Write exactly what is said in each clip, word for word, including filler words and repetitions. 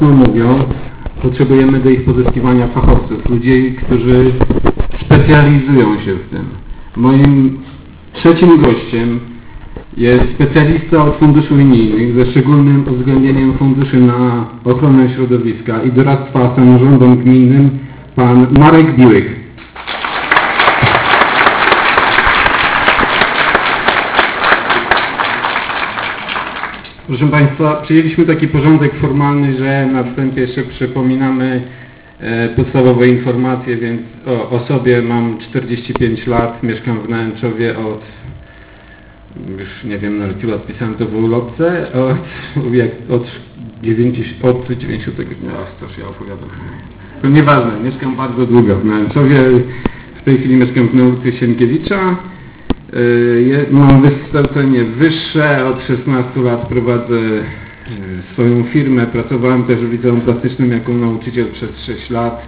mówiąc, potrzebujemy do ich pozyskiwania fachowców, ludzi, którzy specjalizują się w tym. Moim trzecim gościem jest specjalista od funduszy unijnych ze szczególnym uwzględnieniem funduszy na ochronę środowiska i doradztwa samorządom gminnym, pan Marek Biłyk. Proszę Państwa, przyjęliśmy taki porządek formalny, że na wstępie jeszcze przypominamy e, podstawowe informacje, więc o, o sobie mam czterdzieści pięć lat, mieszkam w Nałęczowie od, już nie wiem nawet ile odpisałem to w ulotce, od, jak, od, dziewięćdziesiątego, od dziewięćdziesiątego dnia, coś ja opowiadam. To nieważne, mieszkam bardzo długo w Nałęczowie, w tej chwili mieszkam w ulicy Sienkiewicza. Mam wykształcenie wyższe, od szesnastu lat prowadzę swoją firmę, pracowałem też w liceum plastycznym jako nauczyciel przez sześć lat.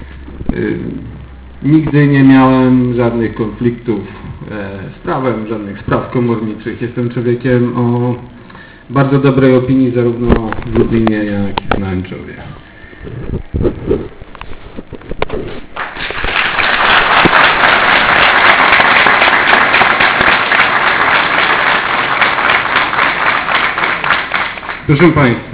Nigdy nie miałem żadnych konfliktów z prawem, żadnych spraw komorniczych. Jestem człowiekiem o bardzo dobrej opinii zarówno w Lublinie, jak i w Nałęczowie. Proszę Państwa,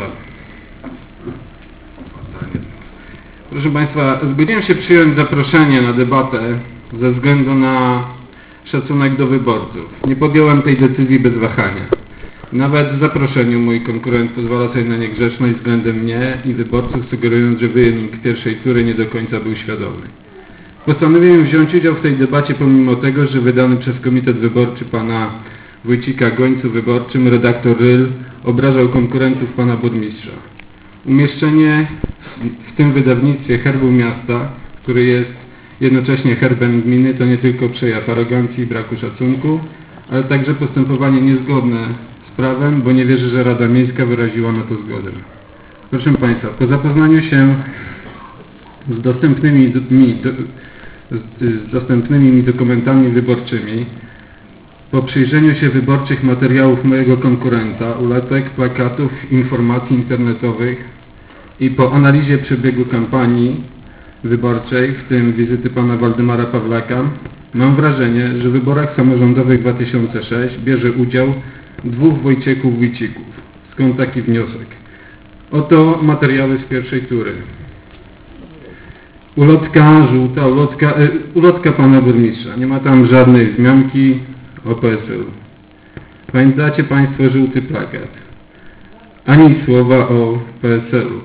proszę Państwa, zgodziłem się przyjąć zaproszenie na debatę ze względu na szacunek do wyborców. Nie podjąłem tej decyzji bez wahania. Nawet w zaproszeniu mój konkurent pozwala sobie na niegrzeczność względem mnie i wyborców, sugerując, że wynik pierwszej tury nie do końca był świadomy. Postanowiłem wziąć udział w tej debacie pomimo tego, że wydany przez Komitet Wyborczy pana Wójcika Gońcu Wyborczym redaktor Ryl obrażał konkurentów pana burmistrza. Umieszczenie w tym wydawnictwie herbu miasta, który jest jednocześnie herbem gminy, to nie tylko przejaw arogancji i braku szacunku, ale także postępowanie niezgodne z prawem, bo nie wierzę, że Rada Miejska wyraziła na to zgodę. Proszę Państwa, po zapoznaniu się z dostępnymi mi, z dostępnymi mi dokumentami wyborczymi, po przyjrzeniu się wyborczych materiałów mojego konkurenta, ulotek, plakatów, informacji internetowych i po analizie przebiegu kampanii wyborczej, w tym wizyty pana Waldemara Pawlaka, mam wrażenie, że w wyborach samorządowych dwa tysiące szóstym bierze udział dwóch Wojciechów Wójcików. Skąd taki wniosek? Oto materiały z pierwszej tury. Ulotka żółta, ulotka, y, ulotka pana burmistrza. Nie ma tam żadnej wzmianki o P S L-u. Pamiętacie Państwo żółty plakat? Ani słowa o P S L-u.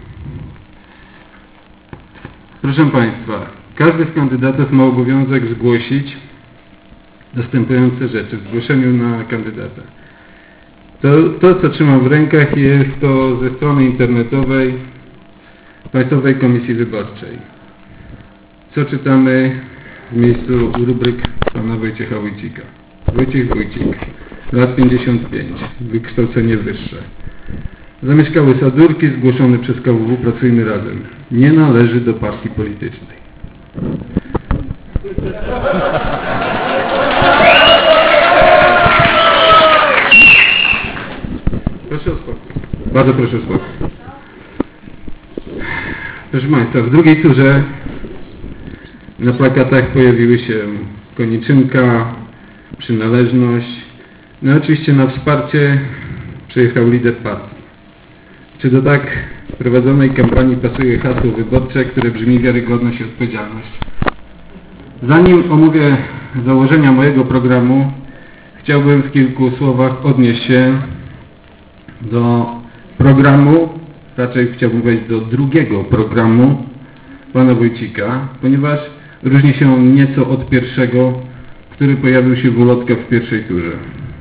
Proszę Państwa, każdy z kandydatów ma obowiązek zgłosić następujące rzeczy w zgłoszeniu na kandydata. To, to, co trzymam w rękach, jest to ze strony internetowej Państwowej Komisji Wyborczej. Co czytamy w miejscu rubryk pana Wojciecha Wójcika. Wojciech Wójcik, lat pięćdziesiąt pięć, wykształcenie wyższe. Zamieszkały Sadurki, zgłoszony przez K W W Pracujmy Razem. Nie należy do partii politycznej. Proszę o spokój. Bardzo proszę o spokój. Proszę Państwa, w drugiej turze na plakatach pojawiły się koniczynka, przynależność. No oczywiście na wsparcie przyjechał lider partii. Czy do tak prowadzonej kampanii pasuje hasło wyborcze, które brzmi wiarygodność i odpowiedzialność? Zanim omówię założenia mojego programu, chciałbym w kilku słowach odnieść się do programu, raczej chciałbym wejść do drugiego programu pana Wójcika, ponieważ różni się on nieco od pierwszego, który pojawił się w ulotkach w pierwszej turze.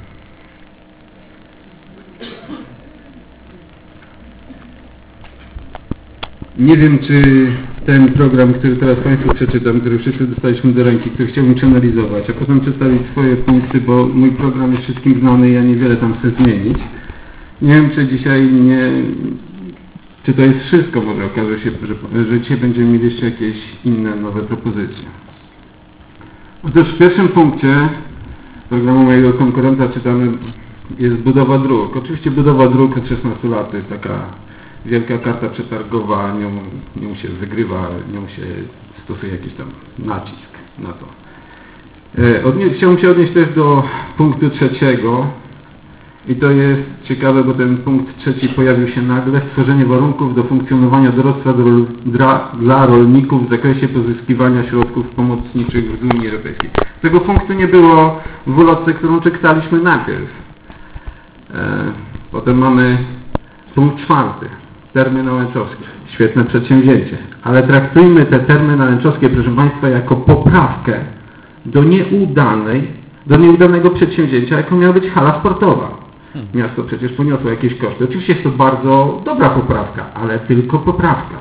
Nie wiem, czy ten program, który teraz Państwu przeczytam, który wszyscy dostaliśmy do ręki, który chciałbym przeanalizować, a potem przedstawić swoje punkty, bo mój program jest wszystkim znany i ja niewiele tam chcę zmienić. Nie wiem, czy dzisiaj nie... Czy to jest wszystko, może okaże się, że, że dzisiaj będziemy mieli jeszcze jakieś inne, nowe propozycje. Otóż w pierwszym punkcie programu mojego konkurenta czytamy jest budowa dróg. Oczywiście budowa dróg od szesnastu lat to jest taka wielka karta przetargowa, nią, nią się wygrywa, nią się stosuje jakiś tam nacisk na to. Odnie, chciałbym się odnieść też do punktu trzeciego i to jest ciekawe, bo ten punkt trzeci pojawił się nagle: stworzenie warunków do funkcjonowania doradztwa do, dla, dla rolników w zakresie pozyskiwania środków pomocniczych z Unii Europejskiej. Tego punktu nie było w ulotce, którą czytaliśmy najpierw. E, potem mamy punkt czwarty, termy nałęczowskie. Świetne przedsięwzięcie, ale traktujmy te termy nałęczowskie, proszę Państwa, jako poprawkę do nieudanej, do nieudanego przedsięwzięcia, jaką miała być hala sportowa. Miasto przecież poniosło jakieś koszty. Oczywiście jest to bardzo dobra poprawka, ale tylko poprawka.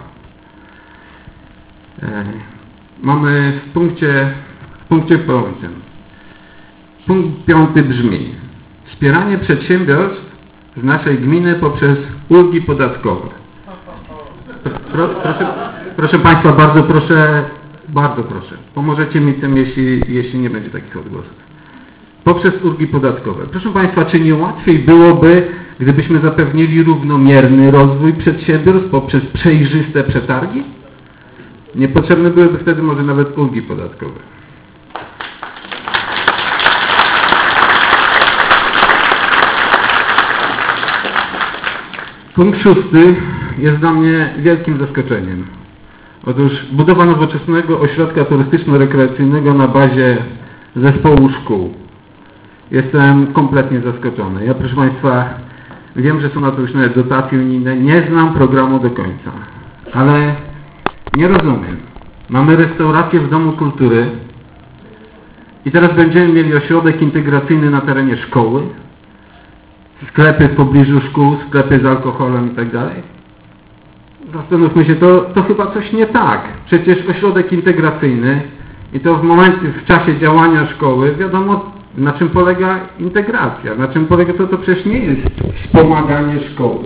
E, mamy w punkcie, w punkcie piątym. Punkt piąty brzmi: wspieranie przedsiębiorstw z naszej gminy poprzez ulgi podatkowe. Pro, proszę, proszę Państwa, bardzo proszę, bardzo proszę, pomożecie mi tym, jeśli, jeśli nie będzie takich odgłosów. Poprzez ulgi podatkowe. Proszę Państwa, czy nie łatwiej byłoby, gdybyśmy zapewnili równomierny rozwój przedsiębiorstw poprzez przejrzyste przetargi? Niepotrzebne byłyby wtedy może nawet ulgi podatkowe. Punkt szósty jest dla mnie wielkim zaskoczeniem. Otóż budowa nowoczesnego ośrodka turystyczno-rekreacyjnego na bazie zespołu szkół. Jestem kompletnie zaskoczony. Ja, proszę Państwa, wiem, że są na to już nawet dotacje unijne, nie znam programu do końca, ale nie rozumiem. Mamy restaurację w Domu Kultury i teraz będziemy mieli ośrodek integracyjny na terenie szkoły, sklepy w pobliżu szkół, sklepy z alkoholem i tak dalej. Zastanówmy się, to, to chyba coś nie tak. Przecież ośrodek integracyjny i to w momencie, w czasie działania szkoły, wiadomo, na czym polega integracja, na czym polega to, to przecież nie jest wspomaganie szkoły.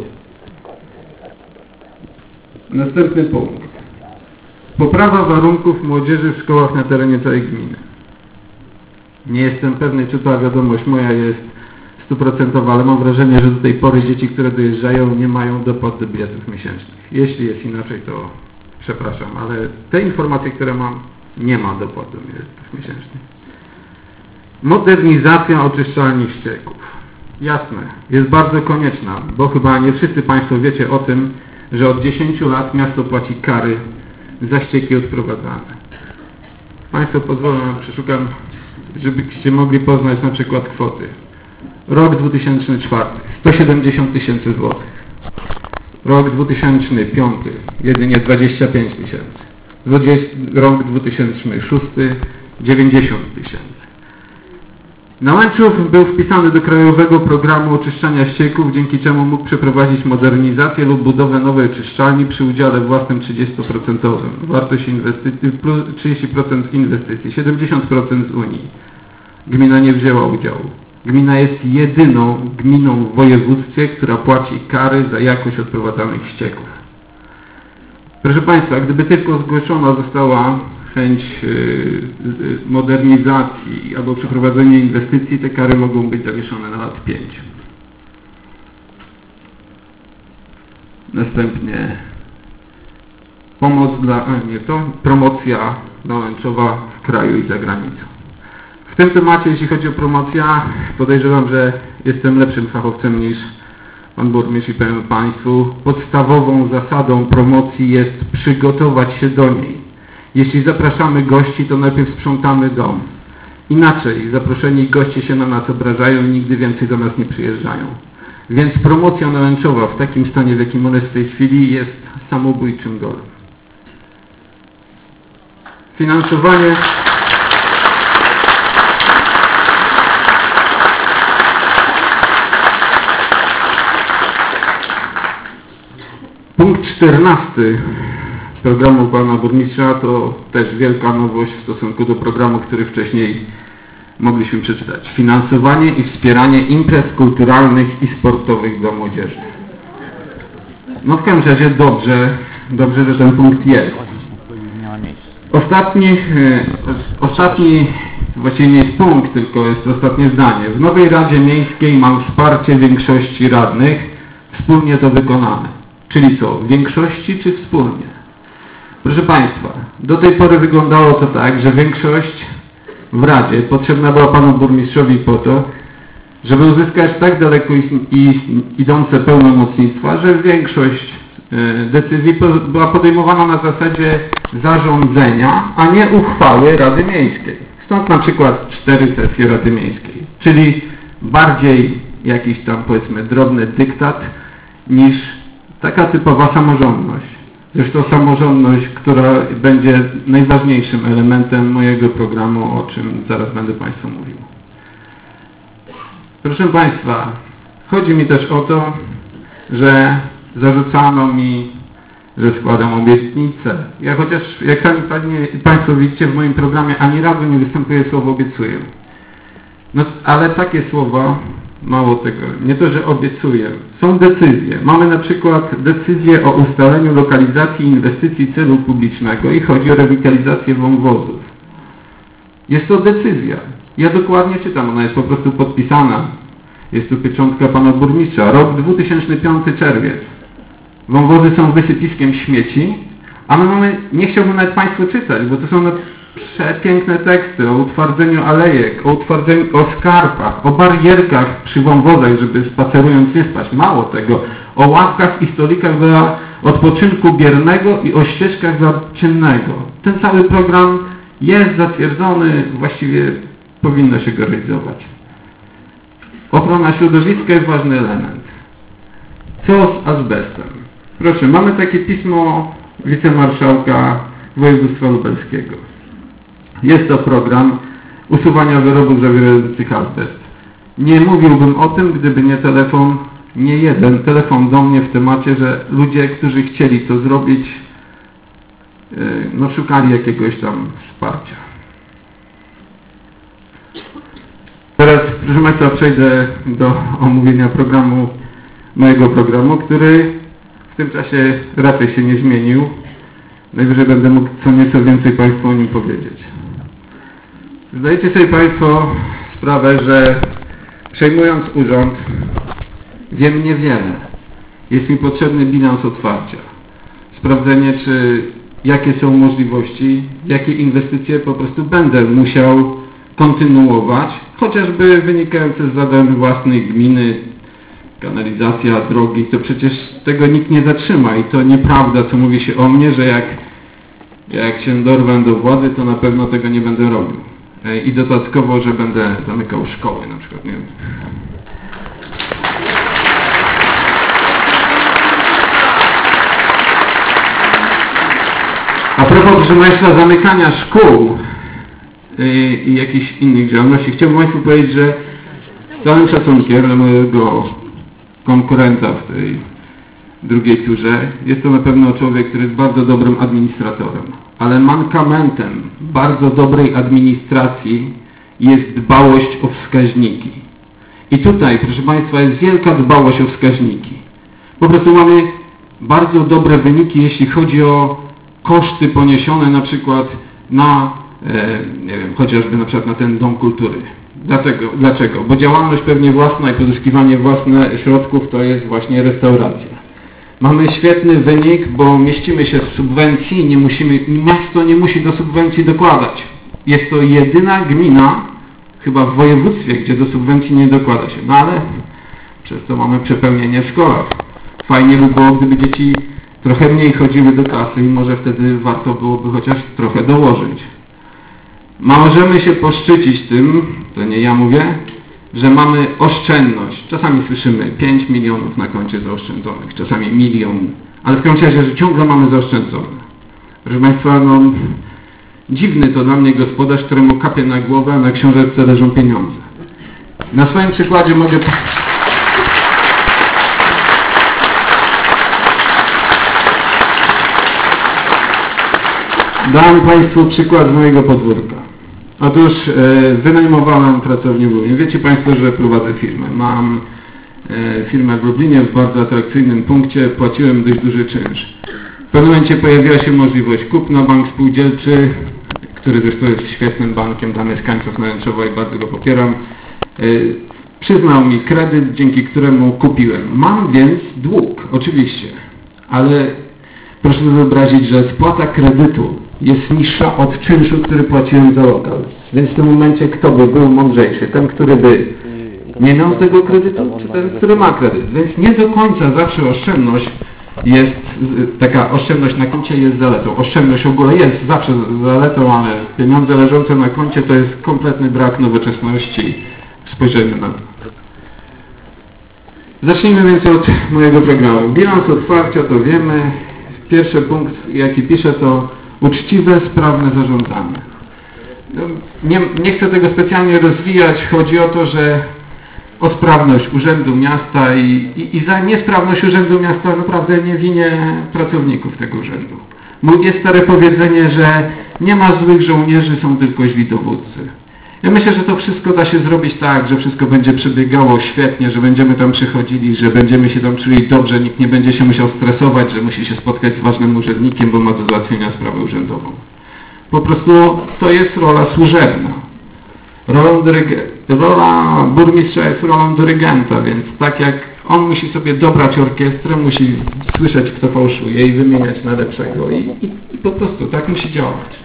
Następny punkt. Poprawa warunków młodzieży w szkołach na terenie całej gminy. Nie jestem pewny, czy ta wiadomość moja jest stuprocentowa, ale mam wrażenie, że do tej pory dzieci, które dojeżdżają, nie mają dopłat do biletów miesięcznych. Jeśli jest inaczej, to przepraszam, ale te informacje, które mam, nie ma dopłat do biletów miesięcznych. Modernizacja oczyszczalni ścieków. Jasne, jest bardzo konieczna, bo chyba nie wszyscy Państwo wiecie o tym, że od dziesięciu lat miasto płaci kary za ścieki odprowadzane. Państwo pozwolą, przeszukam, żebyście mogli poznać na przykład kwoty. Rok dwa tysiące czwarty, sto siedemdziesiąt tysięcy złotych. Rok dwa tysiące piąty, jedynie dwadzieścia pięć tysięcy. Rok dwa tysiące szósty, dziewięćdziesiąt tysięcy. Nałęczów był wpisany do Krajowego Programu Oczyszczania Ścieków, dzięki czemu mógł przeprowadzić modernizację lub budowę nowej oczyszczalni przy udziale własnym trzydziestoprocentowym. Wartość inwestycji, plus trzydzieści procent z inwestycji, siedemdziesiąt procent z Unii. Gmina nie wzięła udziału. Gmina jest jedyną gminą w województwie, która płaci kary za jakość odprowadzanych ścieków. Proszę Państwa, gdyby tylko zgłoszona została chęć modernizacji albo przeprowadzenia inwestycji, te kary mogą być zawieszone na lat pięć. Następnie pomoc dla, a nie to, promocja nałęczowa w kraju i za granicą. W tym temacie, jeśli chodzi o promocję, podejrzewam, że jestem lepszym fachowcem niż Pan Burmistrz i powiem Państwu, podstawową zasadą promocji jest przygotować się do niej. Jeśli zapraszamy gości, to najpierw sprzątamy dom. Inaczej zaproszeni goście się na nas obrażają i nigdy więcej do nas nie przyjeżdżają. Więc promocja nałęczowa w takim stanie, w jakim ona jest w tej chwili, jest samobójczym golem. Finansowanie... Punkt czternasty programu Pana Burmistrza to też wielka nowość w stosunku do programu, który wcześniej mogliśmy przeczytać. Finansowanie i wspieranie imprez kulturalnych i sportowych dla młodzieży. No w każdym razie dobrze, dobrze, że ten punkt jest. Ostatni, ostatni, właściwie nie jest punkt, tylko jest ostatnie zdanie. W nowej Radzie Miejskiej mam wsparcie większości radnych. Wspólnie to wykonamy. Czyli co? W większości czy wspólnie? Proszę Państwa, do tej pory wyglądało to tak, że większość w Radzie potrzebna była Panu Burmistrzowi po to, żeby uzyskać tak daleko idące pełnomocnictwa, że większość decyzji była podejmowana na zasadzie zarządzenia, a nie uchwały Rady Miejskiej. Stąd na przykład cztery sesje Rady Miejskiej, czyli bardziej jakiś tam, powiedzmy, drobny dyktat niż taka typowa samorządność. Zresztą samorządność, która będzie najważniejszym elementem mojego programu, o czym zaraz będę Państwu mówił. Proszę Państwa, chodzi mi też o to, że zarzucano mi, że składam obietnice. Ja chociaż, jak sami Państwo widzicie, w moim programie ani razu nie występuje słowo obiecuję. No, ale takie słowa, mało tego, nie to, że obiecuję, są decyzje. Mamy na przykład decyzję o ustaleniu lokalizacji inwestycji celu publicznego i chodzi o rewitalizację wąwozów. Jest to decyzja. Ja dokładnie czytam, ona jest po prostu podpisana. Jest tu pieczątka Pana Burmistrza. Rok dwa tysiące piąty, czerwiec. Wąwozy są wysypiskiem śmieci, a my mamy, nie chciałbym nawet Państwu czytać, bo to są przepiękne teksty o utwardzeniu alejek, o utwardzeniu, o skarpach, o barierkach przy wąwozach, żeby spacerując nie spać. Mało tego, o ławkach i stolikach dla odpoczynku biernego i o ścieżkach dla czynnego. Ten cały program jest zatwierdzony, właściwie powinno się go realizować. Ochrona środowiska jest ważny element. Co z azbestem? Proszę, mamy takie pismo wicemarszałka województwa lubelskiego. Jest to program usuwania wyrobów zawierających azbest. Nie mówiłbym o tym, gdyby nie telefon, nie jeden telefon do mnie w temacie, że ludzie, którzy chcieli to zrobić, no szukali jakiegoś tam wsparcia. Teraz, proszę Państwa, przejdę do omówienia programu, mojego programu, który w tym czasie raczej się nie zmienił. Najwyżej będę mógł co nieco więcej Państwu o nim powiedzieć. Zdajecie sobie Państwo sprawę, że przejmując urząd wiem niewiele. Jest mi potrzebny bilans otwarcia. Sprawdzenie, czy jakie są możliwości, jakie inwestycje po prostu będę musiał kontynuować, chociażby wynikające z zadań własnej gminy, kanalizacja, drogi, to przecież tego nikt nie zatrzyma i to nieprawda, co mówi się o mnie, że jak, jak się dorwę do władzy, to na pewno tego nie będę robił. I dodatkowo, że będę zamykał szkoły na przykład, nie wiem. A propos, proszę Państwa, zamykania szkół i, i jakichś innych działalności, chciałbym Państwu powiedzieć, że z całym szacunkiem dla mojego konkurenta w tej drugiej turze, jest to na pewno człowiek, który jest bardzo dobrym administratorem. Ale mankamentem bardzo dobrej administracji jest dbałość o wskaźniki. I tutaj, proszę Państwa, jest wielka dbałość o wskaźniki. Po prostu mamy bardzo dobre wyniki, jeśli chodzi o koszty poniesione na przykład na, e, nie wiem, chociażby na przykład na ten Dom Kultury. Dlatego, dlaczego? Bo działalność pewnie własna i pozyskiwanie własnych środków to jest właśnie restauracja. Mamy świetny wynik, bo mieścimy się w subwencji, nie musimy, miasto nie musi do subwencji dokładać. Jest to jedyna gmina, chyba w województwie, gdzie do subwencji nie dokłada się. No ale przez to mamy przepełnienie w szkołach. Fajnie by było, gdyby dzieci trochę mniej chodziły do klasy i może wtedy warto byłoby chociaż trochę dołożyć. Możemy się poszczycić tym, to nie ja mówię, że mamy oszczędność. Czasami słyszymy pięć milionów na koncie zaoszczędzonych, czasami milion, ale w każdym razie, że ciągle mamy zaoszczędzone. Proszę Państwa, no, dziwny to dla mnie gospodarz, któremu kapie na głowę, a na książeczce leżą pieniądze. Na swoim przykładzie mogę... Dam Państwu przykład z mojego podwórka. Otóż e, wynajmowałem pracownię w Lublinie. Wiecie Państwo, że prowadzę firmę. Mam e, firmę w Lublinie w bardzo atrakcyjnym punkcie. Płaciłem dość duży czynsz. W pewnym momencie pojawiła się możliwość kupna. Bank Spółdzielczy, który zresztą jest świetnym bankiem dla mieszkańców Nęczowa i bardzo go popieram, e, przyznał mi kredyt, dzięki któremu kupiłem. Mam więc dług, oczywiście. ale proszę sobie wyobrazić, że spłata kredytu jest niższa od czynszu, który płaciłem za lokal. Więc w tym momencie kto by był mądrzejszy? Ten, który by nie miał tego kredytu, czy ten, który ma kredyt? Więc nie do końca zawsze oszczędność jest, taka oszczędność na koncie jest zaletą. Oszczędność w ogóle jest zawsze zaletą, ale pieniądze leżące na koncie to jest kompletny brak nowoczesności w spojrzeniu na to. Zacznijmy więc od mojego programu. Bilans otwarcia to wiemy. Pierwszy punkt, jaki piszę, to uczciwe, sprawne zarządzanie. No, nie, nie chcę tego specjalnie rozwijać. Chodzi o to, że o sprawność Urzędu Miasta i, i, i za niesprawność Urzędu Miasta naprawdę nie winię pracowników tego urzędu. Jest stare powiedzenie, że nie ma złych żołnierzy, są tylko źli dowódcy. Ja myślę, że to wszystko da się zrobić tak, że wszystko będzie przebiegało świetnie, że będziemy tam przychodzili, że będziemy się tam czuli dobrze, nikt nie będzie się musiał stresować, że musi się spotkać z ważnym urzędnikiem, bo ma do załatwienia sprawę urzędową. Po prostu to jest rola służebna. Rolą dyryge... Rola burmistrza jest rolą dyrygenta, więc tak jak on musi sobie dobrać orkiestrę, musi słyszeć, kto fałszuje i wymieniać na lepszego i, i, i po prostu tak musi działać.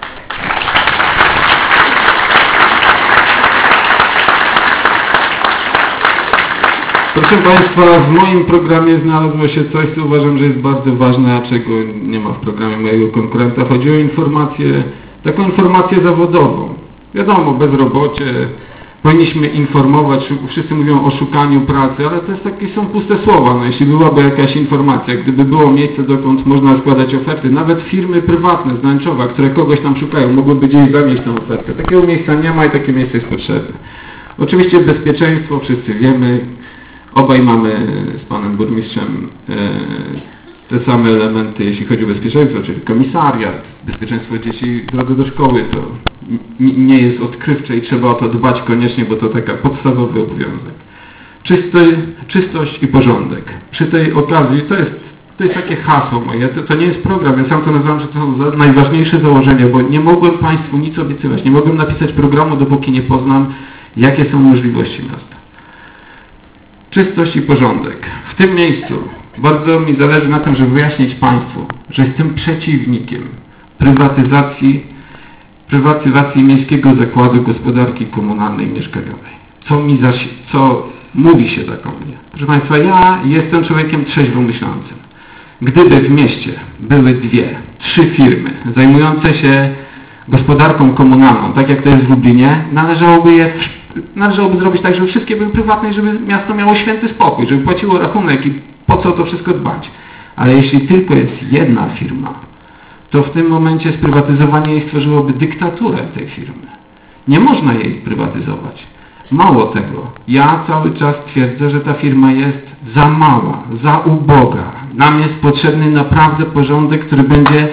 Proszę Państwa, w moim programie znalazło się coś, co uważam, że jest bardzo ważne, a czego nie ma w programie mojego konkurenta. Chodzi o informację, taką informację zawodową. Wiadomo, bezrobocie, powinniśmy informować, wszyscy mówią o szukaniu pracy, ale to jest takie są puste słowa. No, jeśli byłaby jakaś informacja, gdyby było miejsce, dokąd można składać oferty, nawet firmy prywatne, znęczowe, które kogoś tam szukają, mogłyby gdzieś zamieść tę ofertę. Takiego miejsca nie ma i takie miejsce jest potrzebne. Oczywiście bezpieczeństwo, wszyscy wiemy, obaj mamy z panem burmistrzem e, te same elementy, jeśli chodzi o bezpieczeństwo, czyli komisariat, bezpieczeństwo dzieci w drodze do szkoły, to nie jest odkrywcze i trzeba o to dbać koniecznie, bo to taka podstawowy obowiązek. Czysty, czystość i porządek. Przy tej okazji to jest, to jest takie hasło moje, to, to nie jest program, ja sam to nazywam, że to są za, najważniejsze założenia, bo nie mogłem Państwu nic obiecywać, nie mogłem napisać programu, dopóki nie poznam, jakie są możliwości miasta. Czystość i porządek. W tym miejscu bardzo mi zależy na tym, żeby wyjaśnić Państwu, że jestem przeciwnikiem prywatyzacji, prywatyzacji Miejskiego Zakładu Gospodarki Komunalnej i Mieszkaniowej. Co mi zaś, co mówi się tak o mnie? Proszę Państwa, ja jestem człowiekiem trzeźwo myślącym. Gdyby w mieście były dwie, trzy firmy zajmujące się gospodarką komunalną, tak jak to jest w Lublinie, należałoby je Należałoby zrobić tak, żeby wszystkie były prywatne i żeby miasto miało święty spokój, żeby płaciło rachunek i po co to wszystko dbać. Ale jeśli tylko jest jedna firma, to w tym momencie sprywatyzowanie jej stworzyłoby dyktaturę tej firmy. Nie można jej prywatyzować. Mało tego, ja cały czas twierdzę, że ta firma jest za mała, za uboga. Nam jest potrzebny naprawdę porządek, który będzie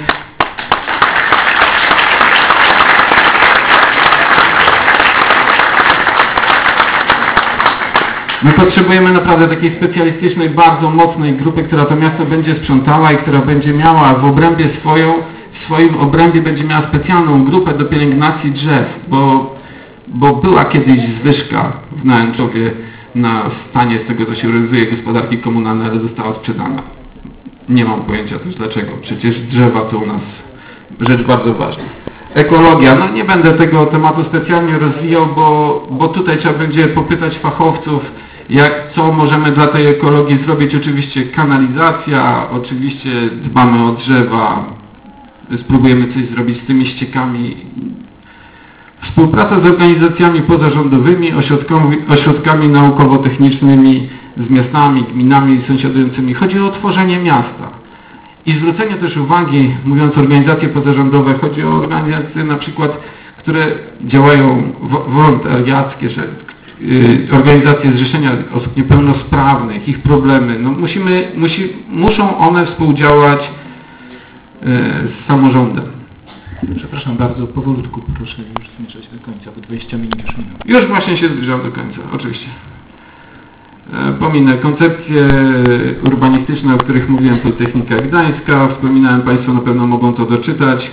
My potrzebujemy naprawdę takiej specjalistycznej, bardzo mocnej grupy, która to miasto będzie sprzątała i która będzie miała w obrębie swoją, w swoim obrębie będzie miała specjalną grupę do pielęgnacji drzew, bo, bo była kiedyś zwyżka w Nałęczowie na stanie z tego, co się realizuje gospodarki komunalnej, ale została sprzedana. Nie mam pojęcia też dlaczego. Przecież drzewa to u nas rzecz bardzo ważna. Ekologia. No nie będę tego tematu specjalnie rozwijał, bo, bo tutaj trzeba będzie popytać fachowców, jak, co możemy dla tej ekologii zrobić. Oczywiście kanalizacja, oczywiście dbamy o drzewa, spróbujemy coś zrobić z tymi ściekami. Współpraca z organizacjami pozarządowymi, ośrodkami, ośrodkami naukowo-technicznymi, z miastami, gminami sąsiadującymi. Chodzi o tworzenie miasta. I zwrócenie też uwagi, mówiąc organizacje pozarządowe, chodzi o organizacje na przykład, które działają wolontariackie, że y, organizacje zrzeszenia osób niepełnosprawnych, ich problemy. No musimy, musi, muszą one współdziałać y, z samorządem. Przepraszam bardzo, powolutku proszę już zmierzać do końca, bo dwadzieścia minut już minęło. Już właśnie się zbliżam do końca, oczywiście. Pominę koncepcje urbanistyczne, o których mówiłem, Politechnika Gdańska. Wspominałem, Państwo na pewno mogą to doczytać.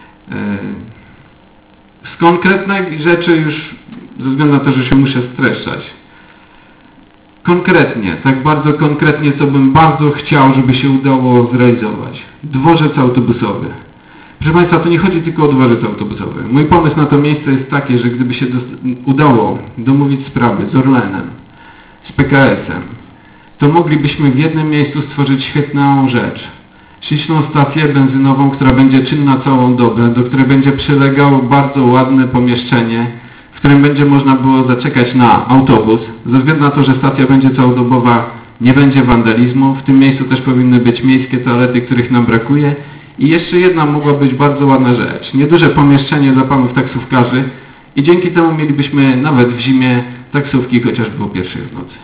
Z konkretnych rzeczy już, ze względu na to, że się muszę streszczać. Konkretnie, tak bardzo konkretnie, co bym bardzo chciał, żeby się udało zrealizować. Dworzec autobusowy. Proszę Państwa, to nie chodzi tylko o dworzec autobusowy. Mój pomysł na to miejsce jest taki, że gdyby się udało domówić sprawy z Orlenem, z P K S-em, to moglibyśmy w jednym miejscu stworzyć świetną rzecz. Śliczną stację benzynową, która będzie czynna całą dobę, do której będzie przylegało bardzo ładne pomieszczenie, w którym będzie można było zaczekać na autobus. Ze względu na to, że stacja będzie całodobowa, nie będzie wandalizmu. W tym miejscu też powinny być miejskie toalety, których nam brakuje. I jeszcze jedna mogła być bardzo ładna rzecz. Nieduże pomieszczenie dla panów taksówkarzy i dzięki temu mielibyśmy nawet w zimie taksówki chociażby o pierwszej w nocy.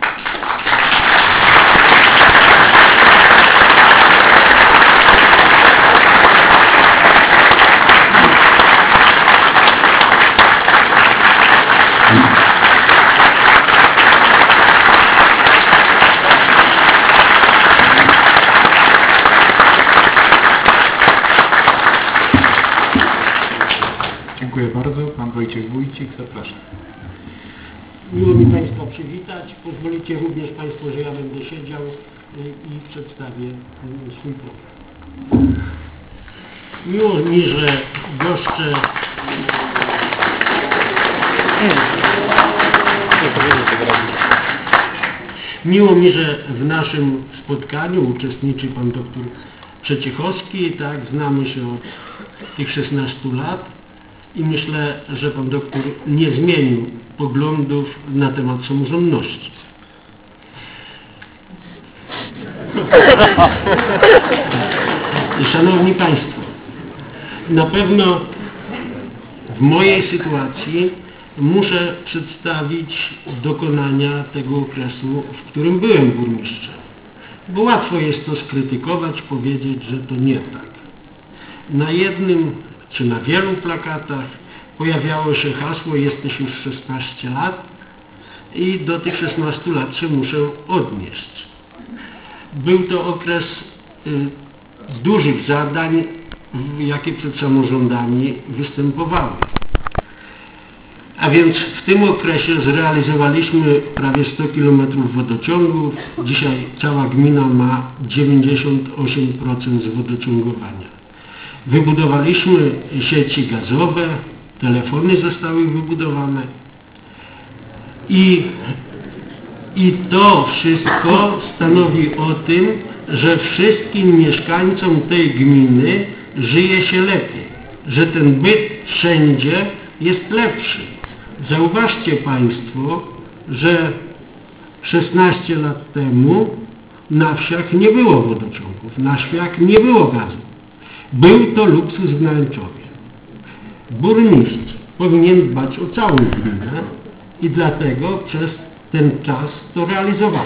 Dziękuję bardzo. Pan Wojciech Wójcik, zapraszam. Miło mi Państwa przywitać. Pozwolicie również Państwo, że ja będę siedział i przedstawię swój program. Miło mi, że goszczę Miło mi, że w naszym spotkaniu uczestniczy Pan doktor Przeciechowski. Tak, znamy się od tych szesnastu lat. I myślę, że Pan doktor nie zmienił poglądów na temat samorządności. Szanowni Państwo, na pewno w mojej sytuacji muszę przedstawić dokonania tego okresu, w którym byłem burmistrzem. Bo łatwo jest to skrytykować, powiedzieć, że to nie tak. Na jednym czy na wielu plakatach pojawiało się hasło jesteś już szesnaście lat i do tych szesnastu lat się muszę odnieść. Był to okres y, dużych zadań, jakie przed samorządami występowały. A więc w tym okresie zrealizowaliśmy prawie sto kilometrów wodociągów. Dzisiaj cała gmina ma dziewięćdziesiąt osiem procent wodociągowania. Wybudowaliśmy sieci gazowe, telefony zostały wybudowane i, i to wszystko stanowi o tym, że wszystkim mieszkańcom tej gminy żyje się lepiej, że ten byt wszędzie jest lepszy. Zauważcie Państwo, że szesnaście lat temu na wsiach nie było wodociągów, na wsiach nie było gazu. Był to luksus w Nałęczowie. Burmistrz powinien dbać o całą gminę i dlatego przez ten czas to realizował.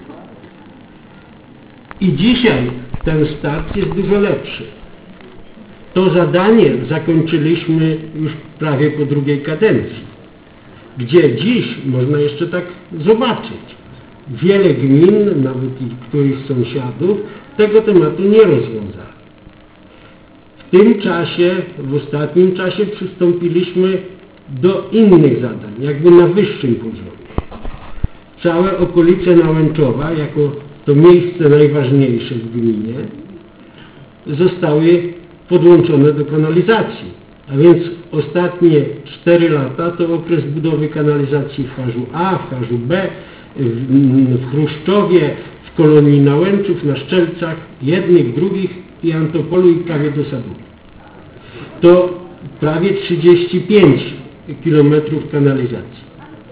I dzisiaj ten start jest dużo lepszy. To zadanie zakończyliśmy już prawie po drugiej kadencji, gdzie dziś można jeszcze tak zobaczyć. Wiele gmin, nawet i których sąsiadów, tego tematu nie rozwiązało. W tym czasie, w ostatnim czasie przystąpiliśmy do innych zadań, jakby na wyższym poziomie. Całe okolice Nałęczowa, jako to miejsce najważniejsze w gminie, zostały podłączone do kanalizacji. A więc ostatnie cztery lata to okres budowy kanalizacji w Harzu A, w Harzu B, w, w Chruszczowie, w kolonii Nałęczów, na Szczelcach, jednych, drugich i Antopolu i prawie do Sadówki. To prawie trzydzieści pięć kilometrów kanalizacji.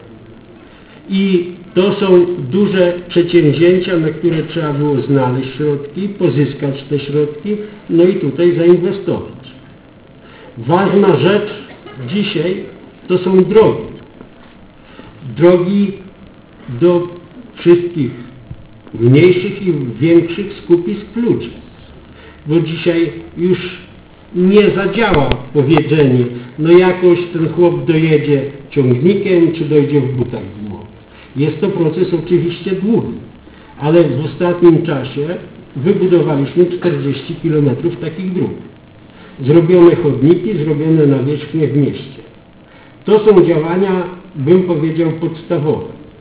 I to są duże przedsięwzięcia, na które trzeba było znaleźć środki, pozyskać te środki, no i tutaj zainwestować. Ważna rzecz dzisiaj to są drogi. Drogi do wszystkich mniejszych i większych skupisk ludzi. Bo dzisiaj już nie zadziała powiedzenie, no jakoś ten chłop dojedzie ciągnikiem, czy dojdzie w butach gumowych. Jest to proces oczywiście długi, ale w ostatnim czasie wybudowaliśmy czterdzieści kilometrów takich dróg. Zrobione chodniki, zrobione nawierzchnie w mieście. To są działania, bym powiedział, podstawowe.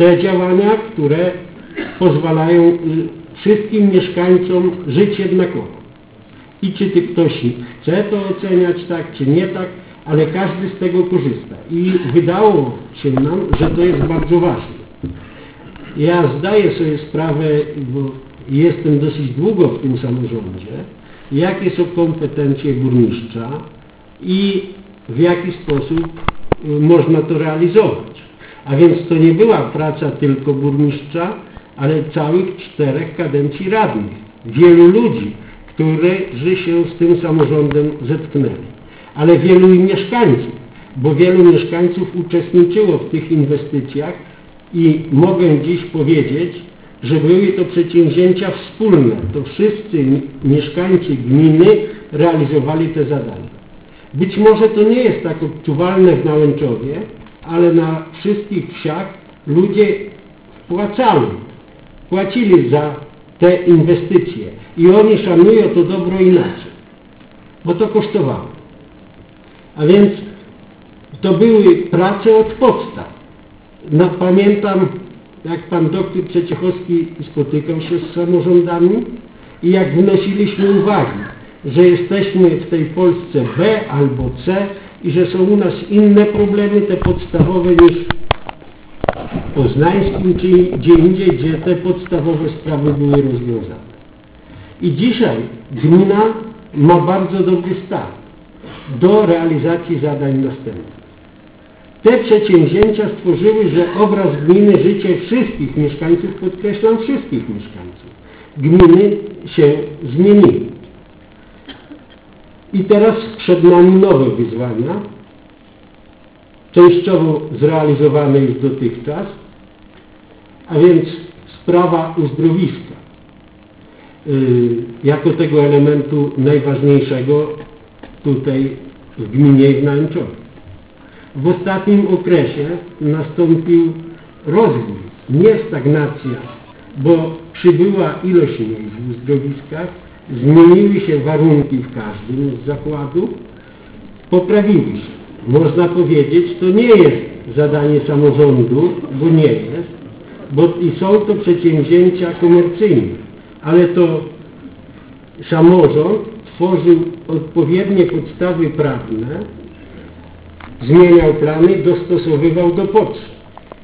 te działania, które pozwalają y, wszystkim mieszkańcom żyć jednakowo. I czy ty ktoś chce to oceniać tak, czy nie tak, ale każdy z tego korzysta. I wydało się nam, że to jest bardzo ważne. Ja zdaję sobie sprawę, bo jestem dosyć długo w tym samorządzie, jakie są kompetencje burmistrza i w jaki sposób można to realizować. A więc to nie była praca tylko burmistrza, ale całych czterech kadencji radnych. Wielu ludzi, którzy się z tym samorządem zetknęli. Ale wielu i mieszkańców, bo wielu mieszkańców uczestniczyło w tych inwestycjach i mogę dziś powiedzieć, że były to przedsięwzięcia wspólne. To wszyscy mieszkańcy gminy realizowali te zadania. Być może to nie jest tak odczuwalne w Nałęczowie, ale na wszystkich wsiach ludzie wpłacali, płacili za te inwestycje i oni szanują to dobro inaczej, bo to kosztowało. A więc to były prace od podstaw. No, pamiętam, jak pan doktor Trzeciechowski spotykał się z samorządami i jak wnosiliśmy uwagi, że jesteśmy w tej Polsce B albo C i że są u nas inne problemy, te podstawowe niż w Poznańskim czy gdzie indziej, gdzie te podstawowe sprawy były rozwiązane. I dzisiaj gmina ma bardzo dobry start do realizacji zadań następnych. Te przedsięwzięcia stworzyły, że obraz gminy, życie wszystkich mieszkańców, podkreślam wszystkich mieszkańców, gminy się zmieniły. I teraz przed nami nowe wyzwania, częściowo zrealizowane już dotychczas, a więc sprawa uzdrowiska yy, jako tego elementu najważniejszego tutaj w gminie i w Nałęczowie. W ostatnim okresie nastąpił rozwój, nie stagnacja, bo przybyła ilość miejsc w uzdrowiskach, zmieniły się warunki w każdym z zakładów, poprawiły się. Można powiedzieć, to nie jest zadanie samorządu, bo nie jest, bo i są to przedsięwzięcia komercyjne, ale to samorząd tworzył odpowiednie podstawy prawne, zmieniał plany, dostosowywał do potrzeb.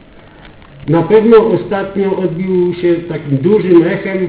Na pewno ostatnio odbił się takim dużym echem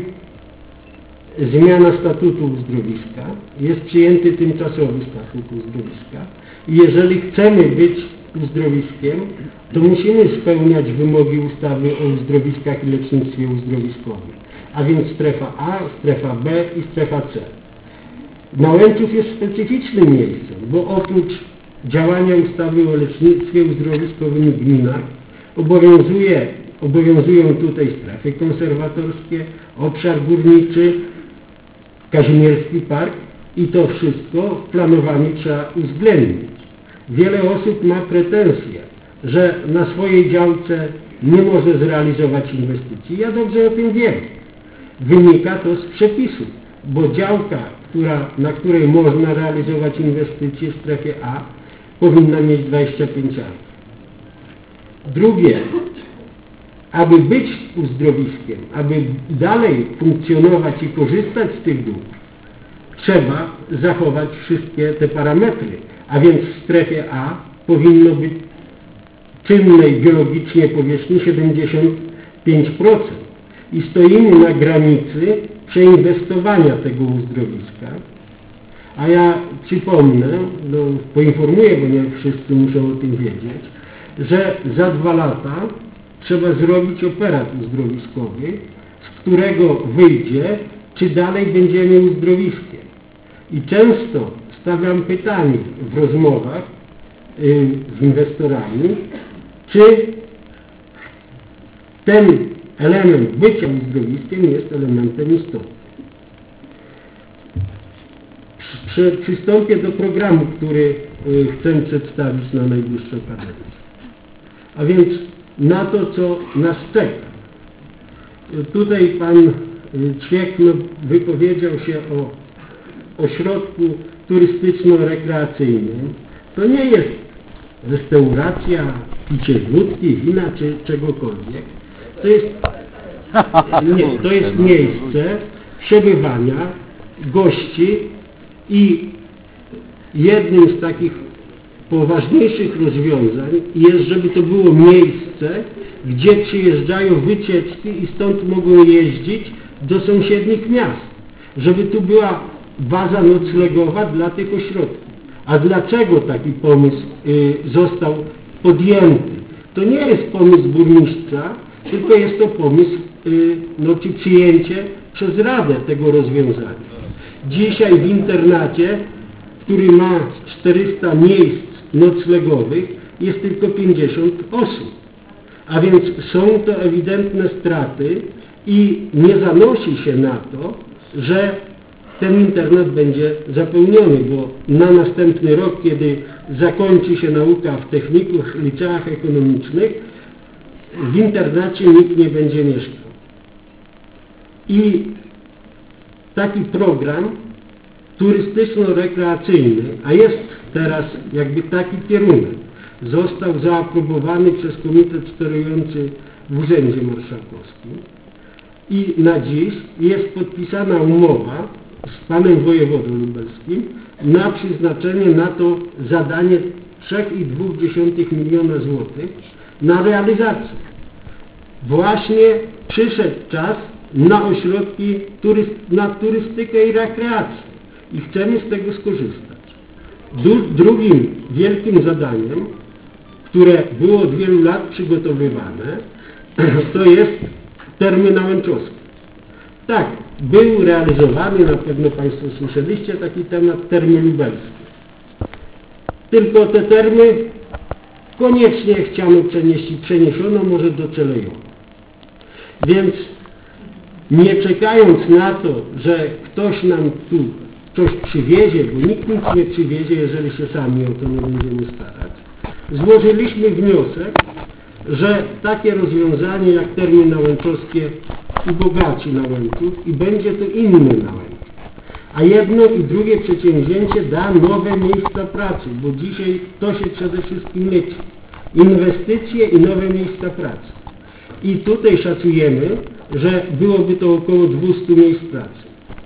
zmiana statutu uzdrowiska. Jest przyjęty tymczasowy statut uzdrowiska. I jeżeli chcemy być uzdrowiskiem, to musimy spełniać wymogi ustawy o uzdrowiskach i lecznictwie uzdrowiskowym. A więc strefa A, strefa B i strefa C. Nałęczów jest specyficznym miejscem, bo oprócz działania ustawy o lecznictwie uzdrowiskowym w gminach obowiązuje, obowiązują tutaj strefy konserwatorskie, obszar górniczy, Kazimierski Park i to wszystko w planowaniu trzeba uwzględnić. Wiele osób ma pretensje, że na swojej działce nie może zrealizować inwestycji. Ja dobrze o tym wiem. Wynika to z przepisów, bo działka, która, na której można realizować inwestycje w strefie A, powinna mieć dwadzieścia pięć lat. Drugie, aby być uzdrowiskiem, aby dalej funkcjonować i korzystać z tych dóbr, trzeba zachować wszystkie te parametry, a więc w strefie A powinno być czynnej geologicznie powierzchni siedemdziesiąt pięć procent i stoimy na granicy przeinwestowania tego uzdrowiska. A ja przypomnę, no, poinformuję, bo nie wszyscy muszą o tym wiedzieć, że za dwa lata trzeba zrobić operat uzdrowiskowy, z którego wyjdzie, czy dalej będziemy uzdrowiskiem. I często stawiam pytanie w rozmowach yy, z inwestorami, czy ten element bycia uzdrowiskiem jest elementem istotnym. Przy, przystąpię do programu, który y, chcę przedstawić na najbliższą kadencję. A więc na to, co nas czeka. Y, tutaj pan y, Ćwiek no, wypowiedział się o ośrodku turystyczno-rekreacyjnym. To nie jest restauracja, picie wódki, wina czy czegokolwiek. To jest, nie, to jest miejsce przebywania gości i jednym z takich poważniejszych rozwiązań jest, żeby to było miejsce, gdzie przyjeżdżają wycieczki i stąd mogą jeździć do sąsiednich miast. Żeby tu była baza noclegowa dla tych ośrodków. A dlaczego taki pomysł y, został podjęty? To nie jest pomysł burmistrza, tylko jest to pomysł, y, no, czy przyjęcie przez Radę tego rozwiązania. Dzisiaj w internacie, który ma czterysta miejsc noclegowych, jest tylko pięćdziesiąt osób. A więc są to ewidentne straty i nie zanosi się na to, że ten internat będzie zapełniony, bo na następny rok, kiedy zakończy się nauka w technikach, liceach ekonomicznych, w internacie nikt nie będzie mieszkał. I taki program turystyczno-rekreacyjny, a jest teraz jakby taki kierunek, został zaaprobowany przez Komitet Sterujący w Urzędzie Marszałkowskim i na dziś jest podpisana umowa z panem wojewodą lubelskim na przeznaczenie na to zadanie trzy i dwie dziesiąte miliona złotych na realizację. Właśnie przyszedł czas na ośrodki, turyst, na turystykę i rekreację i chcemy z tego skorzystać. Drugim wielkim zadaniem, które było od wielu lat przygotowywane, to jest terminal łęczowski. Tak, był realizowany, na pewno Państwo słyszeliście taki temat, termy lubelskie. Tylko te termy koniecznie chciano przenieść i przeniesiono może do Czelejowa. Więc nie czekając na to, że ktoś nam tu coś przywiezie, bo nikt nic nie przywiezie, jeżeli się sami o to nie będziemy starać, złożyliśmy wniosek, że takie rozwiązanie jak termy nałęczowskie ubogaci Nałęczów i będzie to inny Nałęczów. A jedno i drugie przedsięwzięcie da nowe miejsca pracy, bo dzisiaj to się przede wszystkim liczy. Inwestycje i nowe miejsca pracy. I tutaj szacujemy, że byłoby to około dwieście miejsc pracy.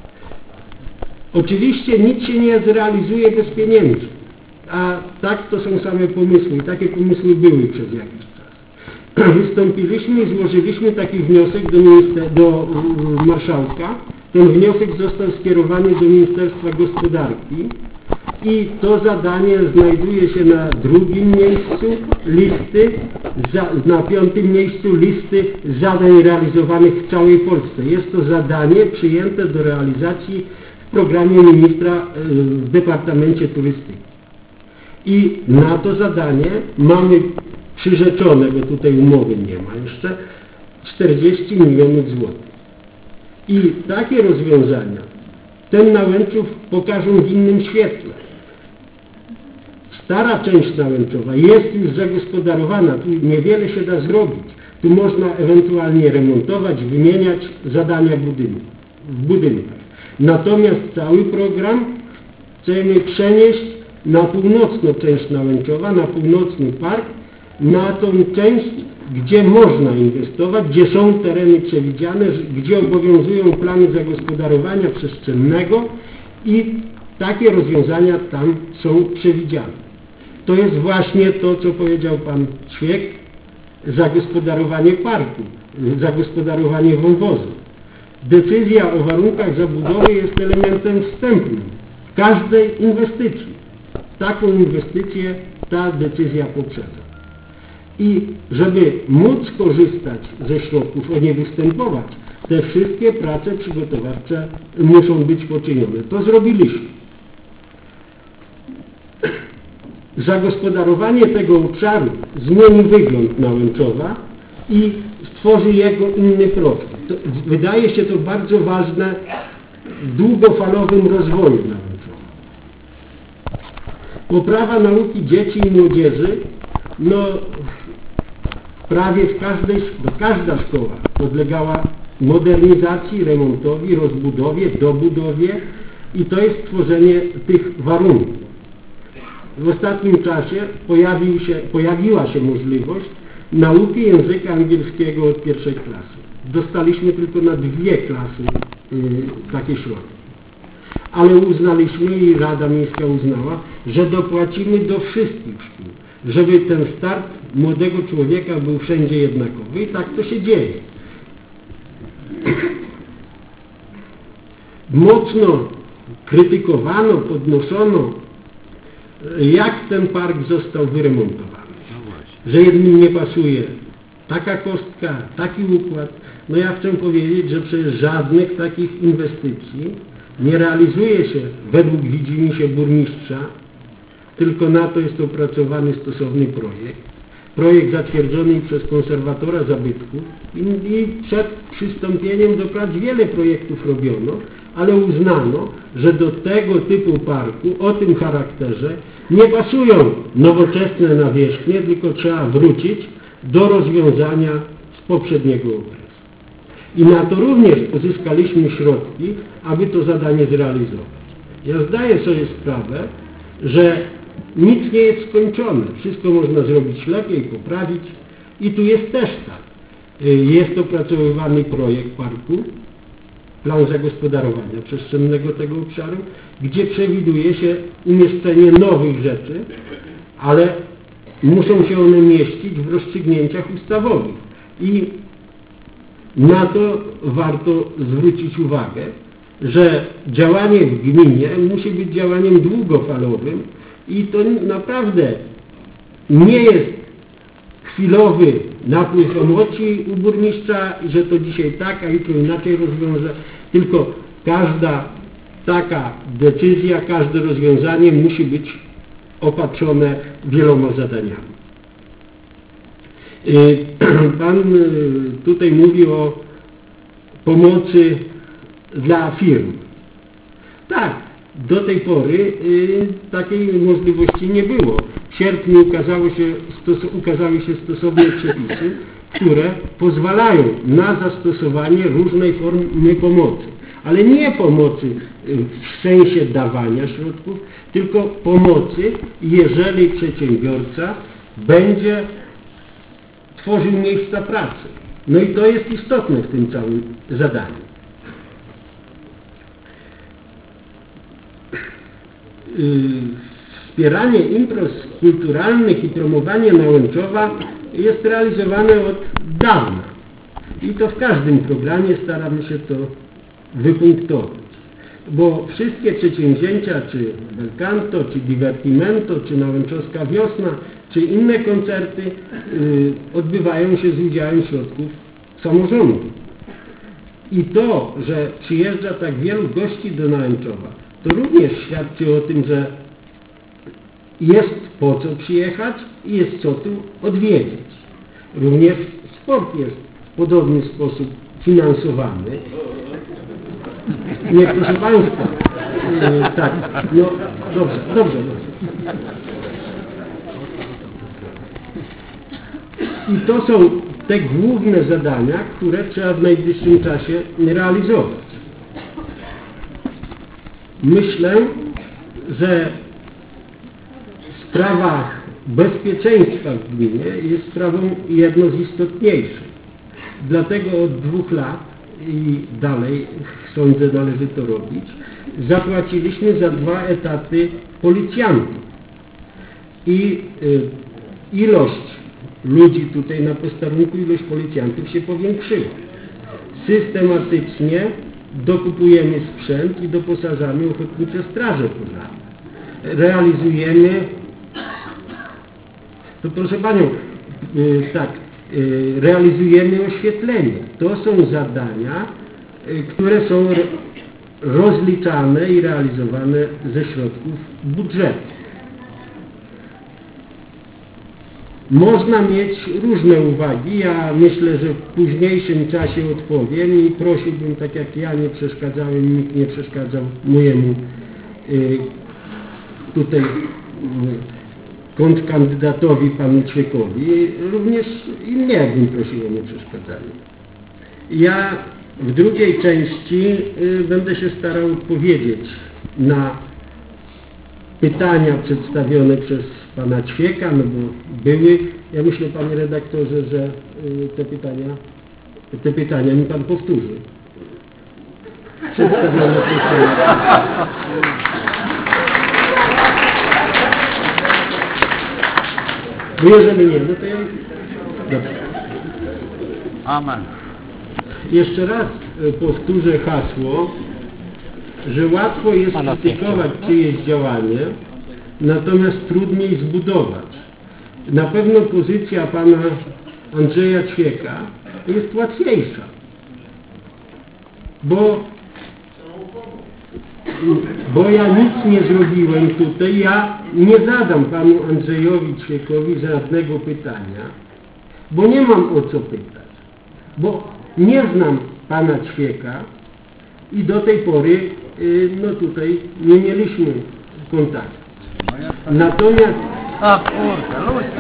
Oczywiście nic się nie zrealizuje bez pieniędzy, a tak to są same pomysły i takie pomysły były przez jakiś czas. Wystąpiliśmy i złożyliśmy taki wniosek do, minister, do marszałka. Ten wniosek został skierowany do Ministerstwa Gospodarki i to zadanie znajduje się na drugim miejscu listy, za, na piątym miejscu listy zadań realizowanych w całej Polsce. Jest to zadanie przyjęte do realizacji w programie ministra w Departamencie Turystyki. I na to zadanie mamy przyrzeczone, bo tutaj umowy nie ma jeszcze, czterdzieści milionów złotych. I takie rozwiązania ten Nałęczów pokażą w innym świetle. Stara część Nałęczowa jest już zagospodarowana, tu niewiele się da zrobić. Tu można ewentualnie remontować, wymieniać zadania budynku, w budynkach. Natomiast cały program chcemy przenieść na północną część Nałęczowa, na północny park, na tą część, gdzie można inwestować, gdzie są tereny przewidziane, gdzie obowiązują plany zagospodarowania przestrzennego i takie rozwiązania tam są przewidziane. To jest właśnie to, co powiedział pan Ćwiek, zagospodarowanie parku, zagospodarowanie wąwozu. Decyzja o warunkach zabudowy jest elementem wstępnym w każdej inwestycji. Taką inwestycję ta decyzja poprzedza. I żeby móc korzystać ze środków, o nie występować, te wszystkie prace przygotowawcze muszą być poczynione. To zrobiliśmy. Zagospodarowanie tego obszaru zmieni wygląd Nałęczowa i stworzy jego inny profil. To, wydaje się to bardzo ważne w długofalowym rozwoju Nałęczowa. Poprawa nauki dzieci i młodzieży, no prawie w każdej, każda szkoła podlegała modernizacji, remontowi, rozbudowie, dobudowie i to jest tworzenie tych warunków. w ostatnim czasie pojawił się, pojawiła się możliwość nauki języka angielskiego od pierwszej klasy. Dostaliśmy tylko na dwie klasy y, takie środki. Ale uznaliśmy i Rada Miejska uznała, że dopłacimy do wszystkich szkół, żeby ten start młodego człowieka był wszędzie jednakowy i tak to się dzieje. Mocno krytykowano, podnoszono, jak ten park został wyremontowany. Że jednym nie pasuje taka kostka, taki układ. No ja chcę powiedzieć, że przecież żadnych takich inwestycji nie realizuje się według widzimisię burmistrza, tylko na to jest opracowany stosowny projekt. Projekt zatwierdzony przez konserwatora zabytków i, i przed przystąpieniem do prac wiele projektów robiono, ale uznano, że do tego typu parku o tym charakterze nie pasują nowoczesne nawierzchnie, tylko trzeba wrócić do rozwiązania z poprzedniego okresu. I na to również uzyskaliśmy środki, aby to zadanie zrealizować. Ja zdaję sobie sprawę, że nic nie jest skończone. Wszystko można zrobić lepiej, poprawić. I tu jest też tak. Jest opracowywany projekt parku, plan zagospodarowania przestrzennego tego obszaru, gdzie przewiduje się umieszczenie nowych rzeczy, ale muszą się one mieścić w rozstrzygnięciach ustawowych. I na to warto zwrócić uwagę, że działanie w gminie musi być działaniem długofalowym i to naprawdę nie jest chwilowy napływ emocji u burmistrza, że to dzisiaj tak, a jutro inaczej rozwiąże, tylko każda taka decyzja, każde rozwiązanie musi być opatrzone wieloma zadaniami. Pan tutaj mówi o pomocy dla firm. Tak, do tej pory y, takiej możliwości nie było. W sierpniu ukazały się, stos ukazały się stosowne przepisy, które pozwalają na zastosowanie różnej formy pomocy. Ale nie pomocy w sensie dawania środków, tylko pomocy, jeżeli przedsiębiorca będzie tworzył miejsca pracy. No i to jest istotne w tym całym zadaniu. Yy, wspieranie imprez kulturalnych i promowanie Nałęczowa jest realizowane od dawna. I to w każdym programie staramy się to wypunktować. Bo wszystkie przedsięwzięcia, czy Belcanto, czy Divertimento, czy Nałęczowska Wiosna, czy inne koncerty yy, odbywają się z udziałem środków samorządu. I to, że przyjeżdża tak wielu gości do Nałęczowa, to również świadczy o tym, że jest po co przyjechać i jest co tu odwiedzić. Również sport jest w podobny sposób finansowany. Nie, proszę Państwa. Yy, tak, no dobrze, dobrze, dobrze. I to są te główne zadania, które trzeba w najbliższym czasie realizować. Myślę, że sprawa bezpieczeństwa w gminie jest sprawą jedną z istotniejszych. Dlatego od dwóch lat i dalej, sądzę, należy to robić, zapłaciliśmy za dwa etaty policjantów. I y, ilość ludzi tutaj na posterunku, ilość policjantów się powiększyła. Systematycznie dokupujemy sprzęt i doposażamy ochotnicze straże pożarne. Realizujemy, to proszę Panią, yy, tak, yy, realizujemy oświetlenie. To są zadania, yy, które są re, rozliczane i realizowane ze środków budżetu. Można mieć różne uwagi, ja myślę, że w późniejszym czasie odpowiem i prosiłbym, tak jak ja nie przeszkadzałem, nikt nie przeszkadzał mojemu y, tutaj y, kontrkandydatowi panu Ćwiekowi, również i mnie bym prosił o nieprzeszkadzanie. Ja w drugiej części y, będę się starał odpowiedzieć na pytania przedstawione przez pana Ćwieka, no bo były, ja myślę, panie redaktorze, że y, te pytania, te pytania mi pan powtórzy. Przedstawione przez pana. Bo jeżeli nie, no to ja... Dobrze. Amen. Jeszcze raz y, powtórzę hasło, że łatwo jest krytykować czyjeś działanie, natomiast trudniej zbudować. Na pewno pozycja pana Andrzeja Ćwieka jest łatwiejsza, bo, bo ja nic nie zrobiłem tutaj, ja nie zadam panu Andrzejowi Ćwiekowi żadnego pytania, bo nie mam o co pytać, bo nie znam pana Ćwieka i do tej pory no tutaj nie mieliśmy kontaktu. Natomiast A kurczę, ludzie.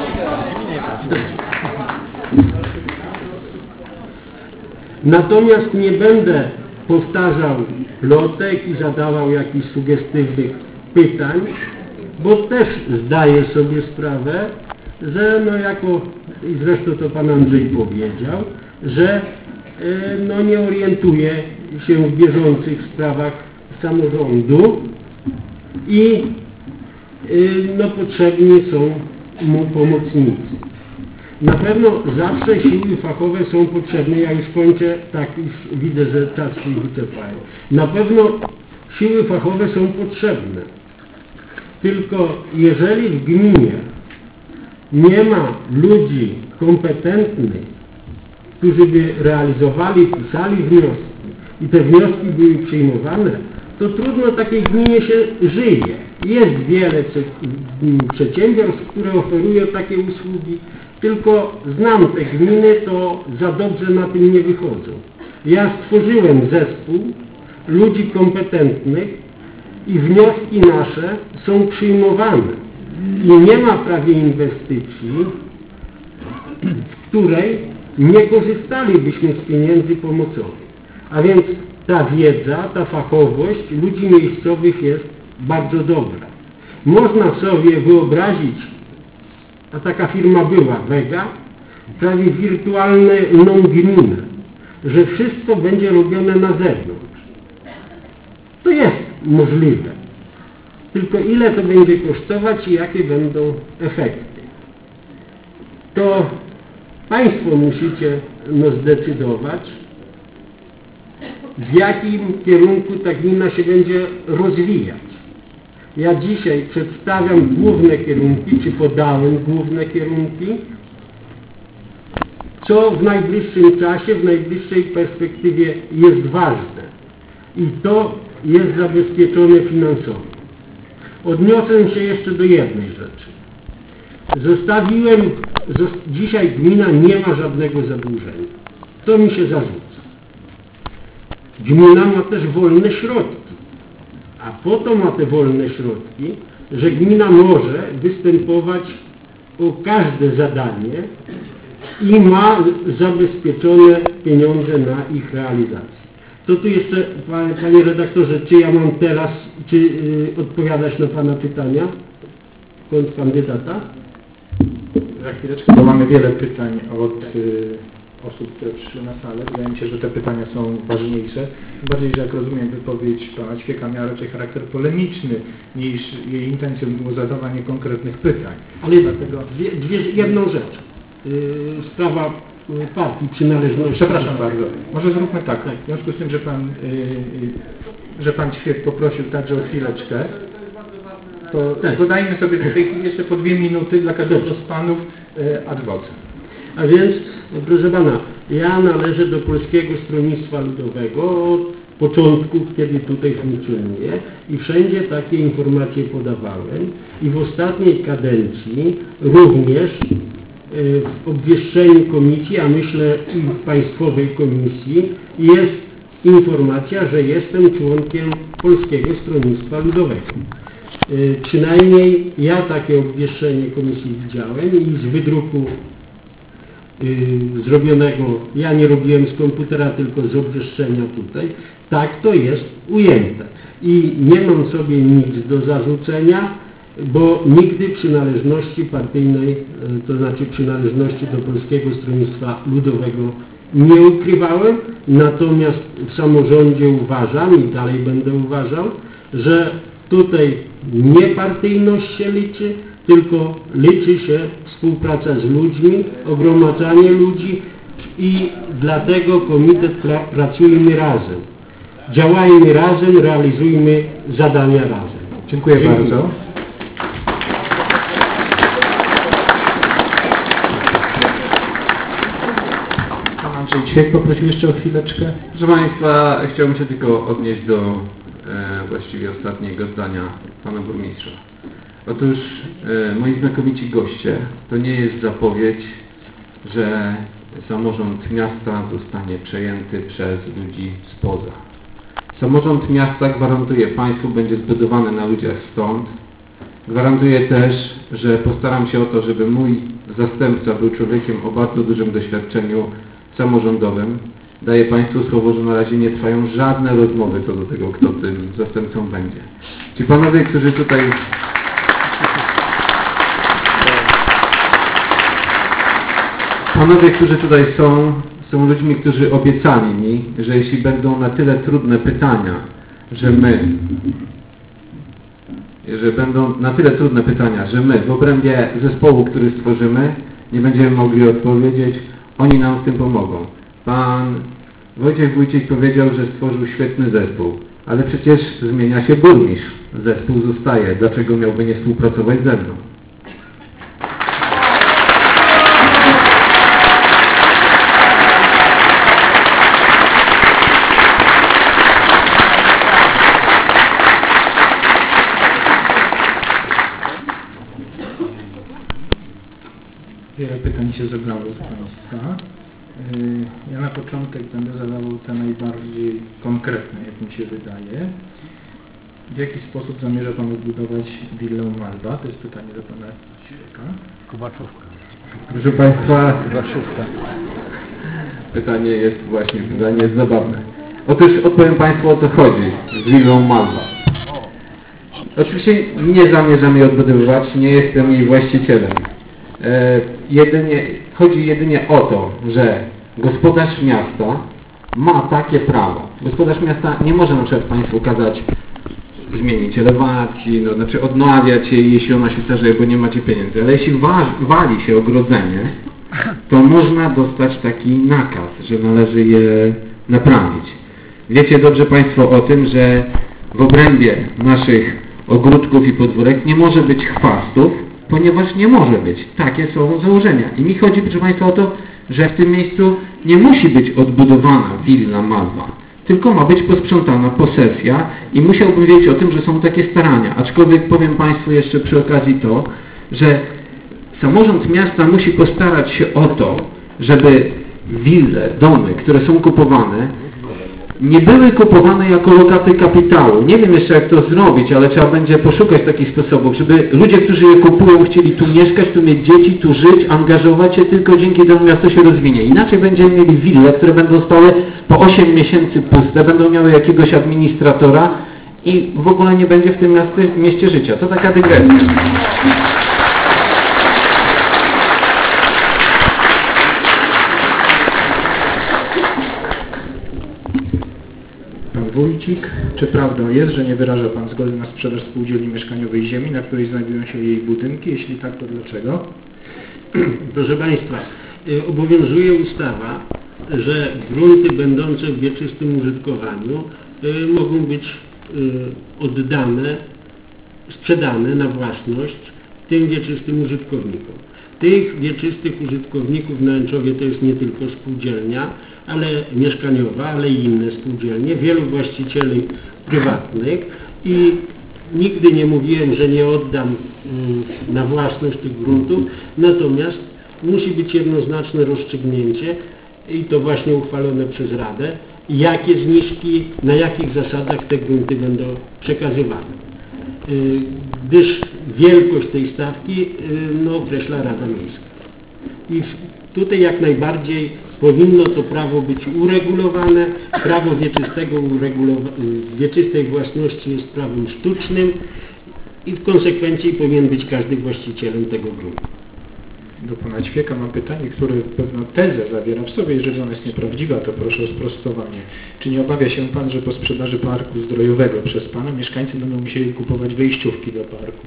Natomiast nie będę powtarzał plotek i zadawał jakichś sugestywnych pytań, bo też zdaję sobie sprawę, że no jako, i zresztą to pan Andrzej powiedział, że no nie orientuje się w bieżących sprawach samorządu i no potrzebni są mu pomocnicy. Na pewno zawsze siły fachowe są potrzebne, ja już kończę, tak już widzę, że czas się wyczerpają. Na pewno siły fachowe są potrzebne, tylko jeżeli w gminie nie ma ludzi kompetentnych, którzy by realizowali, pisali wnioski i te wnioski były przyjmowane, to trudno takiej gminie się żyje. Jest wiele przedsiębiorstw, które oferują takie usługi, tylko znam te gminy, to za dobrze na tym nie wychodzą. Ja stworzyłem zespół ludzi kompetentnych i wnioski nasze są przyjmowane. I nie ma prawie inwestycji, w której nie korzystalibyśmy z pieniędzy pomocowych. A więc ta wiedza, ta fachowość ludzi miejscowych jest bardzo dobra. Można sobie wyobrazić, a taka firma była, Vega, prawie wirtualną gminę, że wszystko będzie robione na zewnątrz. To jest możliwe. Tylko ile to będzie kosztować i jakie będą efekty. To państwo musicie no, zdecydować, w jakim kierunku ta gmina się będzie rozwijać. Ja dzisiaj przedstawiam główne kierunki, czy podałem główne kierunki, co w najbliższym czasie, w najbliższej perspektywie jest ważne. I to jest zabezpieczone finansowo. Odniosę się jeszcze do jednej rzeczy. Zostawiłem, dzisiaj gmina nie ma żadnego zadłużenia. To mi się zarzuca. Gmina ma też wolne środki. A po to ma te wolne środki, że gmina może występować o każde zadanie i ma zabezpieczone pieniądze na ich realizację. To tu jeszcze, panie, panie redaktorze, czy ja mam teraz, czy yy, odpowiadać na pana pytania? Kontrkandydata? Za chwileczkę, bo mamy wiele pytań od y, osób, które przyszły na salę. Wydaje mi się, że te pytania są ważniejsze. Tym bardziej, że jak rozumiem wypowiedź pana Ćwieka miała raczej charakter polemiczny, niż jej intencją było zadawanie konkretnych pytań. Ale dlatego dwie, dwie, jedną rzecz. Yy, sprawa yy, partii przynależności. Przepraszam bardzo. Może zróbmy tak. W związku z tym, że pan, yy, że pan Ćwiek poprosił także o chwileczkę, to tak. dodajmy sobie w tej chwili jeszcze po dwie minuty dla każdego z panów yy, ad vocem. A więc, proszę pana, ja należę do Polskiego Stronnictwa Ludowego od początku, kiedy tutaj funkcjonuję i wszędzie takie informacje podawałem i w ostatniej kadencji również w obwieszczeniu komisji, a myślę i w Państwowej Komisji jest informacja, że jestem członkiem Polskiego Stronnictwa Ludowego. Przynajmniej ja takie obwieszczenie komisji widziałem i z wydruku Yy, zrobionego, ja nie robiłem z komputera, tylko z obwieszczenia tutaj, tak to jest ujęte. i nie mam sobie nic do zarzucenia, bo nigdy przynależności partyjnej, to znaczy przynależności do Polskiego Stronnictwa Ludowego nie ukrywałem, natomiast w samorządzie uważam i dalej będę uważał, że tutaj nie partyjność się liczy, tylko liczy się współpraca z ludźmi, ogromadzanie ludzi i dlatego komitet pra pracujmy razem. Działajmy razem, realizujmy zadania razem. Dziękuję, Dziękuję. bardzo. Pan Andrzej Ćwiek poprosił jeszcze o chwileczkę. Proszę Państwa, chciałbym się tylko odnieść do e, właściwie ostatniego zdania Pana Burmistrza. Otóż e, moi znakomici goście, to nie jest zapowiedź, że samorząd miasta zostanie przejęty przez ludzi spoza. Samorząd miasta, gwarantuje Państwu, będzie zbudowany na ludziach stąd. Gwarantuję też, że postaram się o to, żeby mój zastępca był człowiekiem o bardzo dużym doświadczeniu samorządowym. Daję Państwu słowo, że na razie nie trwają żadne rozmowy co do tego, kto tym zastępcą będzie. Ci panowie, którzy tutaj... Panowie, którzy tutaj są, są ludźmi, którzy obiecali mi, że jeśli będą na tyle trudne pytania, że my, że będą na tyle trudne pytania, że my w obrębie zespołu, który stworzymy, nie będziemy mogli odpowiedzieć, oni nam w tym pomogą. Pan Wojciech Wójcik powiedział, że stworzył świetny zespół, ale przecież zmienia się burmistrz. Zespół zostaje. Dlaczego miałby nie współpracować ze mną? Wiele pytań się zebrało z Państwa. Ja na początek będę zadawał te najbardziej konkretne, jak mi się wydaje. W jaki sposób zamierza Pan odbudować willę Malwa? To jest pytanie do Pana Ćwieka. Kubaczówka. Proszę Państwa, Kubaczówka. pytanie jest właśnie, pytanie jest zabawne. Otóż odpowiem Państwu, o co chodzi z willą Malwa. Oczywiście nie zamierzam jej odbudowywać, nie jestem jej właścicielem. E, jedynie, chodzi jedynie o to, że gospodarz miasta ma takie prawo. Gospodarz miasta nie może na przykład Państwu kazać zmienić elewacji, no, znaczy odnawiać jej, jeśli ona się starzeje, bo nie macie pieniędzy. Ale jeśli wa wali się ogrodzenie, to można dostać taki nakaz, że należy je naprawić. Wiecie dobrze Państwo o tym, że w obrębie naszych ogródków i podwórek nie może być chwastów, ponieważ nie może być. Takie są założenia. I mi chodzi, proszę Państwa, o to, że w tym miejscu nie musi być odbudowana willa Malwa, tylko ma być posprzątana posesja i musiałbym wiedzieć o tym, że są takie starania. Aczkolwiek powiem Państwu jeszcze przy okazji to, że samorząd miasta musi postarać się o to, żeby wille, domy, które są kupowane, nie były kupowane jako lokaty kapitału. Nie wiem jeszcze jak to zrobić, ale trzeba będzie poszukać takich sposobów, żeby ludzie, którzy je kupują, chcieli tu mieszkać, tu mieć dzieci, tu żyć, angażować się, tylko dzięki temu miasto się rozwinie. Inaczej będziemy mieli wille, które będą stały po osiem miesięcy puste, będą miały jakiegoś administratora i w ogóle nie będzie w tym miasty, mieście życia. To taka dygresja. Wójcik, czy prawdą jest, że nie wyraża Pan zgody na sprzedaż spółdzielni mieszkaniowej ziemi, na której znajdują się jej budynki? Jeśli tak, to dlaczego? Proszę Państwa, obowiązuje ustawa, że grunty będące w wieczystym użytkowaniu mogą być oddane, sprzedane na własność tym wieczystym użytkownikom. Tych wieczystych użytkowników na Łęczowie to jest nie tylko spółdzielnia, ale mieszkaniowa, ale i inne spółdzielnie, wielu właścicieli prywatnych i nigdy nie mówiłem, że nie oddam y, na własność tych gruntów, natomiast musi być jednoznaczne rozstrzygnięcie i to właśnie uchwalone przez Radę, jakie zniżki, na jakich zasadach te grunty będą przekazywane. Y, gdyż wielkość tej stawki y, no, określa Rada Miejska. I tutaj jak najbardziej powinno to prawo być uregulowane. Prawo wieczystego uregulowa- wieczystej własności jest prawem sztucznym i w konsekwencji powinien być każdy właścicielem tego gruntu. Do pana Ćwieka mam pytanie, które pewną tezę zawiera w sobie. Jeżeli ona jest nieprawdziwa, to proszę o sprostowanie. Czy nie obawia się pan, że po sprzedaży parku zdrojowego przez pana mieszkańcy będą musieli kupować wejściówki do parku?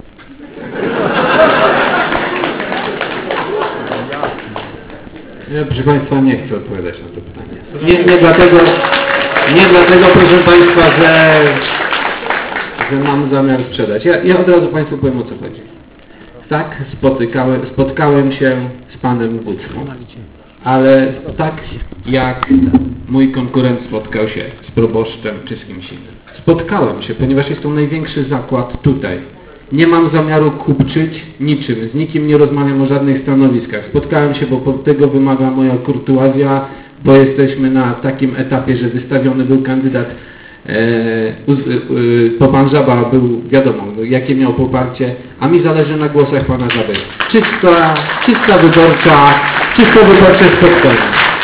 Ja, proszę Państwa, nie chcę odpowiadać na to pytanie. Nie, nie dlatego, nie dlatego, proszę Państwa, że, że mam zamiar sprzedać. Ja, ja od razu Państwu powiem, o co chodzi. Tak, spotykałem, spotkałem się z Panem Bucką, ale tak jak mój konkurent spotkał się z proboszczem czy z kimś innym. Spotkałem się, ponieważ jest to największy zakład tutaj. Nie mam zamiaru kupczyć niczym, z nikim nie rozmawiam o żadnych stanowiskach. Spotkałem się, bo tego wymaga moja kurtuazja, bo jesteśmy na takim etapie, że wystawiony był kandydat, e, uz, e, po pan Żaba był, wiadomo, jakie miał poparcie, a mi zależy na głosach pana Żaby. Czysta, czysta wyborcza, czysto wyborcze spotkanie.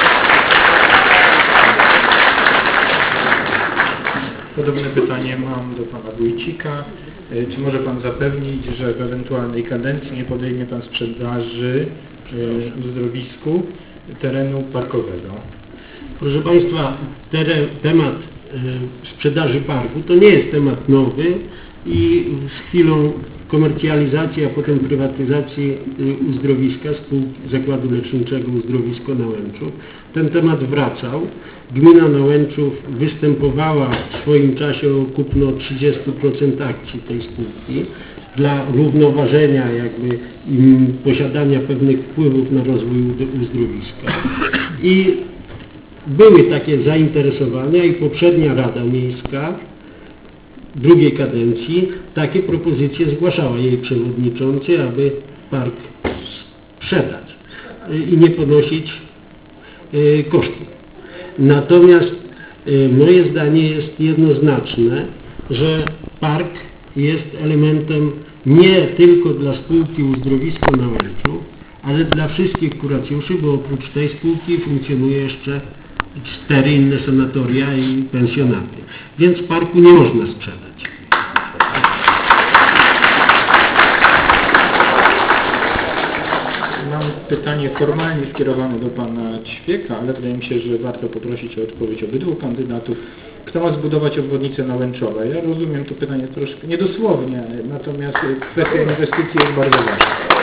Podobne pytanie mam do pana Wójcika. Czy może pan zapewnić, że w ewentualnej kadencji nie podejmie pan sprzedaży w uzdrowisku terenu parkowego? Proszę Państwa, teren, temat y, sprzedaży parku to nie jest temat nowy i z chwilą komercjalizacji, a potem prywatyzacji y, uzdrowiska, spółki Zakładu Leczniczego Uzdrowisko Nałęczów, ten temat wracał. Gmina Nałęczów występowała w swoim czasie o kupno trzydzieści procent akcji tej spółki dla równoważenia jakby im, posiadania pewnych wpływów na rozwój uzdrowiska. I były takie zainteresowania i poprzednia Rada Miejska drugiej kadencji takie propozycje zgłaszała jej przewodniczący, aby park sprzedać i nie ponosić kosztów. Natomiast moje zdanie jest jednoznaczne, że park jest elementem nie tylko dla spółki Uzdrowisko Nałęczów, ale dla wszystkich kuracjuszy, bo oprócz tej spółki funkcjonuje jeszcze cztery inne sanatoria i pensjonaty. Więc parku nie można sprzedać. Mam pytanie formalnie skierowane do pana Ćwieka, ale wydaje mi się, że warto poprosić o odpowiedź obydwu kandydatów. Kto ma zbudować obwodnicę Nałęczowa? Ja rozumiem to pytanie troszkę niedosłownie, natomiast kwestia inwestycji jest bardzo ważna.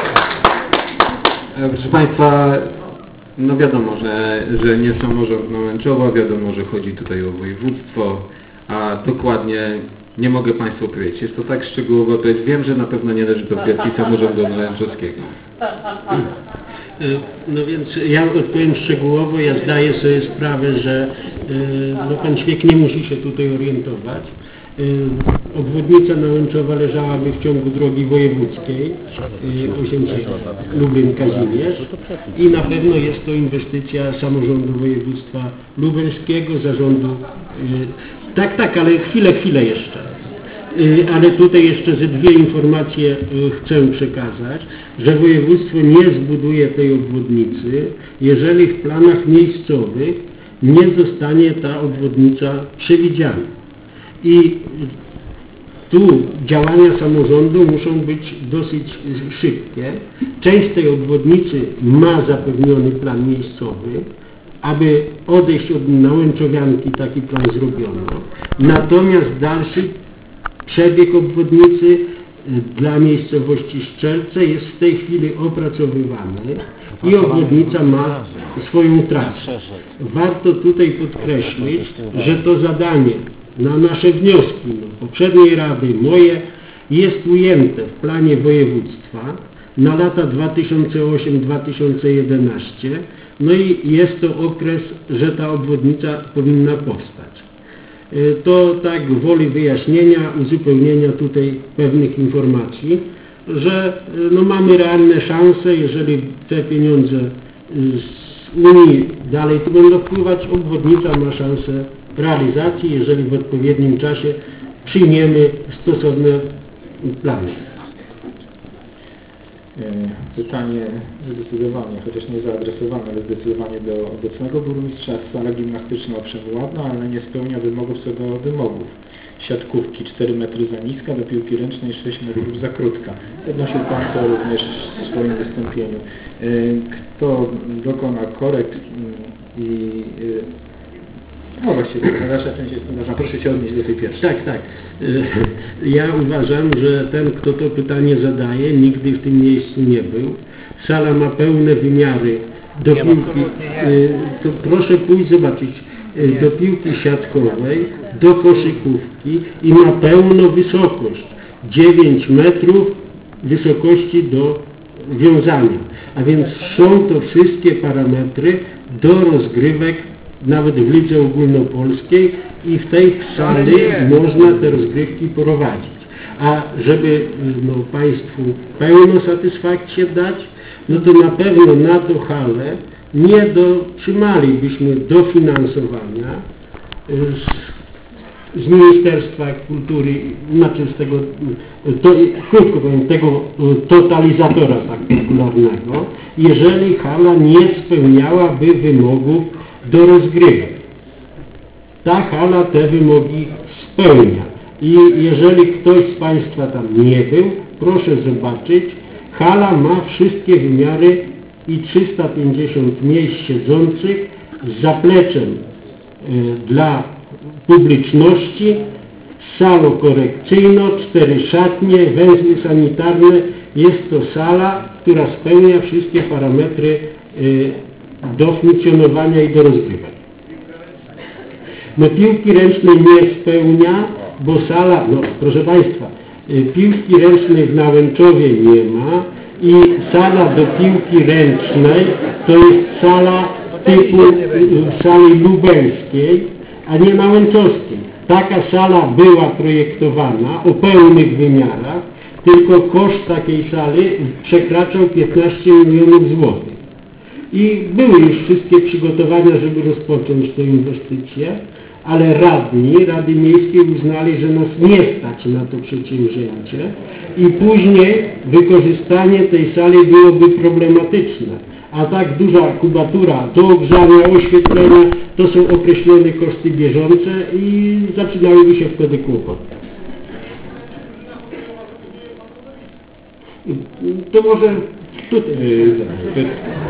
Proszę Państwa, no wiadomo, że, że nie samorząd Nałęczowa, wiadomo, że chodzi tutaj o województwo, a dokładnie nie mogę Państwu powiedzieć. Jest to tak szczegółowo, to jest, wiem, że na pewno nie leży to w gestii samorządu nałęczowskiego. No więc ja odpowiem szczegółowo, ja zdaję sobie sprawę, że no, pan Ćwiek nie musi się tutaj orientować. Obwodnica Nałęczowa leżałaby w ciągu drogi wojewódzkiej osiemdziesiąt Lublin-Kazimierz i na pewno jest to inwestycja samorządu województwa lubelskiego, zarządu. Tak, tak, ale chwilę, chwilę jeszcze. Ale tutaj jeszcze ze dwie informacje chcę przekazać, że województwo nie zbuduje tej obwodnicy, jeżeli w planach miejscowych nie zostanie ta obwodnica przewidziana. I tu działania samorządu muszą być dosyć szybkie. Część tej obwodnicy ma zapewniony plan miejscowy, aby odejść od Nałęczowianki, taki plan zrobiono. Natomiast dalszy przebieg obwodnicy dla miejscowości Szczelce jest w tej chwili opracowywany i obwodnica ma swoją trasę. Warto tutaj podkreślić, że to zadanie na nasze wnioski no, poprzedniej Rady, moje, jest ujęte w planie województwa na lata dwa tysiące ósmy do dwa tysiące jedenastego, no i jest to okres, że ta obwodnica powinna powstać. To tak woli wyjaśnienia, uzupełnienia tutaj pewnych informacji, że no, mamy realne szanse, jeżeli te pieniądze z Unii dalej tu będą wpływać, obwodnica ma szansę realizacji, jeżeli w odpowiednim czasie przyjmiemy stosowne plany. Pytanie zdecydowanie, chociaż nie zaadresowane, ale zdecydowanie do obecnego burmistrza. Sala gimnastyczna owszem ładna, ale nie spełnia wymogów co do wymogów. Siatkówki cztery metry za niska, do piłki ręcznej sześć metrów za krótka. Podnosił Pan to również w swoim wystąpieniu. Kto dokona korekt i... No właściwie, nasza część jest ważna. Proszę się odnieść do tej pierwszej. Tak, tak. Ja uważam, że ten, kto to pytanie zadaje, nigdy w tym miejscu nie był. Sala ma pełne wymiary do Nie, piłki. absolutnie nie. To proszę pójść zobaczyć. Do piłki siatkowej, do koszykówki i ma pełną wysokość. dziewięć metrów wysokości do wiązania. A więc są to wszystkie parametry do rozgrywek nawet w lidze ogólnopolskiej i w tej sali można te rozgrywki prowadzić. A żeby no, Państwu pełną satysfakcję dać, no to na pewno na tą halę nie dotrzymalibyśmy dofinansowania z, z Ministerstwa Kultury, znaczy z tego, to, krótko powiem, tego totalizatora tak popularnego, jeżeli hala nie spełniałaby wymogów do rozgrywek. Ta hala te wymogi spełnia. I jeżeli ktoś z Państwa tam nie był, proszę zobaczyć, hala ma wszystkie wymiary i trzysta pięćdziesiąt miejsc siedzących z zapleczem y, dla publiczności, salą korekcyjną, cztery szatnie, węzły sanitarne. Jest to sala, która spełnia wszystkie parametry y, do funkcjonowania i do rozgrywek. No piłki ręcznej nie spełnia, bo sala, no proszę Państwa, y, piłki ręcznej w Nałęczowie nie ma i sala do piłki ręcznej to jest sala typu y, sali lubelskiej, a nie nałęczowskiej. Taka sala była projektowana o pełnych wymiarach, tylko koszt takiej sali przekraczał piętnaście milionów złotych. I były już wszystkie przygotowania, żeby rozpocząć tę inwestycję, ale radni, Rady Miejskie uznali, że nas nie stać na to przedsięwzięcie i później wykorzystanie tej sali byłoby problematyczne. A tak duża kubatura do ogrzania, oświetlenia, to są określone koszty bieżące i zaczynałyby się wtedy kłopoty. To może tutaj. Py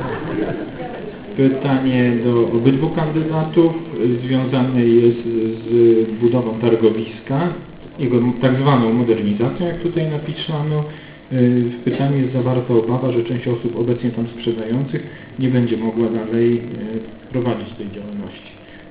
pytanie do obydwu kandydatów związane jest z budową targowiska, jego tak zwaną modernizacją, jak tutaj napisano. W pytaniu jest zawarta obawa, że część osób obecnie tam sprzedających nie będzie mogła dalej prowadzić tej działalności.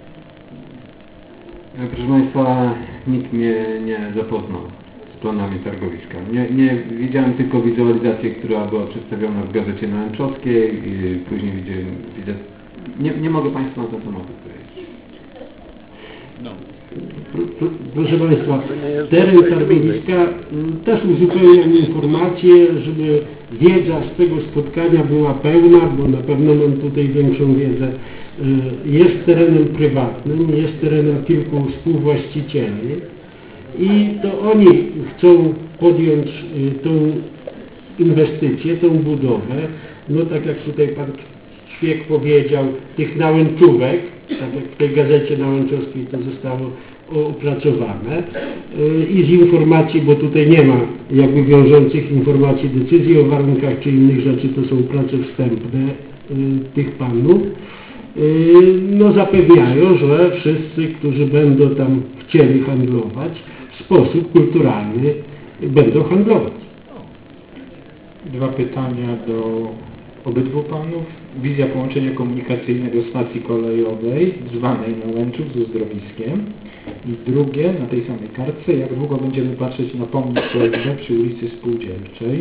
Proszę Państwa, nikt mnie nie zapoznał z planami targowiska. Nie, nie widziałem tylko wizualizację, która była przedstawiona w Gazecie Nałęczowskiej i później widziałem, widzę, nie, nie mogę Państwu na ten temat odpowiedzieć. No. Proszę Państwa, teren targowiska też uzupełniam informacje, żeby wiedza z tego spotkania była pełna, bo na pewno mam tutaj większą wiedzę. Jest terenem prywatnym, jest terenem kilku współwłaścicieli i to oni chcą podjąć tą inwestycję, tą budowę. No tak jak tutaj Pan Ćwiek powiedział, tych nałęczówek, tak jak w tej Gazecie Nałęczowskiej to zostało opracowane i z informacji, bo tutaj nie ma jakby wiążących informacji, decyzji o warunkach czy innych rzeczy, to są prace wstępne tych panów, no zapewniają, że wszyscy, którzy będą tam chcieli handlować, w sposób kulturalny będą handlować. Dwa pytania do obydwu panów. Wizja połączenia komunikacyjnego stacji kolejowej, zwanej Nałęczów z uzdrowiskiem. I drugie, na tej samej kartce, jak długo będziemy patrzeć na pomnik P S B przy ulicy Spółdzielczej.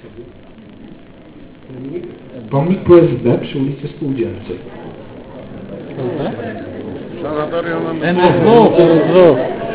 Pomnik P S B przy ulicy Spółdzielczej. N S W, N S W.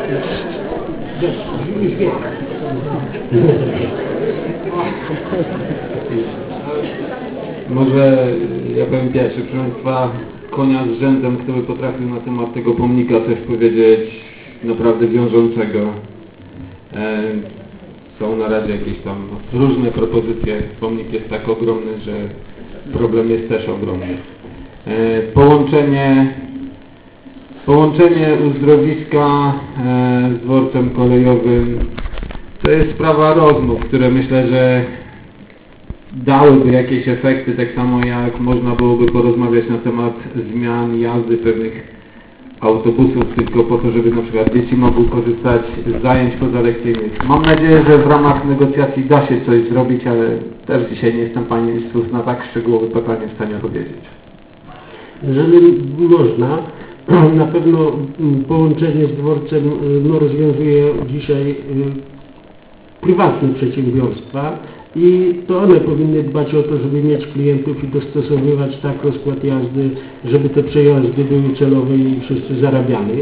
Może ja powiem pierwszy, proszę Państwa, konia z rzędem, kto by potrafił na temat tego pomnika coś powiedzieć naprawdę wiążącego. E, są na razie jakieś tam różne propozycje. Pomnik jest tak ogromny, że problem jest też ogromny. E, połączenie połączenie uzdrowiska e, z dworcem kolejowym to jest sprawa rozmów, które myślę, że dałyby jakieś efekty, tak samo jak można byłoby porozmawiać na temat zmian jazdy pewnych autobusów, tylko po to, żeby na przykład dzieci mogły korzystać z zajęć pozalekcyjnych. Mam nadzieję, że w ramach negocjacji da się coś zrobić, ale też dzisiaj nie jestem Panie Ministrów na tak szczegółowe pytanie w stanie odpowiedzieć. Jeżeli można, na pewno połączenie z dworcem no, rozwiązuje dzisiaj prywatne przedsiębiorstwa i to one powinny dbać o to, żeby mieć klientów i dostosowywać tak rozkład jazdy, żeby te przejazdy były celowe i wszyscy zarabiali.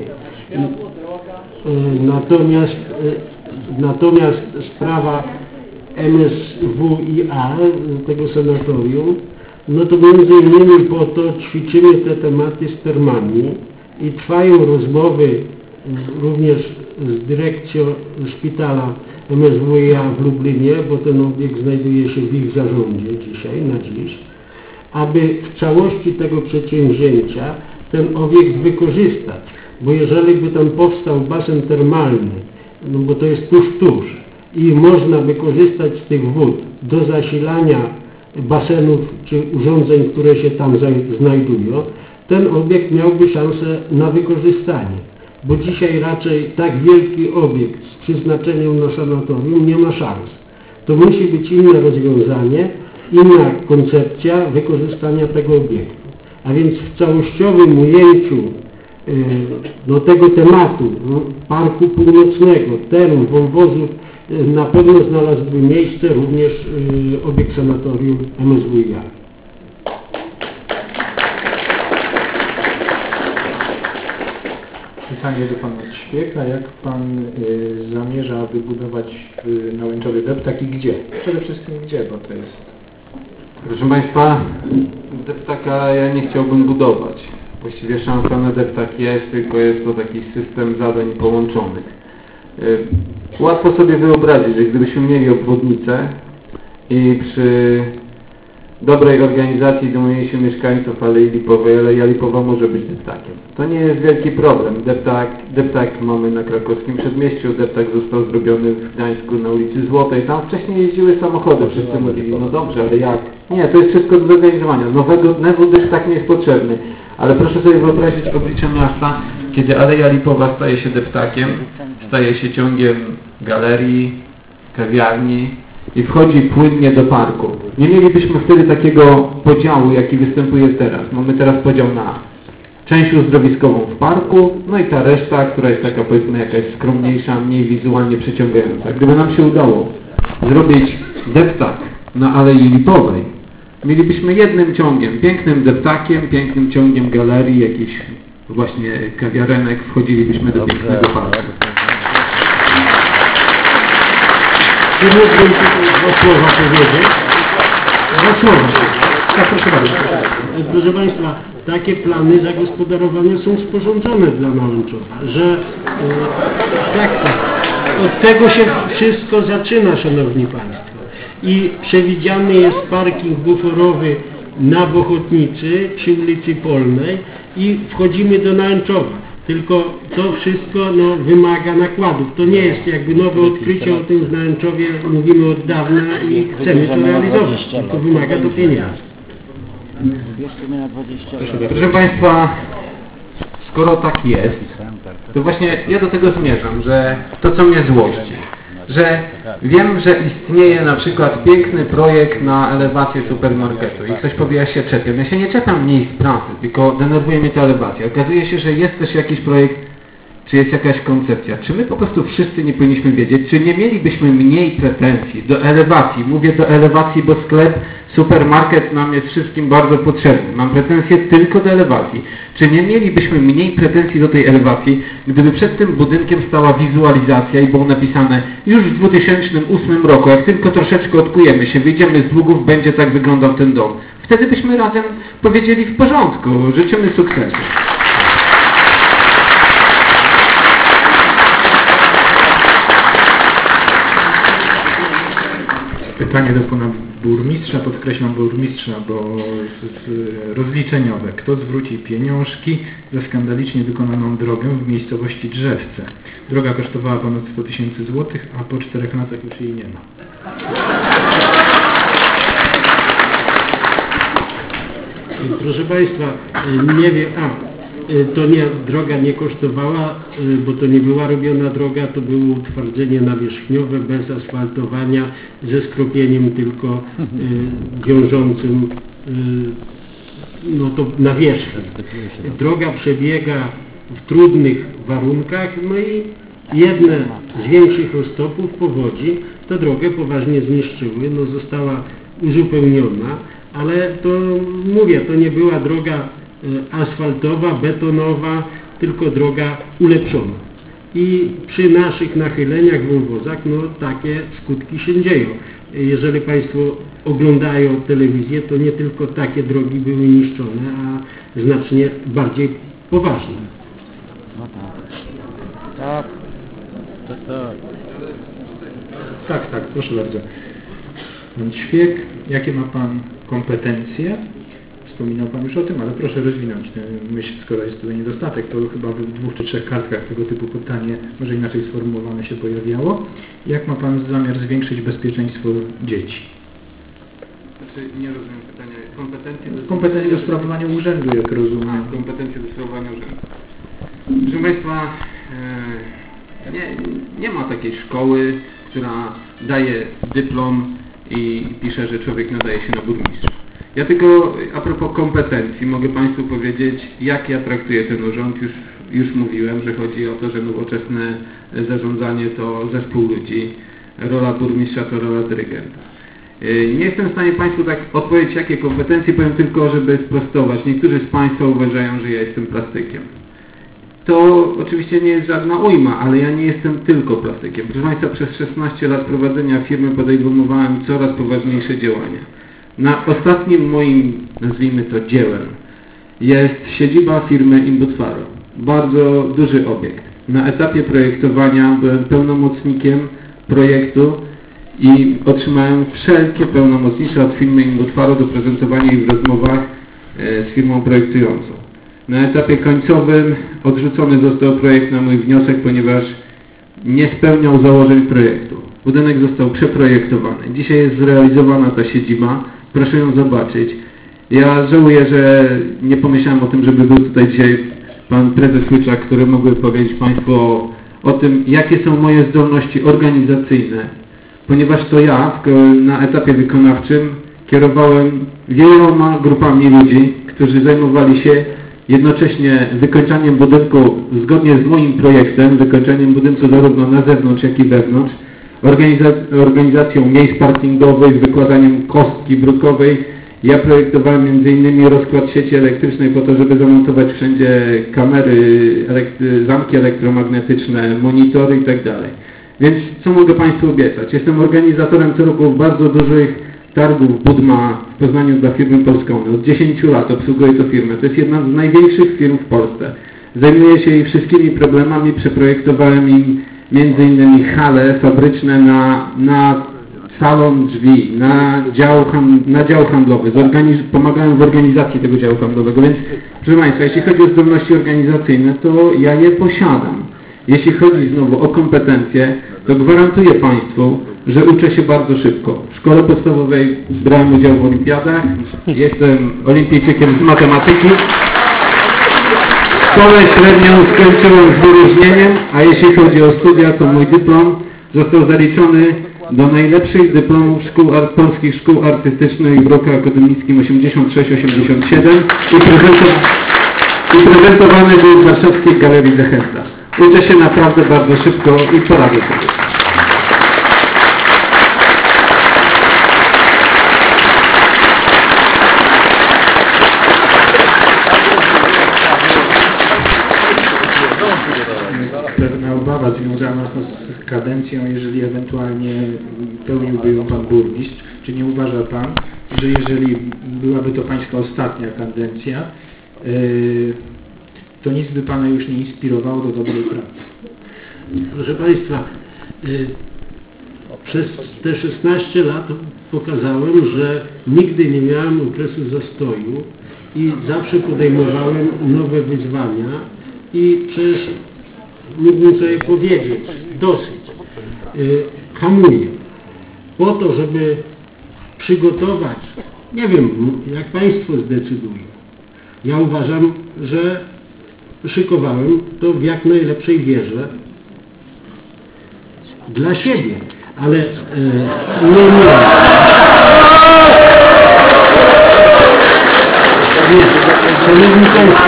Natomiast, natomiast sprawa M S W I A, tego sanatorium, no to między innymi po to ćwiczymy te tematy z termami i trwają rozmowy również z dyrekcją szpitala M S W I A w Lublinie, bo ten obiekt znajduje się w ich zarządzie dzisiaj, na dziś, aby w całości tego przedsięwzięcia ten obiekt wykorzystać, bo jeżeli by tam powstał basen termalny, no bo to jest tuż, tuż i można by korzystać z tych wód do zasilania basenów czy urządzeń, które się tam znajdują, ten obiekt miałby szansę na wykorzystanie, bo dzisiaj raczej tak wielki obiekt z przeznaczeniem na sanatorium nie ma szans. To musi być inne rozwiązanie, inna koncepcja wykorzystania tego obiektu. A więc w całościowym ujęciu yy, do tego tematu no, Parku Północnego, term wąwozów, yy, na pewno znalazłby miejsce również yy, obiekt sanatorium M S W I A. Pytanie do Pana Ćwieka. Jak Pan y, zamierza wybudować y, na Łęczowie deptak i gdzie? Przede wszystkim gdzie, bo to jest... Proszę Państwa, deptaka ja nie chciałbym budować. Właściwie szansa na deptak jest, tylko jest to taki system zadań połączonych. Y, łatwo sobie wyobrazić, że gdybyśmy mieli obwodnicę i przy dobrej organizacji domagania mieszkańców Alei Lipowej, Aleja Lipowa może być deptakiem. To nie jest wielki problem. Deptak, deptak mamy na krakowskim przedmieściu, deptak został zrobiony w Gdańsku na ulicy Złotej. Tam wcześniej jeździły samochody, wszyscy mówili, no dobrze, ale jak? Nie, to jest wszystko do zorganizowania. Nowego, nowy deptak nie jest potrzebny. Ale proszę sobie wyobrazić oblicze miasta, kiedy Aleja Lipowa staje się deptakiem, staje się ciągiem galerii, kawiarni, i wchodzi płynnie do parku. Nie mielibyśmy wtedy takiego podziału, jaki występuje teraz. Mamy teraz podział na część uzdrowiskową w parku, no i ta reszta, która jest taka, powiedzmy, jakaś skromniejsza, mniej wizualnie przyciągająca. Gdyby nam się udało zrobić deptak na Alei Lipowej, mielibyśmy jednym ciągiem, pięknym deptakiem, pięknym ciągiem galerii, jakichś właśnie kawiarenek, wchodzilibyśmy do pięknego parku. Czy mógłbym tutaj dwa słowa powiedzieć? Dwa słowa. Tak, proszę bardzo. Proszę Państwa, takie plany zagospodarowania są sporządzone dla Nałęczowa, że e, tak, tak, od tego się wszystko zaczyna, Szanowni Państwo. I przewidziany jest parking buforowy na Bochotnicy przy ulicy Polnej i wchodzimy do Nałęczowa. Tylko to wszystko no, wymaga nakładów. To nie jest jakby nowe odkrycie, o tym w Nałęczowie mówimy od dawna i chcemy to realizować. Tylko wymaga to pieniędzy. Proszę Państwa, skoro tak jest, to właśnie ja do tego zmierzam, że to co mnie złości, że wiem, że istnieje na przykład piękny projekt na elewację supermarketu i ktoś powie, ja się czepiam. Ja się nie czepiam miejsc pracy, tylko denerwuje mnie ta elewacja. Okazuje się, że jest też jakiś projekt, czy jest jakaś koncepcja. Czy my po prostu wszyscy nie powinniśmy wiedzieć, czy nie mielibyśmy mniej pretensji do elewacji? Mówię do elewacji, bo sklep, supermarket nam jest wszystkim bardzo potrzebny. Mam pretensje tylko do elewacji. Czy nie mielibyśmy mniej pretensji do tej elewacji, gdyby przed tym budynkiem stała wizualizacja i było napisane już w dwa tysiące ósmym roku, jak tylko troszeczkę odkujemy się, wyjdziemy z długów, będzie tak wyglądał ten dom. Wtedy byśmy razem powiedzieli w porządku, życzymy sukcesu. Pytanie do pana burmistrza, podkreślam burmistrza, bo z, z, rozliczeniowe. Kto zwróci pieniążki za skandalicznie wykonaną drogę w miejscowości Drzewce? Droga kosztowała ponad sto tysięcy złotych, a po czterech latach już jej nie ma. Proszę Państwa, nie wiem, a to nie, droga nie kosztowała, bo to nie była robiona droga, to było utwardzenie nawierzchniowe bez asfaltowania, ze skropieniem tylko y, wiążącym y, no to nawierzchnię. Droga przebiega w trudnych warunkach, no i jedne z większych roztopów powodzi tę drogę poważnie zniszczyły, no została uzupełniona, ale to mówię, to nie była droga asfaltowa, betonowa, tylko droga ulepszona. I przy naszych nachyleniach, wąwozach, no takie skutki się dzieją. Jeżeli Państwo oglądają telewizję, to nie tylko takie drogi były niszczone, a znacznie bardziej poważne. No tak. Tak. Tak, tak. Tak, tak, proszę bardzo. Pan Ćwiek, jakie ma Pan kompetencje? Wspominał Pan już o tym, ale proszę rozwinąć tę myśl, skoro jest tutaj niedostatek, to chyba w dwóch czy trzech kartkach tego typu pytanie, może inaczej sformułowane, się pojawiało. Jak ma Pan zamiar zwiększyć bezpieczeństwo dzieci? Znaczy, nie rozumiem pytania. Kompetencje do, Kompetencje do sprawowania urzędu, jak rozumiem. A, kompetencje do sprawowania urzędu. Proszę Państwa, e, nie, nie ma takiej szkoły, która daje dyplom i pisze, że człowiek nadaje się na burmistrza. Ja tylko a propos kompetencji mogę Państwu powiedzieć, jak ja traktuję ten urząd. Już, już mówiłem, że chodzi o to, że nowoczesne zarządzanie to zespół ludzi, rola burmistrza to rola dyrygenta. Nie jestem w stanie Państwu tak odpowiedzieć, jakie kompetencje, powiem tylko, żeby sprostować. Niektórzy z Państwa uważają, że ja jestem plastykiem. To oczywiście nie jest żadna ujma, ale ja nie jestem tylko plastykiem. Proszę Państwa, przez szesnaście lat prowadzenia firmy podejmowałem coraz poważniejsze działania. Na ostatnim moim, nazwijmy to, dziełem jest siedziba firmy Imbutfaro. Bardzo duży obiekt. Na etapie projektowania byłem pełnomocnikiem projektu i otrzymałem wszelkie pełnomocnictwa od firmy Imbutfaro do prezentowania ich w rozmowach z firmą projektującą. Na etapie końcowym odrzucony został projekt na mój wniosek, ponieważ nie spełniał założeń projektu. Budynek został przeprojektowany. Dzisiaj jest zrealizowana ta siedziba. Proszę ją zobaczyć. Ja żałuję, że nie pomyślałem o tym, żeby był tutaj dzisiaj pan prezes Łyczak, który mógłby powiedzieć Państwu o, o tym, jakie są moje zdolności organizacyjne, ponieważ to ja w, na etapie wykonawczym kierowałem wieloma grupami ludzi, którzy zajmowali się jednocześnie wykończaniem budynku zgodnie z moim projektem, wykończeniem budynku zarówno na zewnątrz, jak i wewnątrz, Organiza- organizacją miejsc parkingowych, wykładaniem kostki brukowej. Ja projektowałem między innymi rozkład sieci elektrycznej po to, żeby zamontować wszędzie kamery, elektry- zamki elektromagnetyczne, monitory itd. Więc co mogę Państwu obiecać? Jestem organizatorem co roku bardzo dużych targów Budma w Poznaniu dla firmy Polskony. Od dziesięciu lat obsługuję tę firmę. To jest jedna z największych firm w Polsce. Zajmuję się jej wszystkimi problemami, przeprojektowałem im między innymi hale fabryczne na, na salon drzwi, na dział, ham, na dział handlowy. Zorganiz- pomagałem w organizacji tego działu handlowego, więc proszę Państwa, jeśli chodzi o zdolności organizacyjne, to ja je posiadam. Jeśli chodzi znowu o kompetencje, to gwarantuję Państwu, że uczę się bardzo szybko. W szkole podstawowej brałem udział w olimpiadach, jestem olimpijczykiem z matematyki. Szkołę średnią skończyłem z wyróżnieniem, a jeśli chodzi o studia, to mój dyplom został zaliczony do najlepszych dyplomów szkół, ar, polskich szkół artystycznych w roku akademickim osiemdziesiąt sześć osiemdziesiąt siedem i, prezentow- i prezentowany był w warszawskiej Galerii Zachęta. Uczę się naprawdę bardzo szybko i poradzę sobie. Pewna obawa związana z kadencją, jeżeli ewentualnie pełniłby ją Pan burmistrz. Czy nie uważa Pan, że jeżeli byłaby to Pańska ostatnia kadencja, yy, to nic by Pana już nie inspirowało do dobrej pracy? Proszę Państwa, y, Przez te szesnaście lat pokazałem, że nigdy nie miałem okresu zastoju i zawsze podejmowałem nowe wyzwania i przecież mógłbym sobie powiedzieć, dosyć, yy, hamuję. Po to, żeby przygotować, nie wiem, jak Państwo zdecydują. Ja uważam, że szykowałem to w jak najlepszej wierze dla siebie, ale e, nie, nie. Nie, szanowni Państwo,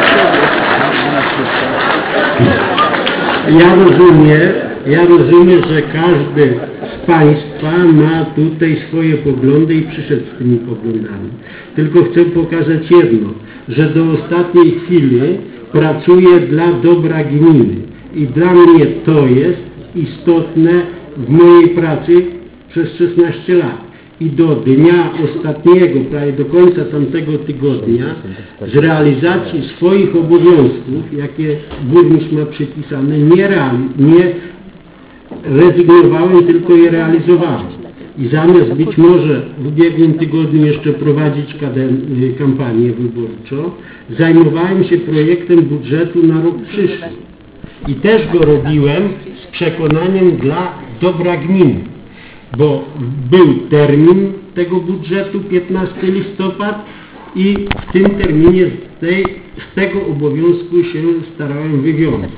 ja rozumiem, ja rozumiem, że każdy z Państwa ma tutaj swoje poglądy i przyszedł z tymi poglądami. Tylko chcę pokazać jedno, że do ostatniej chwili pracuję dla dobra gminy i dla mnie to jest istotne w mojej pracy przez szesnaście lat. I do dnia ostatniego, prawie do końca tamtego tygodnia, z realizacji swoich obowiązków, jakie burmistrz ma przypisane, nie, reali nie rezygnowałem, tylko je realizowałem. I zamiast być może w ubiegłym tygodniu jeszcze prowadzić kampanię wyborczą, zajmowałem się projektem budżetu na rok przyszły. I też go robiłem z przekonaniem dla dobra gminy, bo był termin tego budżetu, piętnastego listopada, i w tym terminie z, tej, z tego obowiązku się starałem wywiązać.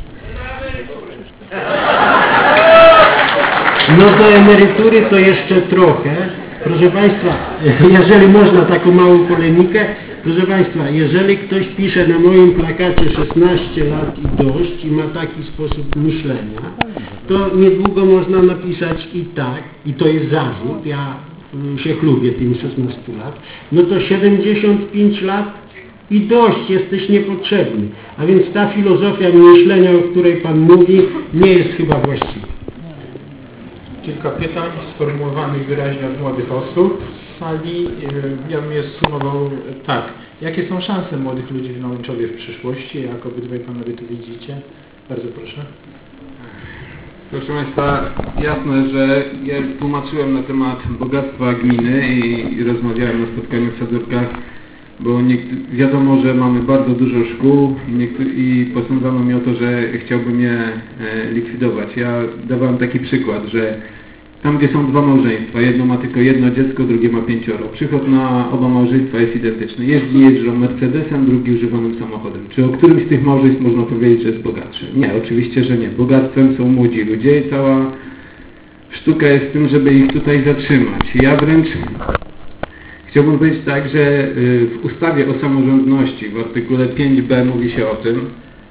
No do emerytury to jeszcze trochę. Proszę Państwa, jeżeli można taką małą polemikę, proszę Państwa, jeżeli ktoś pisze na moim plakacie szesnaście lat i dość i ma taki sposób myślenia, to niedługo można napisać i tak, i to jest zarzut, ja się chlubię tymi szesnastu lat, no to siedemdziesiąt pięć lat i dość, jesteś niepotrzebny. A więc ta filozofia myślenia, o której Pan mówi, nie jest chyba właściwa. Kilka pytań sformułowanych wyraźnie od młodych osób w sali. Ja bym je sumował tak. Jakie są szanse młodych ludzi w Nałęczowie w przyszłości? Jak obydwaj Panowie to widzicie? Bardzo proszę. Proszę Państwa, jasne, że ja tłumaczyłem na temat bogactwa gminy i, i rozmawiałem na spotkaniu w Sadurkach, bo wiadomo, że mamy bardzo dużo szkół i, i posądzano mnie o to, że chciałbym je e, likwidować. Ja dawałem taki przykład, że tam, gdzie są dwa małżeństwa, jedno ma tylko jedno dziecko, drugie ma pięcioro. Przychód na oba małżeństwa jest identyczny. Jedni jeżdżą Mercedesem, drugi używanym samochodem. Czy o którymś z tych małżeństw można powiedzieć, że jest bogatszy? Nie, oczywiście, że nie. Bogactwem są młodzi ludzie i cała sztuka jest w tym, żeby ich tutaj zatrzymać. Ja wręcz chciałbym powiedzieć tak, że w ustawie o samorządności w artykule pięć b mówi się o tym,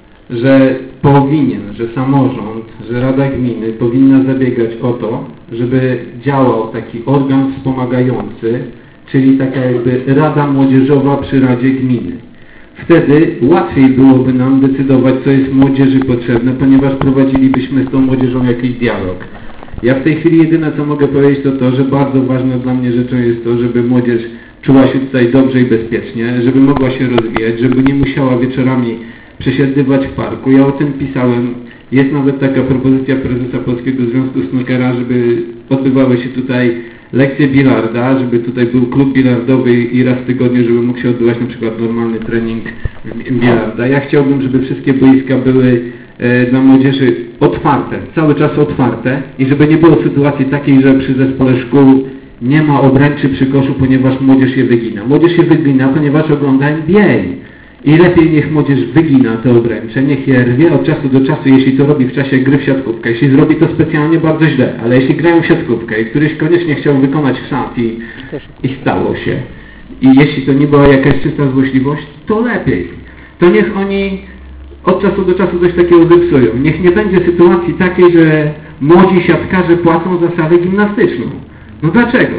że powinien, że samorząd, że Rada Gminy powinna zabiegać o to, żeby działał taki organ wspomagający, czyli taka jakby Rada Młodzieżowa przy Radzie Gminy. Wtedy łatwiej byłoby nam decydować, co jest młodzieży potrzebne, ponieważ prowadzilibyśmy z tą młodzieżą jakiś dialog. Ja w tej chwili jedyne, co mogę powiedzieć, to to, że bardzo ważną dla mnie rzeczą jest to, żeby młodzież czuła się tutaj dobrze i bezpiecznie, żeby mogła się rozwijać, żeby nie musiała wieczorami przesiadywać w parku. Ja o tym pisałem. Jest nawet taka propozycja prezesa Polskiego Związku Snookera, żeby odbywały się tutaj lekcje bilarda, żeby tutaj był klub bilardowy i raz w tygodniu, żeby mógł się odbywać na przykład normalny trening bilarda. Ja chciałbym, żeby wszystkie boiska były e, dla młodzieży otwarte, cały czas otwarte i żeby nie było sytuacji takiej, że przy zespole szkół nie ma obręczy przy koszu, ponieważ młodzież je wygina. Młodzież się wygina, ponieważ ogląda N B A. I lepiej niech młodzież wygina te obręcze, niech je rwie od czasu do czasu, jeśli to robi w czasie gry w siatkówkę. Jeśli zrobi to specjalnie, bardzo źle, ale jeśli grają w siatkówkę i któryś koniecznie chciał wykonać wsad i, i stało się, i jeśli to nie była jakaś czysta złośliwość, to lepiej. To niech oni od czasu do czasu coś takiego zepsują. Niech nie będzie sytuacji takiej, że młodzi siatkarze płacą za salę gimnastyczną. No dlaczego?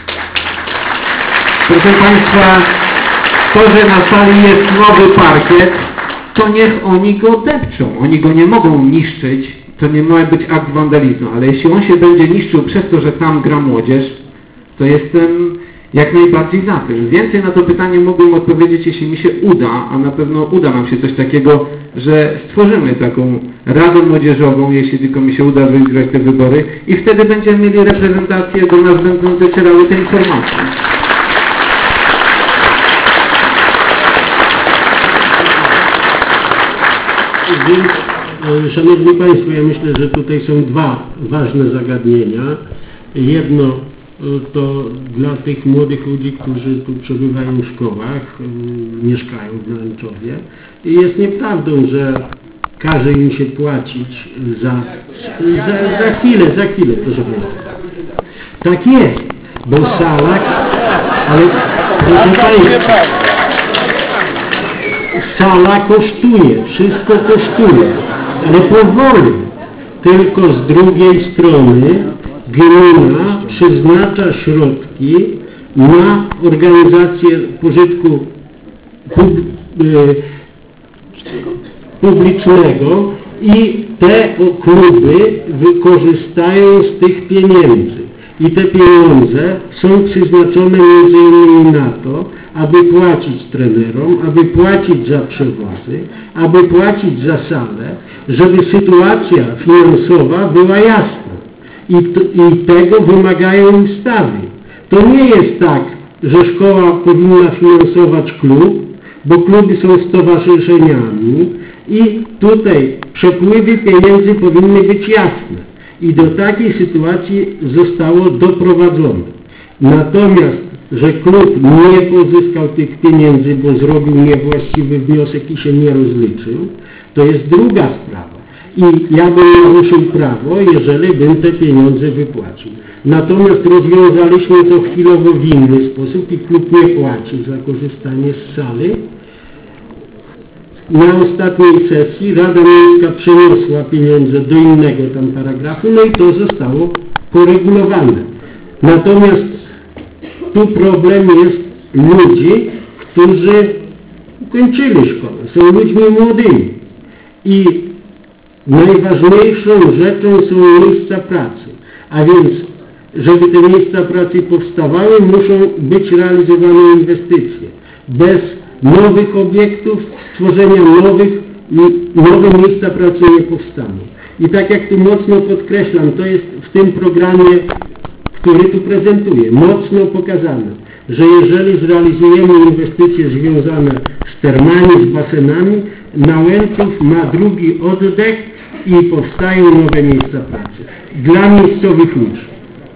Proszę Państwa, to, że na sali jest nowy parkiet, to niech oni go depczą. Oni go nie mogą niszczyć, to nie ma być akt wandalizmu, ale jeśli on się będzie niszczył przez to, że tam gra młodzież, to jestem Jak najbardziej za tym. Więcej na to pytanie mógłbym odpowiedzieć, jeśli mi się uda, a na pewno uda nam się coś takiego, że stworzymy taką Radę Młodzieżową, jeśli tylko mi się uda wygrać te wybory i wtedy będziemy mieli reprezentację, do nas będą docierały te informacje. Więc, e, Szanowni Państwo, ja myślę, że tutaj są dwa ważne zagadnienia. Jedno e, to dla tych młodych ludzi, którzy tu przebywają w szkołach, e, mieszkają w Nęczowie. I jest nieprawdą, że każe im się płacić za, za, za chwilę, za chwilę, proszę Państwa. Tak jest, bo sala, ale proszę Państwa, sala kosztuje, wszystko kosztuje, ale powoli. Tylko z drugiej strony gmina przeznacza środki na organizację pożytku pub, e, publicznego i te kluby wykorzystają z tych pieniędzy. I te pieniądze są przeznaczone między innymi na to, aby płacić trenerom, aby płacić za przewozy, aby płacić za salę, żeby sytuacja finansowa była jasna. I, t, i tego wymagają ustawy. To nie jest tak, że szkoła powinna finansować klub, bo kluby są stowarzyszeniami i tutaj przepływy pieniędzy powinny być jasne. I do takiej sytuacji zostało doprowadzone. Natomiast, że klub nie pozyskał tych pieniędzy, bo zrobił niewłaściwy wniosek i się nie rozliczył, to jest druga sprawa. I ja bym naruszył prawo, jeżeli bym te pieniądze wypłacił. Natomiast rozwiązaliśmy to chwilowo w inny sposób i klub nie płaci za korzystanie z sali. Na ostatniej sesji Rada Miejska przeniosła pieniądze do innego tam paragrafu, no i to zostało poregulowane. Natomiast tu problem jest ludzi, którzy kończyli szkołę, są ludźmi młodymi i najważniejszą rzeczą są miejsca pracy, a więc żeby te miejsca pracy powstawały, muszą być realizowane inwestycje. Bez nowych obiektów, stworzenia nowych, nowe miejsca pracy nie powstaną. I tak jak tu mocno podkreślam, to jest w tym programie, który tu prezentuję, mocno pokazane, że jeżeli zrealizujemy inwestycje związane z termami, z basenami, Nałęczów ma drugi oddech i powstają nowe miejsca pracy dla miejscowych ludzi.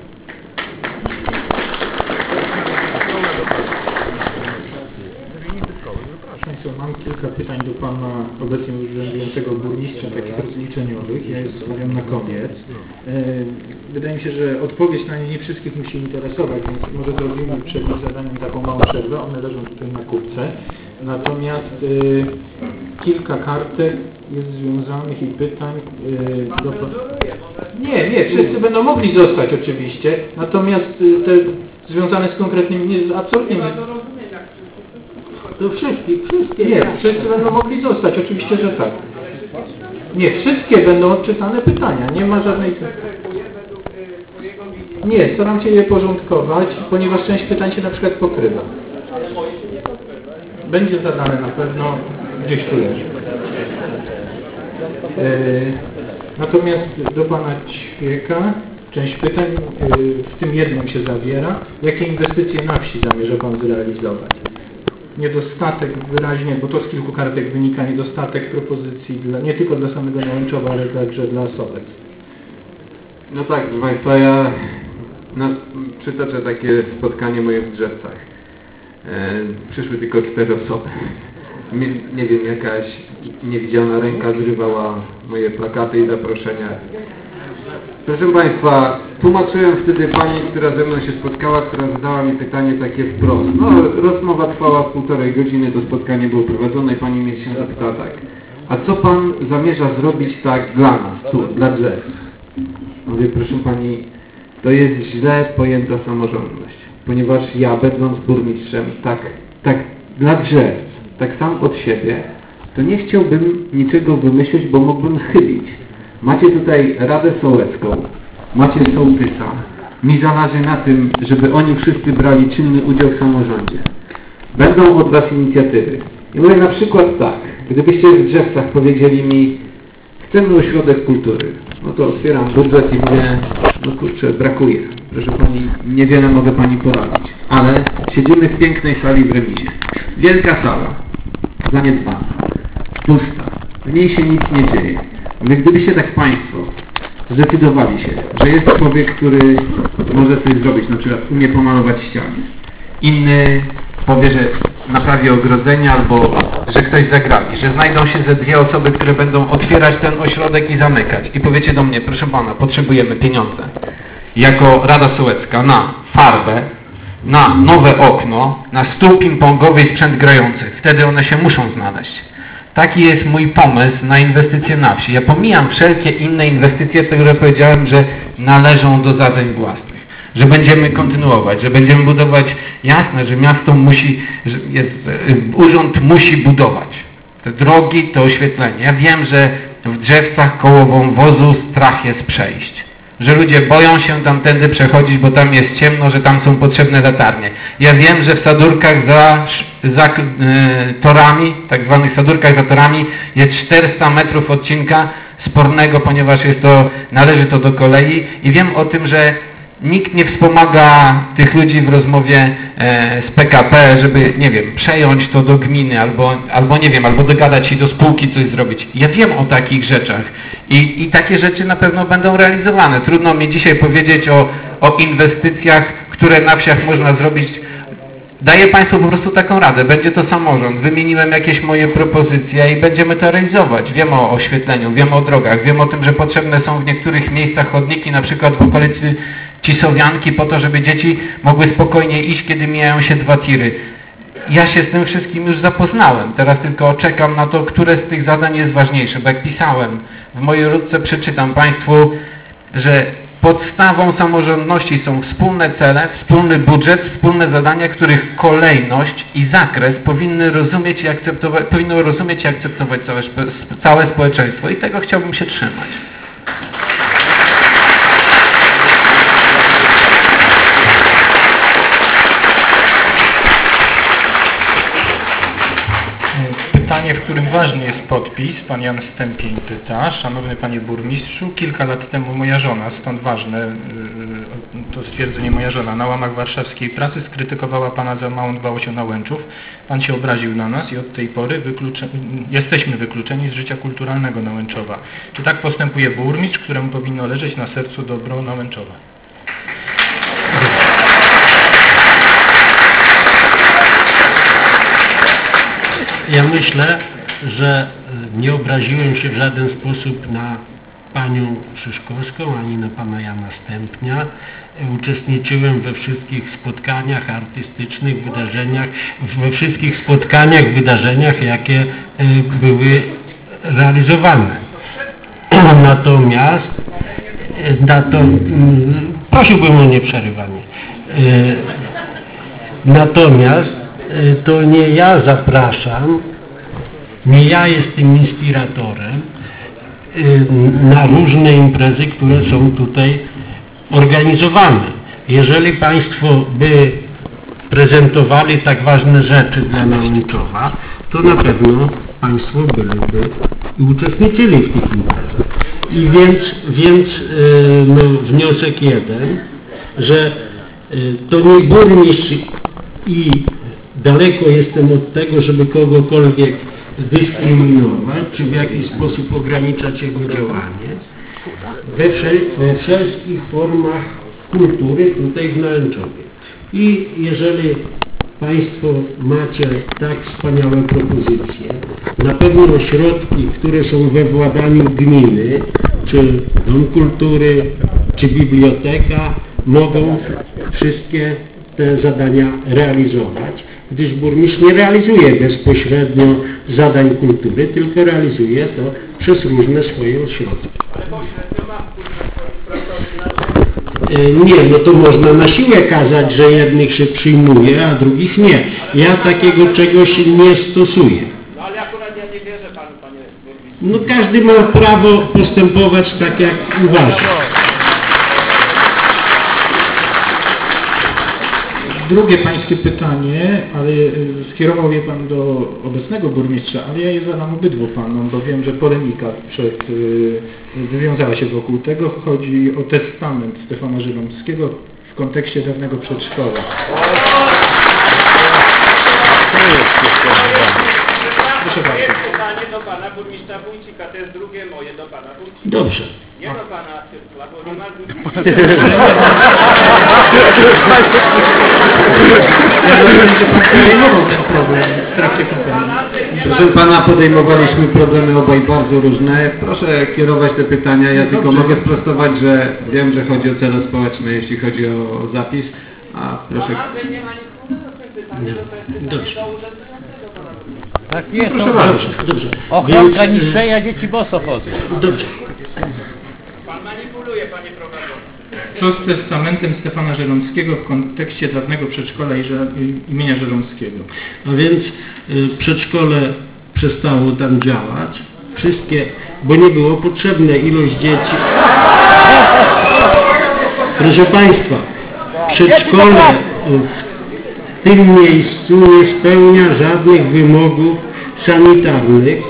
Mam kilka pytań do Pana obecnie urzędującego burmistrza, takich rozliczeniowych. Ja je zostawiam na koniec. Wydaje mi się, że odpowiedź na nie nie wszystkich musi interesować, więc może zrobimy przed zadaniem taką małą przerwę. One leżą tutaj na kupce. Natomiast y, kilka kartek jest związanych i pytań y, do... Nie, nie, wszyscy będą mogli zostać oczywiście. Natomiast y, te związane z konkretnymi, nie, absolutnie nie... To wszystkie, wszystkie. Nie, wszyscy będą mogli zostać, oczywiście, że tak. Nie, wszystkie będą odczytane pytania, nie ma żadnej... Nie, staram się je porządkować, ponieważ część pytań się na przykład pokrywa. Będzie zadane na pewno, gdzieś tu leży. Yy, natomiast do Pana Ćwieka część pytań, yy, w tym jednym się zawiera. Jakie inwestycje na wsi zamierza Pan zrealizować? Niedostatek wyraźnie, bo to z kilku kartek wynika, niedostatek propozycji dla, nie tylko dla samego Nałęczowa, ale także dla Sołec. No tak, proszę Państwa, ja na, przytoczę takie spotkanie moje w Drzewcach. E, przyszły tylko cztery osoby. Nie, nie wiem, jakaś niewidzialna ręka zrywała moje plakaty i zaproszenia. Proszę Państwa, tłumaczyłem wtedy pani, która ze mną się spotkała, która zadała mi pytanie takie wprost. No, rozmowa trwała półtorej godziny, to spotkanie było prowadzone i pani mnie się zapytała tak. A co Pan zamierza zrobić tak dla nas, tu, dla drzew? Mówię, proszę Pani, to jest źle pojęta samorządność, ponieważ ja, będąc burmistrzem, tak, tak dla drzew, tak sam od siebie, to nie chciałbym niczego wymyślić, bo mógłbym chybić. Macie tutaj Radę Sołecką, macie sołtysa, mi zależy na tym, żeby oni wszyscy brali czynny udział w samorządzie. Będą od Was inicjatywy. I mówię na przykład tak, gdybyście w Drzewcach powiedzieli mi, chcemy ośrodek kultury, no to otwieram budżet i mówię, no kurczę, brakuje. Proszę Pani, niewiele mogę Pani poradzić. Ale siedzimy w pięknej sali w remizie. Wielka sala, zaniedbana, pusta, w niej się nic nie dzieje. Mówię, gdybyście tak Państwo zdecydowali się, że jest człowiek, który może coś zrobić, na przykład umie pomalować ściany, inny powie, że naprawi ogrodzenie albo że ktoś zagrabi, że znajdą się ze dwie osoby, które będą otwierać ten ośrodek i zamykać. I powiecie do mnie, proszę Pana, potrzebujemy pieniądze. Jako Rada Sołecka na farbę, na nowe okno, na stół ping-pongowy i sprzęt grający. Wtedy one się muszą znaleźć. Taki jest mój pomysł na inwestycje na wsi. Ja pomijam wszelkie inne inwestycje, które powiedziałem, że należą do zadań własnych. Że będziemy kontynuować, że będziemy budować, jasne, że miasto musi, że jest, urząd musi budować. Te drogi, to oświetlenie. Ja wiem, że w Drzewcach koło wąwozu strach jest przejść. Że ludzie boją się tamtędy przechodzić, bo tam jest ciemno, że tam są potrzebne latarnie. Ja wiem, że w Sadurkach za, za y, torami, tak zwanych Sadurkach za torami, jest czterysta metrów odcinka spornego, ponieważ jest to, należy to do kolei i wiem o tym, że nikt nie wspomaga tych ludzi w rozmowie e, z P K P, żeby, nie wiem, przejąć to do gminy, albo, albo nie wiem, albo dogadać się do spółki coś zrobić. Ja wiem o takich rzeczach i, i takie rzeczy na pewno będą realizowane. Trudno mi dzisiaj powiedzieć o, o inwestycjach, które na wsiach można zrobić. Daję Państwu po prostu taką radę. Będzie to samorząd. Wymieniłem jakieś moje propozycje i będziemy to realizować. Wiem o oświetleniu, wiem o drogach, wiem o tym, że potrzebne są w niektórych miejscach chodniki, na przykład w okolicy Cisowianki, po to, żeby dzieci mogły spokojnie iść, kiedy mijają się dwa tiry. Ja się z tym wszystkim już zapoznałem. Teraz tylko czekam na to, które z tych zadań jest ważniejsze. Bo jak pisałem w mojej ródce, przeczytam Państwu, że podstawą samorządności są wspólne cele, wspólny budżet, wspólne zadania, których kolejność i zakres powinny rozumieć i akceptować, powinno rozumieć i akceptować całe, całe społeczeństwo. I tego chciałbym się trzymać. Pytanie, w którym ważny jest podpis. Pan Jan Stępień pyta. Szanowny Panie Burmistrzu, kilka lat temu moja żona, stąd ważne to stwierdzenie moja żona, na łamach warszawskiej pracy skrytykowała Pana za małą dbałość o Nałęczów. Pan się obraził na nas i od tej pory wyklucze... jesteśmy wykluczeni z życia kulturalnego Nałęczowa. Czy tak postępuje burmistrz, któremu powinno leżeć na sercu dobro Nałęczowa? Ja myślę, że nie obraziłem się w żaden sposób na Panią Szyszkowską, ani na Pana Jana Stępnia. Uczestniczyłem we wszystkich spotkaniach artystycznych, wydarzeniach, we wszystkich spotkaniach, wydarzeniach, jakie były realizowane. Natomiast, na to, prosiłbym o nieprzerywanie. Natomiast to nie ja zapraszam, nie ja jestem inspiratorem na różne imprezy, które są tutaj organizowane. Jeżeli Państwo by prezentowali tak ważne rzeczy dla Nałęczowa, to na pewno Państwo byliby i uczestniczyli w tych imprezach. I więc, więc no, wniosek jeden, że to nie burmistrz i daleko jestem od tego, żeby kogokolwiek dyskryminować, czy w jakiś sposób ograniczać jego działanie. We, wszel we wszelkich formach kultury tutaj w Nałęczowie. I jeżeli Państwo macie tak wspaniałe propozycje, na pewno ośrodki, które są we władaniu gminy, czy Dom Kultury, czy biblioteka, mogą wszystkie te zadania realizować, gdyż burmistrz nie realizuje bezpośrednio zadań kultury, tylko realizuje to przez różne swoje ośrodki. Nie, no to można na siłę kazać, że jednych się przyjmuje, a drugich nie. Ja takiego czegoś nie stosuję. No ale akurat ja nie wierzę Panu, Panie Burmistrzu. No każdy ma prawo postępować tak, jak uważa. Drugie pańskie pytanie, ale y, skierował je pan do obecnego burmistrza, ale ja je zadam obydwu panom, bo wiem, że polemika przed, y, wywiązała się wokół tego. Chodzi o testament Stefana Żeromskiego w kontekście dawnego przedszkola. Proszę bardzo. Jest pytanie do pana burmistrza Wójcika, to jest drugie moje do pana Wójcika. Dobrze. Nie do pana Cyrkla, bo nie ma burmistrza. Ja rozumiem, że pan podejmował ten problem w trakcie kampanii. Proszę pana, podejmowaliśmy problemy obaj bardzo różne. Proszę kierować te pytania. Ja tylko mogę sprostować, że wiem, że chodzi o cele społeczne, jeśli chodzi o zapis. A proszę... Pana, że nie ma nic wspólnego z tym pytaniem, to jest pytanie Dobrze. do urzędującego pana burmistrza. Tak jest, Proszę to bardzo. Dobrze. ochronka Więc, y, niższa, a dzieci boso chodzą. Dobrze. Pan manipuluje, panie prowadzący. Co z testamentem Stefana Żeromskiego w kontekście dawnego przedszkola i Żer- imienia Żeromskiego? A więc y, przedszkole przestało tam działać. Wszystkie, bo nie było potrzebne ilość dzieci. Proszę państwa, przedszkole w tym miejscu nie spełnia żadnych wymogów sanitarnych.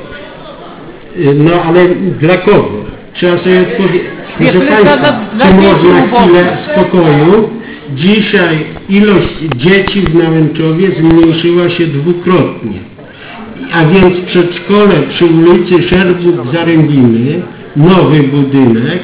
Y, No ale dla kogo? Trzeba sobie odpowiedzieć. Proszę Świetlica państwa, dla- dla czy dzieci można ubogich. chwilę spokoju? Dzisiaj ilość dzieci w Nałęczowie zmniejszyła się dwukrotnie. A więc przedszkole przy ulicy Szerbuk-Zarębiny, nowy budynek,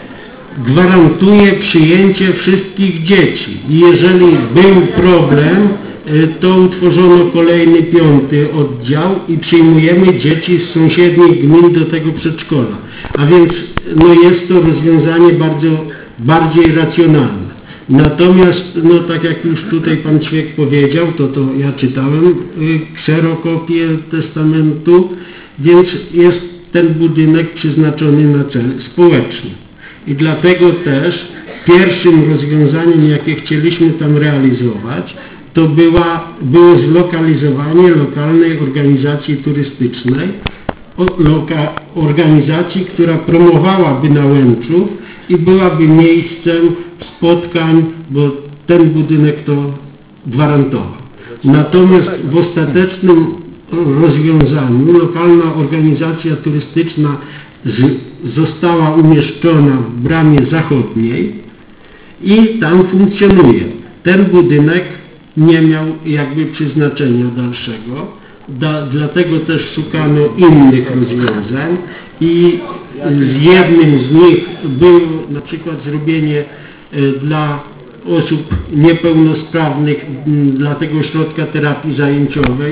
gwarantuje przyjęcie wszystkich dzieci. I jeżeli był problem, y, to utworzono kolejny piąty oddział i przyjmujemy dzieci z sąsiednich gmin do tego przedszkola. A więc no jest to rozwiązanie bardzo bardziej racjonalne. Natomiast, no tak jak już tutaj pan Ćwiek powiedział, to to ja czytałem y, kserokopię testamentu, więc jest ten budynek przeznaczony na cel społeczny. I dlatego też pierwszym rozwiązaniem, jakie chcieliśmy tam realizować, to była, było zlokalizowanie lokalnej organizacji turystycznej, o, loka, organizacji, która promowałaby Nałęczów i byłaby miejscem spotkań, bo ten budynek to gwarantował. Natomiast w ostatecznym rozwiązaniu lokalna organizacja turystyczna z, została umieszczona w bramie zachodniej i tam funkcjonuje. Ten budynek nie miał jakby przeznaczenia dalszego, da, dlatego też szukano innych rozwiązań i z jednym z nich było na przykład zrobienie e, dla osób niepełnosprawnych m, dla tego ośrodka terapii zajęciowej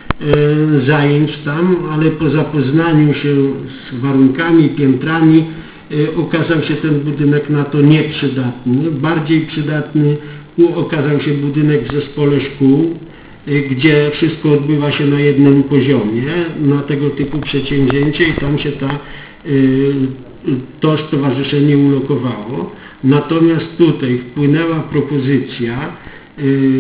e, zajęć tam, ale po zapoznaniu się z warunkami, piętrami e, okazał się ten budynek na to nieprzydatny. Bardziej przydatny okazał się budynek w zespole szkół, e, gdzie wszystko odbywa się na jednym poziomie, na tego typu przedsięwzięcie i tam się ta, e, to stowarzyszenie ulokowało. Natomiast tutaj wpłynęła propozycja e,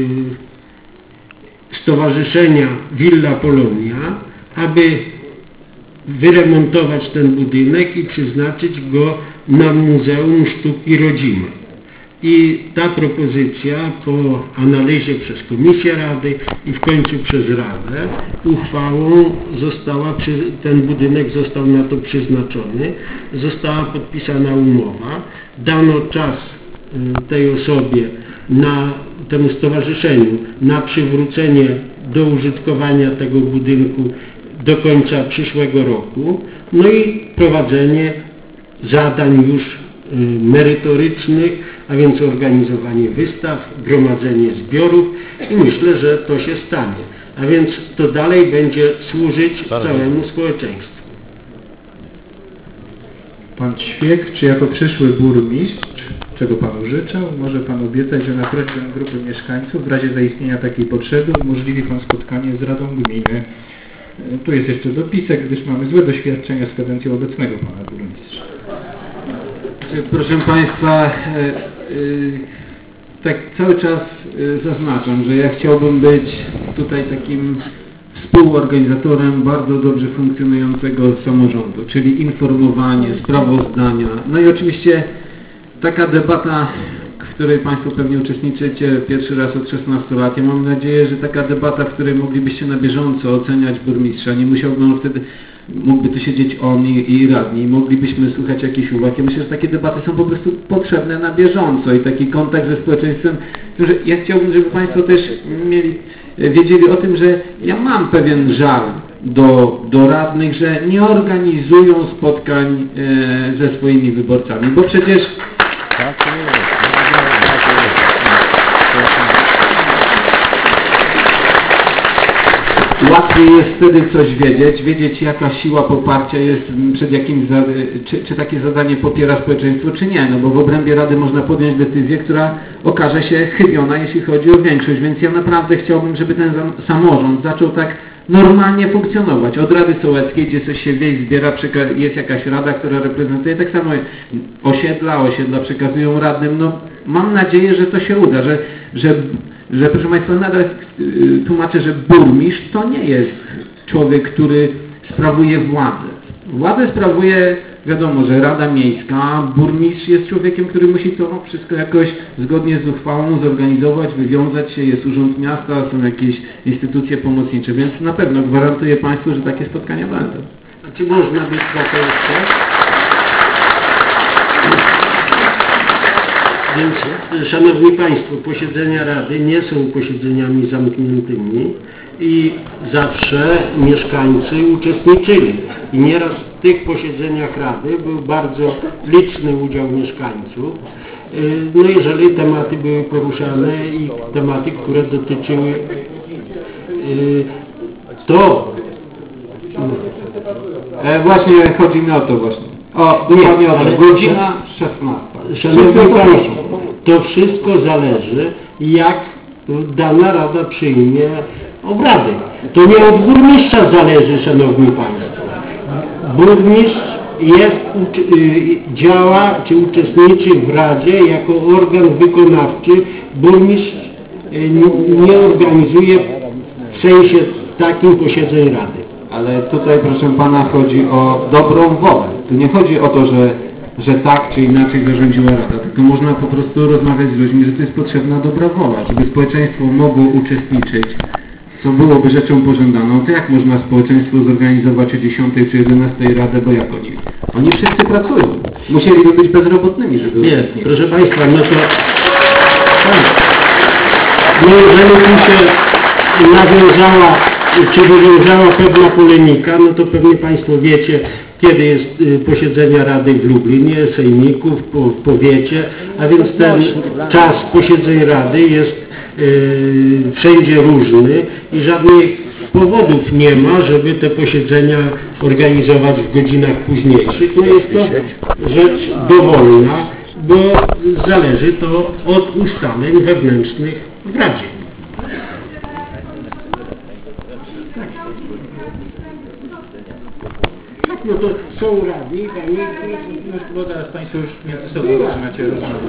Stowarzyszenia Villa Polonia, aby wyremontować ten budynek i przeznaczyć go na Muzeum Sztuki Rodzimej. I ta propozycja po analizie przez Komisję Rady i w końcu przez Radę uchwałą została, ten budynek został na to przeznaczony, została podpisana umowa, dano czas tej osobie, na temu stowarzyszeniu, na przywrócenie do użytkowania tego budynku do końca przyszłego roku, no i prowadzenie zadań już merytorycznych, a więc organizowanie wystaw, gromadzenie zbiorów i myślę, że to się stanie. A więc to dalej będzie służyć całemu społeczeństwu. Pan Ćwiek, czy jako przyszły burmistrz, czego Panu życzę, może Pan obiecać, że na prośbę grupy mieszkańców w razie zaistnienia takiej potrzeby umożliwi Pan spotkanie z Radą Gminy. Tu jest jeszcze dopisek, gdyż mamy złe doświadczenia z kadencją obecnego Pana burmistrza. Proszę Państwa, tak cały czas zaznaczam, że ja chciałbym być tutaj takim współorganizatorem bardzo dobrze funkcjonującego samorządu, czyli informowanie, sprawozdania. No i oczywiście taka debata, której Państwo pewnie uczestniczycie pierwszy raz od szesnastu lat. Ja mam nadzieję, że taka debata, w której moglibyście na bieżąco oceniać burmistrza, nie musiałby on wtedy, mógłby tu siedzieć on i, i radni, moglibyśmy słuchać jakichś uwag. Ja myślę, że takie debaty są po prostu potrzebne na bieżąco i taki kontakt ze społeczeństwem, który ja chciałbym, żeby Państwo też mieli, wiedzieli o tym, że ja mam pewien żal do, do radnych, że nie organizują spotkań e, ze swoimi wyborcami, bo przecież Tak jest. Tak jest. łatwiej jest wtedy coś wiedzieć, wiedzieć jaka siła poparcia jest przed jakimś, za, czy, czy takie zadanie popiera społeczeństwo, czy nie, no bo w obrębie Rady można podjąć decyzję, która okaże się chybiona, jeśli chodzi o większość, więc ja naprawdę chciałbym, żeby ten samorząd zaczął tak normalnie funkcjonować. Od Rady Sołeckiej, gdzie coś się wieś zbiera, jest jakaś rada, która reprezentuje, tak samo osiedla, osiedla przekazują radnym, no mam nadzieję, że to się uda, że, że że proszę Państwa, nadal tłumaczę, że burmistrz to nie jest człowiek, który sprawuje władzę. Władzę sprawuje, wiadomo, że Rada Miejska, burmistrz jest człowiekiem, który musi to wszystko jakoś zgodnie z uchwałą zorganizować, wywiązać się, jest urząd miasta, są jakieś instytucje pomocnicze, więc na pewno gwarantuję Państwu, że takie spotkania będą. A czy można być trochę jeszcze? Więc, Szanowni Państwo, posiedzenia Rady nie są posiedzeniami zamkniętymi i zawsze mieszkańcy uczestniczyli. I nieraz w tych posiedzeniach Rady był bardzo liczny udział mieszkańców. No jeżeli tematy były poruszane i tematy, które dotyczyły to... E, właśnie chodzi mi o to właśnie. O, dokładnie o to. Godzina szesnasta. Szanowni Państwo, to wszystko zależy, jak dana Rada przyjmie obrady. To nie od burmistrza zależy, Szanowni Państwo. Burmistrz jest, działa czy uczestniczy w Radzie jako organ wykonawczy. Burmistrz nie organizuje w sensie takim posiedzeń Rady. Ale tutaj, proszę Pana, chodzi o dobrą wolę. Tu nie chodzi o to, że, że tak czy inaczej zarządziła Rada, tylko można po prostu rozmawiać z ludźmi, że to jest potrzebna dobra wola, żeby społeczeństwo mogło uczestniczyć, co byłoby rzeczą pożądaną. To jak można społeczeństwo zorganizować o dziesiątej czy jedenastej Radę, bo jak oni? Oni wszyscy pracują. Musieliby być bezrobotnymi, żeby Nie, uczestniczyć. proszę Państwa, no to... No jeżeli tu się nawiązała, czy wywiązała pewna polemika, no to pewnie Państwo wiecie, kiedy jest y, posiedzenia Rady w Lublinie, sejmików, po, w powiecie, a więc ten czas posiedzeń Rady jest y, wszędzie różny i żadnych powodów nie ma, żeby te posiedzenia organizować w godzinach późniejszych. No jest to rzecz dowolna, bo zależy to od ustaleń wewnętrznych w Radzie. No to są rady, pani... Bo teraz Państwo już między sobą zaczynacie rozmawiać.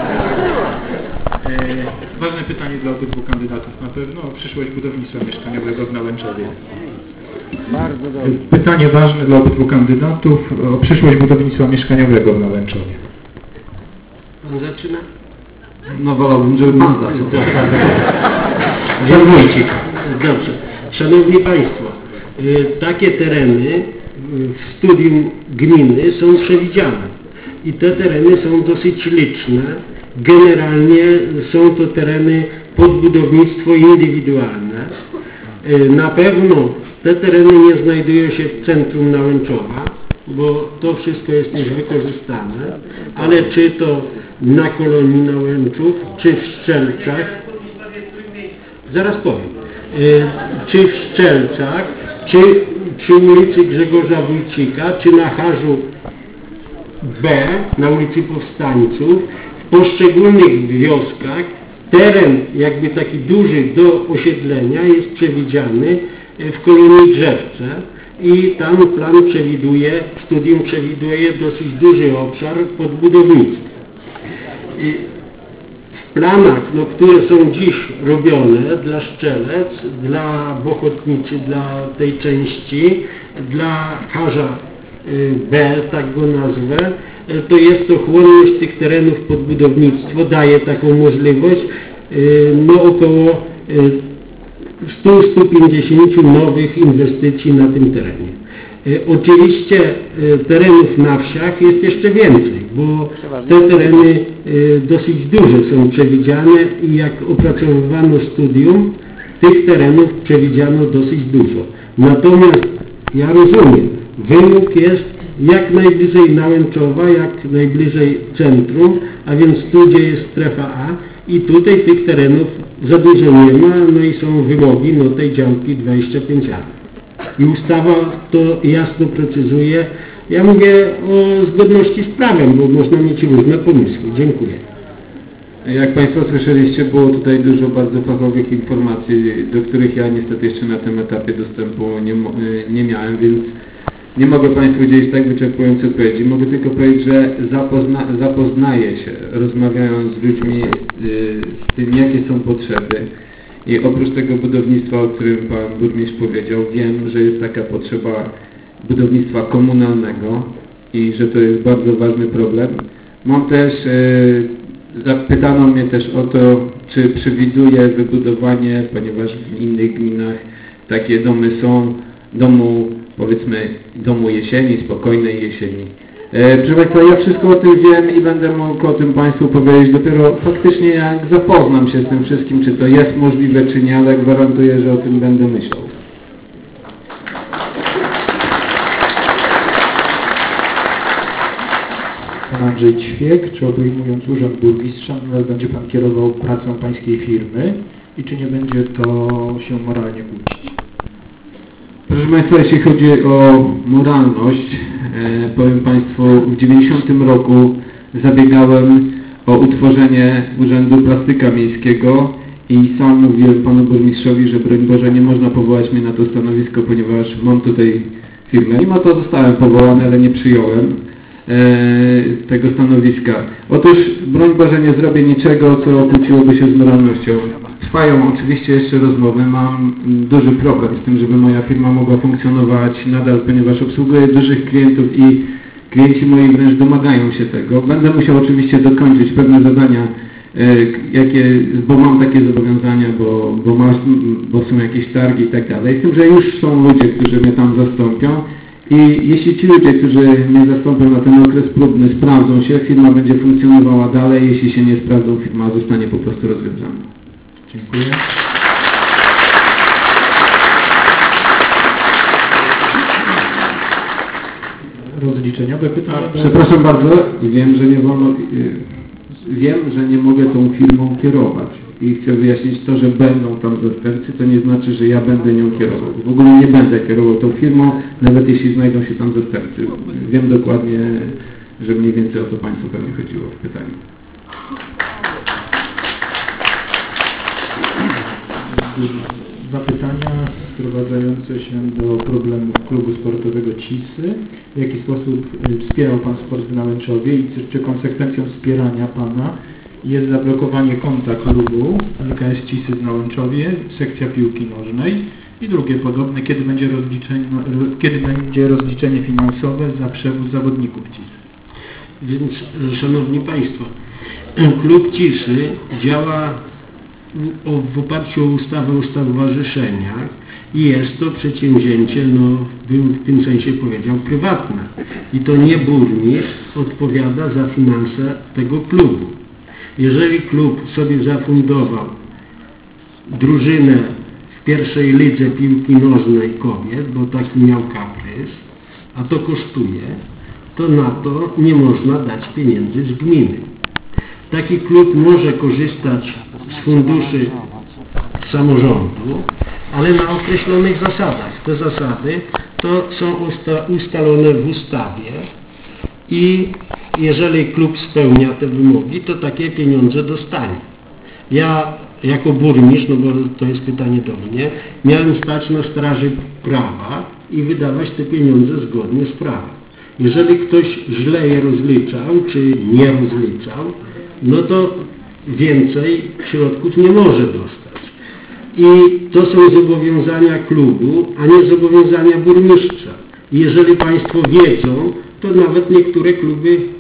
E, ważne pytanie dla obydwu kandydatów na pewno o przyszłość budownictwa mieszkaniowego w Nałęczowie. Bardzo dobrze. Pytanie ważne dla obydwu kandydatów o przyszłość budownictwa mieszkaniowego w Nałęczowie. Pan zaczyna? No wolałbym, żeby Pan zaczął. Jan Wójcik. Dobrze. Szanowni Państwo, y, takie tereny w studium gminy są przewidziane i te tereny są dosyć liczne. Generalnie są to tereny pod budownictwo indywidualne. Na pewno te tereny nie znajdują się w centrum Nałęczowa, bo to wszystko jest już wykorzystane, ale czy to na kolonii Nałęczów, czy w Strzelcach, zaraz powiem, czy w Strzelcach, czy przy ulicy Grzegorza Wójcika, czy na Harzu B, na ulicy Powstańców, w poszczególnych wioskach teren jakby taki duży do osiedlenia jest przewidziany w kolonii Drzewce i tam plan przewiduje, studium przewiduje dosyć duży obszar pod budownictwo. I w planach, no, które są dziś robione dla Strzelec, dla Bochotnicy, dla tej części, dla Harza B, tak go nazwę, to jest to chłonność tych terenów pod budownictwo, daje taką możliwość, no około sto do stu pięćdziesięciu nowych inwestycji na tym terenie. Oczywiście terenów na wsiach jest jeszcze więcej, bo te tereny dosyć duże są przewidziane i jak opracowywano studium, tych terenów przewidziano dosyć dużo. Natomiast ja rozumiem, wymóg jest jak najbliżej Nałęczowa, jak najbliżej centrum, a więc tu, gdzie jest strefa A i tutaj tych terenów za dużo nie ma, no i są wymogi no, tej działki dwadzieścia pięć A. I ustawa to jasno precyzuje. Ja mówię o zgodności z prawem, bo można mieć różne pomysły. Dziękuję. Jak Państwo słyszeliście, było tutaj dużo bardzo fachowych informacji, do których ja niestety jeszcze na tym etapie dostępu nie, nie miałem, więc nie mogę Państwu udzielić tak wyczerpującej odpowiedzi. Mogę tylko powiedzieć, że zapozna, zapoznaję się, rozmawiając z ludźmi z tym, jakie są potrzeby. I oprócz tego budownictwa, o którym Pan Burmistrz powiedział, wiem, że jest taka potrzeba budownictwa komunalnego i że to jest bardzo ważny problem. Mam też, e, zapytano mnie też o to, czy przewiduję wybudowanie, ponieważ w innych gminach takie domy są, domu, powiedzmy, domu jesieni, spokojnej jesieni. E, proszę Państwa, ja wszystko o tym wiem i będę mógł o tym Państwu powiedzieć dopiero faktycznie jak zapoznam się z tym wszystkim, czy to jest możliwe, czy nie, ale gwarantuję, że o tym będę myślał. Pan Andrzej Ćwiek, czy obejmując urząd burmistrza, nadal będzie Pan kierował pracą pańskiej firmy i czy nie będzie to się moralnie kłócić? Proszę Państwa, jeśli chodzi o moralność, e, powiem Państwu, w dziewięćdziesiątym roku zabiegałem o utworzenie Urzędu Plastyka Miejskiego i sam mówiłem Panu Burmistrzowi, że broń Boże nie można powołać mnie na to stanowisko, ponieważ mam tutaj firmę. Mimo to zostałem powołany, ale nie przyjąłem e, tego stanowiska. Otóż broń Boże nie zrobię niczego, co kłóciłoby się z moralnością. Trwają oczywiście jeszcze rozmowy, mam duży problem z tym, żeby moja firma mogła funkcjonować nadal, ponieważ obsługuję dużych klientów i klienci moi wręcz domagają się tego. Będę musiał oczywiście dokończyć pewne zadania, jakie, bo mam takie zobowiązania, bo, bo, masz, bo są jakieś targi i tak dalej. Z tym, że już są ludzie, którzy mnie tam zastąpią i jeśli ci ludzie, którzy mnie zastąpią na ten okres próbny, sprawdzą się, firma będzie funkcjonowała dalej, jeśli się nie sprawdzą, firma zostanie po prostu rozwiązana. Dziękuję. Rozliczeniowe pytanie. Przepraszam bardzo, wiem, że nie wolno, wiem, że nie mogę tą firmą kierować i chcę wyjaśnić to, że będą tam zastępcy, to nie znaczy, że ja będę nią kierował. W ogóle nie będę kierował tą firmą, nawet jeśli znajdą się tam zastępcy. Wiem dokładnie, że mniej więcej o to Państwu pewnie chodziło w pytaniu. Dwa pytania sprowadzające się do problemu klubu sportowego Cisy. W jaki sposób wspierał Pan sport w Nałęczowie i czy konsekwencją wspierania Pana jest zablokowanie konta klubu L K S Cisy w Nałęczowie, sekcja piłki nożnej? I drugie podobne, kiedy będzie rozliczenie, kiedy będzie rozliczenie finansowe za przewóz zawodników Cisy? Więc, Szanowni Państwo, klub Cisy działa w, w oparciu o ustawę o stowarzyszeniach i jest to przedsięwzięcie, no bym w tym sensie powiedział, prywatne. I to nie burmistrz odpowiada za finanse tego klubu. Jeżeli klub sobie zafundował drużynę w pierwszej lidze piłki nożnej kobiet, bo taki miał kaprys, a to kosztuje, to na to nie można dać pieniędzy z gminy. Taki klub może korzystać z funduszy samorządu, ale na określonych zasadach. Te zasady to są usta ustalone w ustawie i jeżeli klub spełnia te wymogi, to takie pieniądze dostanie. Ja jako burmistrz, no bo to jest pytanie do mnie, miałem stać na straży prawa i wydawać te pieniądze zgodnie z prawem. Jeżeli ktoś źle je rozliczał, czy nie rozliczał, no to więcej środków nie może dostać. I to są zobowiązania klubu, a nie zobowiązania burmistrza. I jeżeli Państwo wiedzą, to nawet niektóre kluby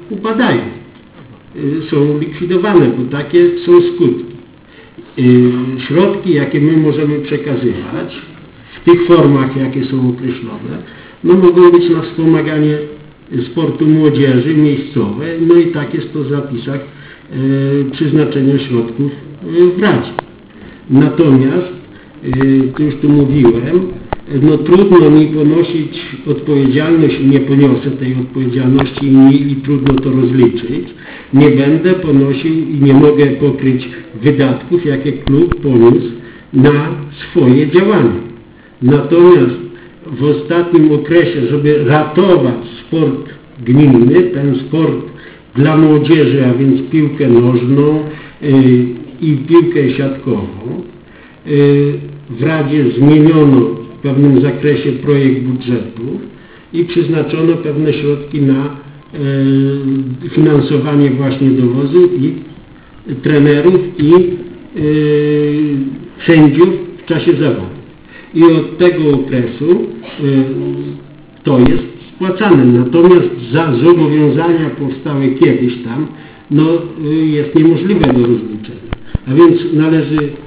upadają, są likwidowane, bo takie są skutki. Środki, jakie my możemy przekazywać w tych formach, jakie są określone, no mogą być na wspomaganie sportu młodzieży miejscowe, no i tak jest to w zapisach e, przeznaczenia środków w Radzie. Natomiast, e, już tu mówiłem, no trudno mi ponosić odpowiedzialność, nie poniosę tej odpowiedzialności i, i trudno to rozliczyć. Nie będę ponosił i nie mogę pokryć wydatków, jakie klub poniósł na swoje działania. Natomiast w ostatnim okresie, żeby ratować sport gminny, ten sport dla młodzieży, a więc piłkę nożną yy, i piłkę siatkową, yy, w Radzie zmieniono w pewnym zakresie projekt budżetu i przeznaczono pewne środki na yy, finansowanie właśnie dowozu i trenerów i yy, sędziów w czasie zawodu. I od tego okresu y, to jest spłacane. Natomiast za zobowiązania powstałe kiedyś tam, no y, jest niemożliwe do rozliczenia. A więc należy y,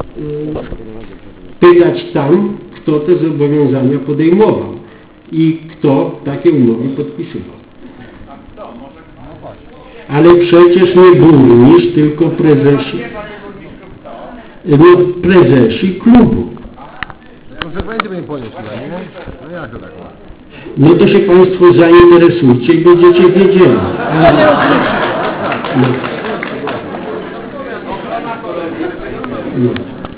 pytać tam, kto te zobowiązania podejmował i kto takie umowy podpisywał. Ale przecież nie burmistrz, tylko prezesi, no, prezesi klubu. Konsekwencje będą ponieść, nie? No jak to tak ma? No to się Państwo zainteresujcie i będziecie wiedzieli. No. No.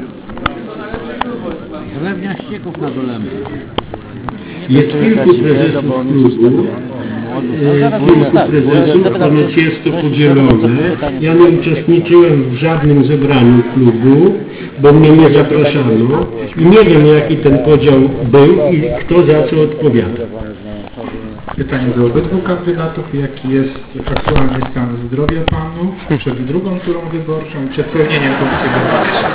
Zlewnia ścieków na Dolemie. Jest kilku prezesów klubu, e, kilku prezesów, ponoć jest to podzielone. Ja nie uczestniczyłem w żadnym zebraniu klubu, bo mnie nie zapraszano i nie wiem, jaki ten podział był i kto za co odpowiada. Pytanie do obydwu kandydatów. Jaki jest aktualny stan zdrowia panów przed drugą turą wyborczą i przed pełnieniem funkcji wyborczej?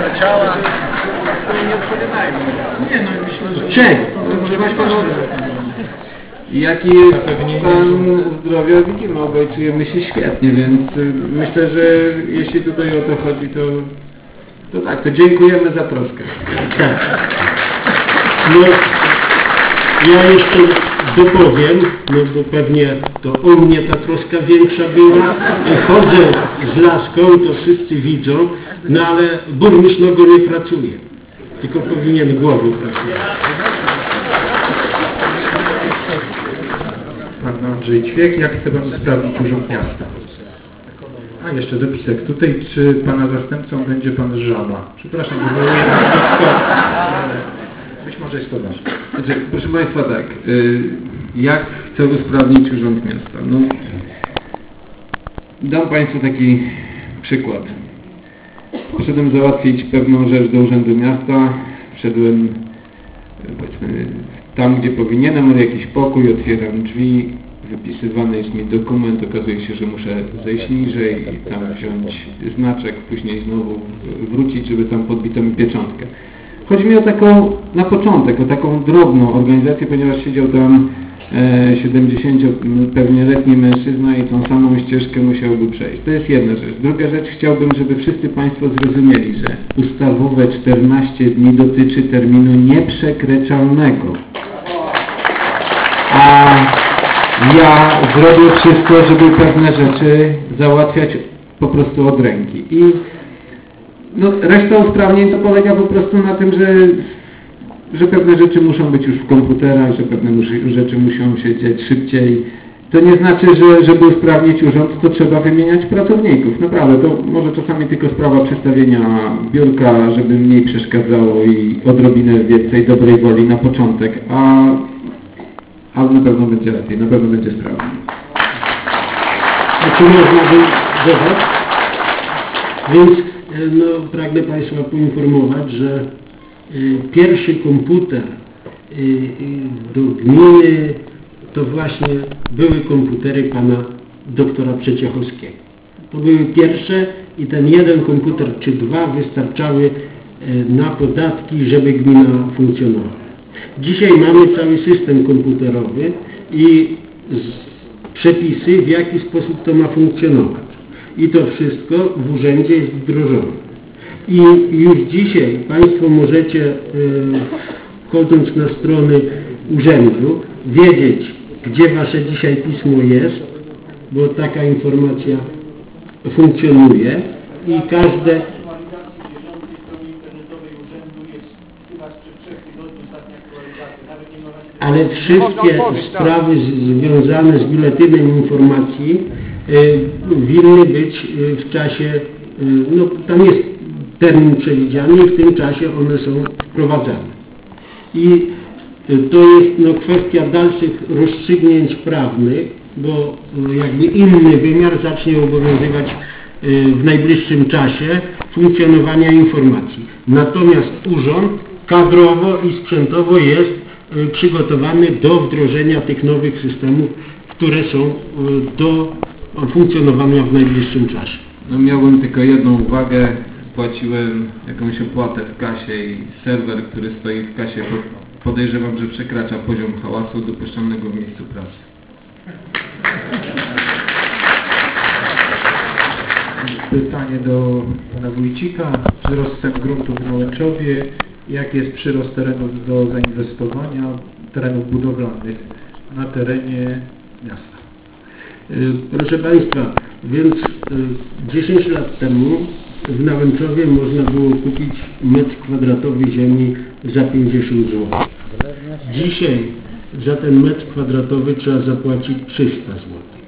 Nie, no myślę, że... Czek! Może być ważne. Jaki jest stan zdrowia? Widzimy, obaj czujemy się świetnie, więc y, myślę, że jeśli tutaj o to chodzi, to, to tak, to dziękujemy za troskę. Tak. No, ja jeszcze dopowiem, no bo pewnie to o mnie ta troska większa była. Chodzę z laską, to wszyscy widzą, no ale burmistrz nogo nie pracuje, tylko powinien głową pracować. Pan Andrzej Ćwiek, jak chce Pan usprawnić Urząd Miasta? A jeszcze dopisek tutaj, czy Pana zastępcą będzie Pan Żaba? Przepraszam, wywołuję nazwisko, ale być może jest to Wasz. Znaczy, proszę Państwa, tak, y, jak chcę usprawnić Urząd Miasta? No, dam Państwu taki przykład. Poszedłem załatwić pewną rzecz do Urzędu Miasta, wszedłem, powiedzmy, tam, gdzie powinienem, od jakiś pokój, otwieram drzwi, wypisywany jest mi dokument, okazuje się, że muszę zejść niżej i tam wziąć znaczek, później znowu wrócić, żeby tam podbito mi pieczątkę. Chodzi mi o taką, na początek, o taką drobną organizację, ponieważ siedział tam e, siedemdziesięcioletni mężczyzna i tą samą ścieżkę musiałby przejść. To jest jedna rzecz. Druga rzecz, chciałbym, żeby wszyscy Państwo zrozumieli, że ustawowe czternaście dni dotyczy terminu nieprzekraczalnego. A ja zrobię wszystko, żeby pewne rzeczy załatwiać po prostu od ręki. I no, reszta usprawnień to polega po prostu na tym, że, że pewne rzeczy muszą być już w komputerach, że pewne muszy, rzeczy muszą się dziać szybciej. To nie znaczy, że żeby usprawnić urząd, to trzeba wymieniać pracowników. Naprawdę, to może czasami tylko sprawa przestawienia biurka, żeby mniej przeszkadzało i odrobinę więcej dobrej woli na początek, a, a na pewno będzie lepiej, na pewno będzie sprawniej. A czy można by dodać? Więc no, pragnę Państwa poinformować, że y, pierwszy komputer y, y, do gminy to właśnie były komputery pana doktora Przeciechowskiego. To były pierwsze i ten jeden komputer czy dwa wystarczały y, na podatki, żeby gmina funkcjonowała. Dzisiaj mamy cały system komputerowy i z przepisy, w jaki sposób to ma funkcjonować. I to wszystko w urzędzie jest wdrożone. I już dzisiaj Państwo możecie, yy, wchodząc na strony urzędu, wiedzieć, gdzie Wasze dzisiaj pismo jest, bo taka informacja funkcjonuje i każde... Ale wszystkie sprawy związane z biuletynem informacji y, winny być y, w czasie, y, no tam jest termin przewidziany i w tym czasie one są wprowadzane. I y, to jest no, kwestia dalszych rozstrzygnięć prawnych, bo y, jakby inny wymiar zacznie obowiązywać y, w najbliższym czasie funkcjonowania informacji. Natomiast urząd kadrowo i sprzętowo jest przygotowany do wdrożenia tych nowych systemów, które są do funkcjonowania w najbliższym czasie. No miałbym tylko jedną uwagę. Płaciłem jakąś opłatę w kasie i serwer, który stoi w kasie, podejrzewam, że przekracza poziom hałasu dopuszczalnego w miejscu pracy. Pytanie do pana Wójcika. Wzrost cen gruntów w Nałęczowie. Jak jest przyrost terenów do zainwestowania, terenów budowlanych na terenie miasta? Proszę Państwa, więc dziesięć lat temu w Nałęczowie można było kupić metr kwadratowy ziemi za pięćdziesiąt złotych. Dzisiaj za ten metr kwadratowy trzeba zapłacić trzysta złotych.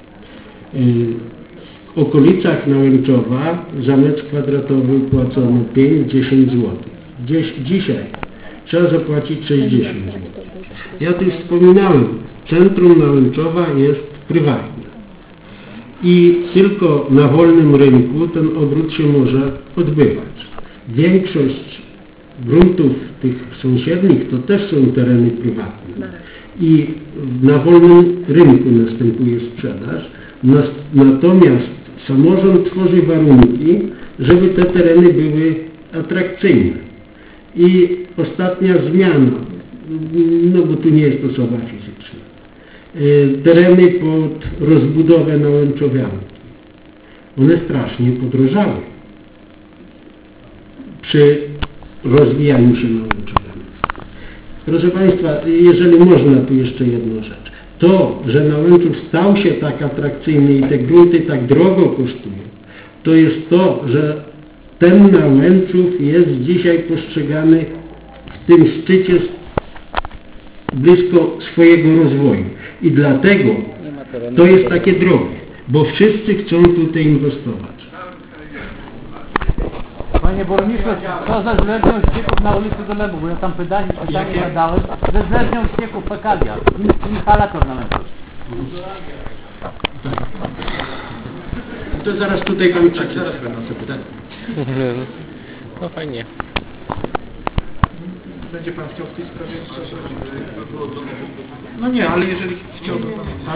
W okolicach Nałęczowa za metr kwadratowy płacono pięć do dziesięciu złotych. Dziś, dzisiaj trzeba zapłacić sześćdziesiąt złotych. Ja tu już wspominałem, centrum Nałęczowa jest prywatne i tylko na wolnym rynku ten obrót się może odbywać. Większość gruntów tych sąsiednich to też są tereny prywatne i na wolnym rynku następuje sprzedaż, natomiast samorząd tworzy warunki, żeby te tereny były atrakcyjne. I ostatnia zmiana, no bo tu nie jest osoba fizyczna, tereny pod rozbudowę nałęczowianą. One strasznie podrożały przy rozwijaniu się nałęczowianą. Proszę Państwa, jeżeli można, tu jeszcze jedną rzecz. To, że Nałęczów stał się tak atrakcyjny i te grunty tak drogo kosztują, to jest to, że ten Nałęczów jest dzisiaj postrzegany w tym szczycie blisko swojego rozwoju. I dlatego to jest takie drogie, bo wszyscy chcą tutaj inwestować. Panie burmistrzu, co ze zlewnią ścieków na ulicy Dolewu? Bo ja tam pytanie, pytanie zadałem. Ze zlewnią ścieków fekalia. Inhalator na Nałęczu. To zaraz tutaj Pan przeczyta. Zaraz będą sobie pytania. No fajnie. Będzie Pan chciał w tej sprawie coś? No nie, ale jeżeli chciałby Pan, tak?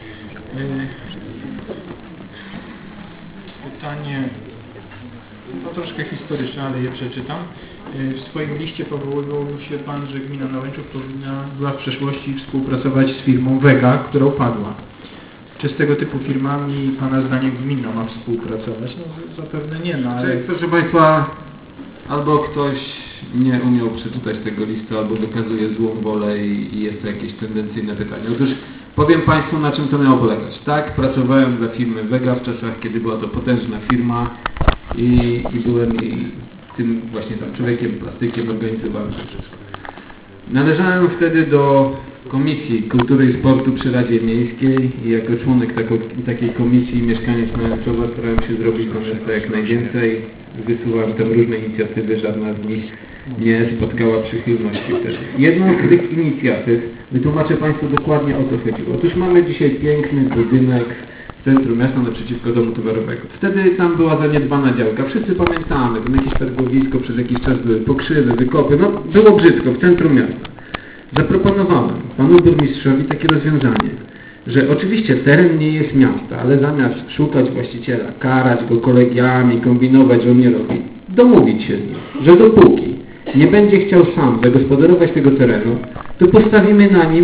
Pytanie, no troszkę historyczne, ale je przeczytam. W swoim liście powoływał się Pan, że gmina Nałęczów powinna była w przeszłości współpracować z firmą Vega, która upadła. Czy z tego typu firmami Pana zdaniem gmina ma współpracować? No zapewne nie, no ale... Proszę Państwa, albo ktoś nie umiał przeczytać tego listu, albo wykazuje złą wolę i, i jest to jakieś tendencyjne pytanie. Otóż powiem Państwu, na czym to miało polegać. Tak, pracowałem dla firmy Vega w czasach, kiedy była to potężna firma i, i byłem i tym właśnie tam człowiekiem, plastykiem, organizowałem to wszystko. Należałem wtedy do Komisji Kultury i Sportu przy Radzie Miejskiej i jako członek tako, takiej komisji mieszkaniec Nałęczowa starałem się zrobić do miasta jak najwięcej. Wysuwałem tam różne inicjatywy, żadna z nich nie spotkała przychylności wtedy. Jedną z tych inicjatyw, wytłumaczę Państwu dokładnie o co chodziło. Otóż mamy dzisiaj piękny budynek w centrum miasta naprzeciwko domu towarowego. Wtedy tam była zaniedbana działka. Wszyscy pamiętamy, tam jakieś targowisko, przez jakiś czas były pokrzywy, wykopy. No było brzydko w centrum miasta. Zaproponowałem panu burmistrzowi takie rozwiązanie, że oczywiście teren nie jest miasta, ale zamiast szukać właściciela, karać go kolegiami, kombinować, że on nie robi, domówić się z nim, że dopóki nie będzie chciał sam zagospodarować tego terenu, to postawimy na nim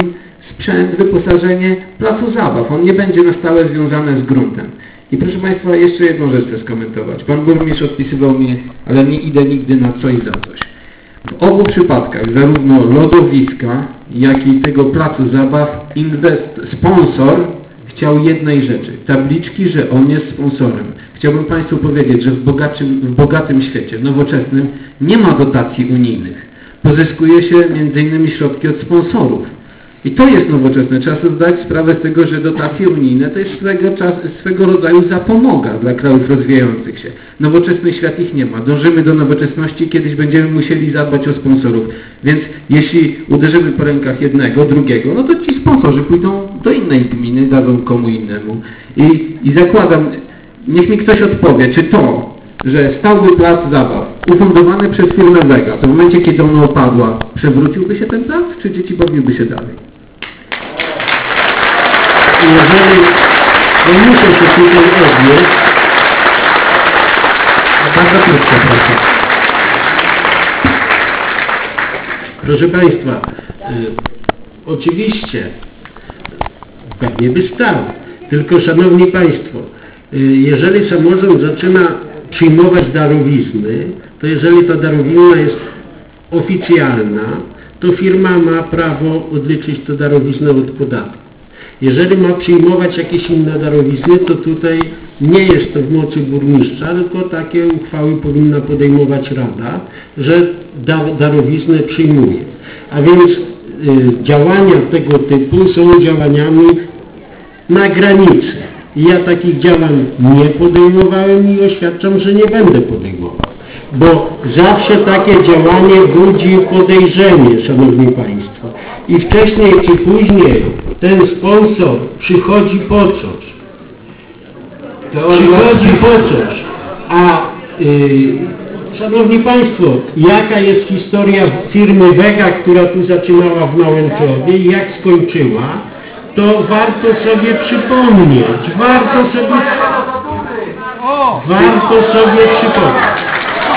sprzęt, wyposażenie placu zabaw. On nie będzie na stałe związany z gruntem. I proszę Państwa, jeszcze jedną rzecz chcę skomentować. Pan burmistrz odpisywał mi, ale nie idę nigdy na coś za coś. W obu przypadkach, zarówno lodowiska, jak i tego placu zabaw, inwest, sponsor chciał jednej rzeczy. Tabliczki, że on jest sponsorem. Chciałbym Państwu powiedzieć, że w, bogatym, w bogatym świecie, nowoczesnym, nie ma dotacji unijnych. Pozyskuje się między innymi środki od sponsorów. I to jest nowoczesne. Trzeba sobie zdać sprawę z tego, że dotacje unijne to jest swego, czas, swego rodzaju zapomoga dla krajów rozwijających się. Nowoczesny świat ich nie ma. Dążymy do nowoczesności, kiedyś będziemy musieli zadbać o sponsorów. Więc jeśli uderzymy po rękach jednego, drugiego, no to ci sponsorzy pójdą do innej gminy, dadzą komu innemu. I, i zakładam, niech mi ktoś odpowie, czy to, że stały plac zabaw ufundowany przez firmę Vega, to w momencie, kiedy ona opadła, przewróciłby się ten plac, czy dzieci bawiłyby się dalej? Jeżeli, no muszę się tutaj odnieść, Bardzo krótko, proszę. proszę Państwa, y, oczywiście pewnie by stał, tylko Szanowni Państwo, y, jeżeli samorząd zaczyna przyjmować darowizny, to jeżeli ta darowizna jest oficjalna, to firma ma prawo odliczyć tę darowiznę od podatku. Jeżeli ma przyjmować jakieś inne darowizny, to tutaj nie jest to w mocy burmistrza, tylko takie uchwały powinna podejmować Rada, że da, darowiznę przyjmuje. A więc y, działania tego typu są działaniami na granicy. I ja takich działań nie podejmowałem i oświadczam, że nie będę podejmował. Bo zawsze takie działanie budzi podejrzenie, Szanowni Państwo. I wcześniej czy później ten sponsor przychodzi po coś. Przychodzi po coś. A yy, Szanowni Państwo, jaka jest historia firmy Vega, która tu zaczynała w Nałęczowie i jak skończyła, to warto sobie przypomnieć. Warto sobie, warto sobie przypomnieć.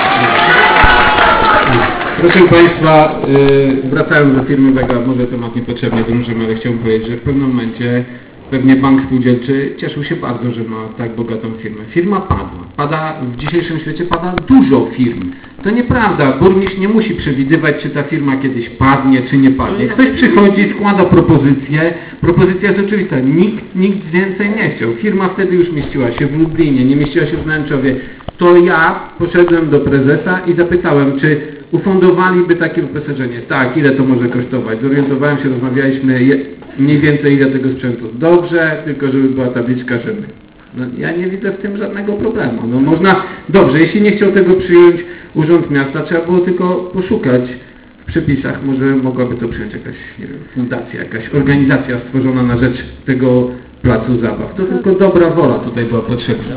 Proszę Państwa, yy, wracając do firmy Vega, może temat niepotrzebnie drążymy, ale chciałbym powiedzieć, że w pewnym momencie pewnie bank spółdzielczy cieszył się bardzo, że ma tak bogatą firmę. Firma padła. Pada, w dzisiejszym świecie pada dużo firm. To nieprawda. Burmistrz nie musi przewidywać, czy ta firma kiedyś padnie, czy nie padnie. Ktoś przychodzi, składa propozycję. Propozycja jest oczywista. Nikt, nikt więcej nie chciał. Firma wtedy już mieściła się w Lublinie, nie mieściła się w Nęczowie. To ja poszedłem do prezesa i zapytałem, czy ufundowaliby takie wyposażenie. Tak, ile to może kosztować? Zorientowałem się, rozmawialiśmy je, mniej więcej ile tego sprzętu. Dobrze, tylko żeby była tabliczka, żeby... No, ja nie widzę w tym żadnego problemu. No można... Dobrze, jeśli nie chciał tego przyjąć Urząd Miasta, trzeba było tylko poszukać w przepisach. Może mogłaby to przyjąć jakaś, nie wiem, fundacja, jakaś organizacja stworzona na rzecz tego placu zabaw. To tylko dobra wola tutaj była potrzebna.